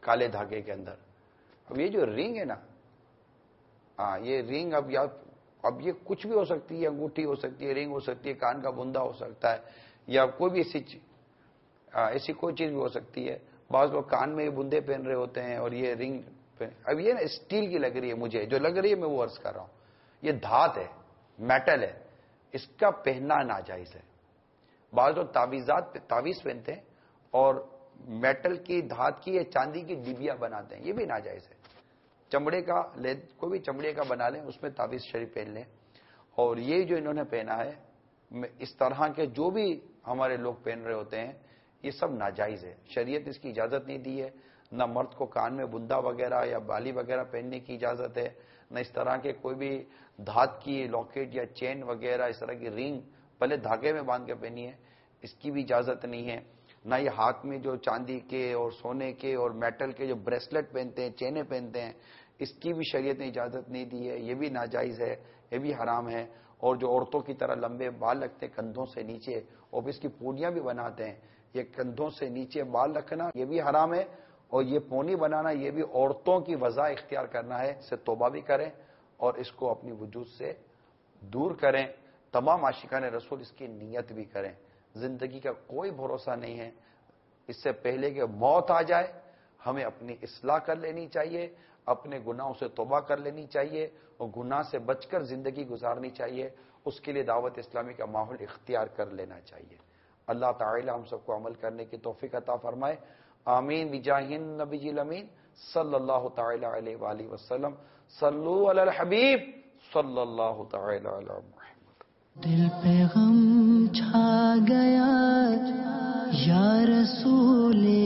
काले धागे के अंदर। अब ये जो रिंग है ना, हाँ ये रिंग अब या अब ये कुछ भी हो सकती है, अंगूठी हो सकती है, रिंग हो सकती है, कान का बुंदा हो सकता है, या कोई भी ऐसी ऐसी कोई चीज भी हो सकती है। बाज लोग कान में बुंदे पहन रहे होते हैं और ये रिंग पहन, अब ये ना स्टील की लग रही है, मुझे जो लग रही है मैं वो अर्ज कर रहा हूं, ये धात है, मेटल है, इसका पहनना नाजायज है। बाज लोग तावीजात तावीज पहनते हैं और मेटल की, धात की या चांदी की डिबिया बनाते हैं, ये भी नाजायज है। चमड़े का ले, कोई भी चमड़े का बना लें, उसमें तावीज शरीफ पहन लें। और ये जो इन्होंने पहना है, इस तरह के जो भी हमारे लोग पहन रहे होते हैं, ये सब नाजायज है, शरीयत इसकी इजाजत नहीं दी है। न मर्द को कान में बुंदा वगैरह या बाली वगैरह पहनने की इजाजत है, न इस तरह के कोई भी धात की लॉकेट या चेन वगैरह, इस तरह की रिंग पहले धागे में बांध के पहनी है, इसकी भी इजाजत नहीं है। ना ये हाथ में जो चांदी के और सोने के और मेटल के जो ब्रेसलेट पहनते हैं, चेने पहनते हैं, इसकी भी शरीयत ने इजाजत नहीं दी है, ये भी नाजायज है, ये भी हराम है। और जो औरतों की तरह लंबे बाल रखते हैं कंधों से नीचे और इसकी पूनियां भी बनाते हैं, ये कंधों से नीचे बाल रखना ये भी हराम है। और ये पोनी बनाना ये भी औरतों की वजह इख्तियार करना है, इससे तौबा भी करें और इसको अपनी वजूद से दूर करें। तमाम आशिकान रसूल इसकी नियत भी करें। जिंदगी का कोई भरोसा नहीं है, इससे पहले कि मौत आ जाए हमें अपनी इस्लाह कर लेनी चाहिए, अपने गुनाहों से तौबा कर लेनी चाहिए और गुनाह से बचकर जिंदगी गुजारनी चाहिए। उसके लिए दावत इस्लामी का माहौल इख्तियार कर लेना चाहिए। अल्लाह ताला हम सबको अमल करने की तौफीक अता फरमाए। आमीन बिजाहिन नबीजिल अमीन सल्लल्लाहु ताला अलैहि वाली वसल्लम। सल्लु अलल हबीब सल्लल्लाहु ताला अला मुहम्मद। दिल पे गम छा गया या रसूल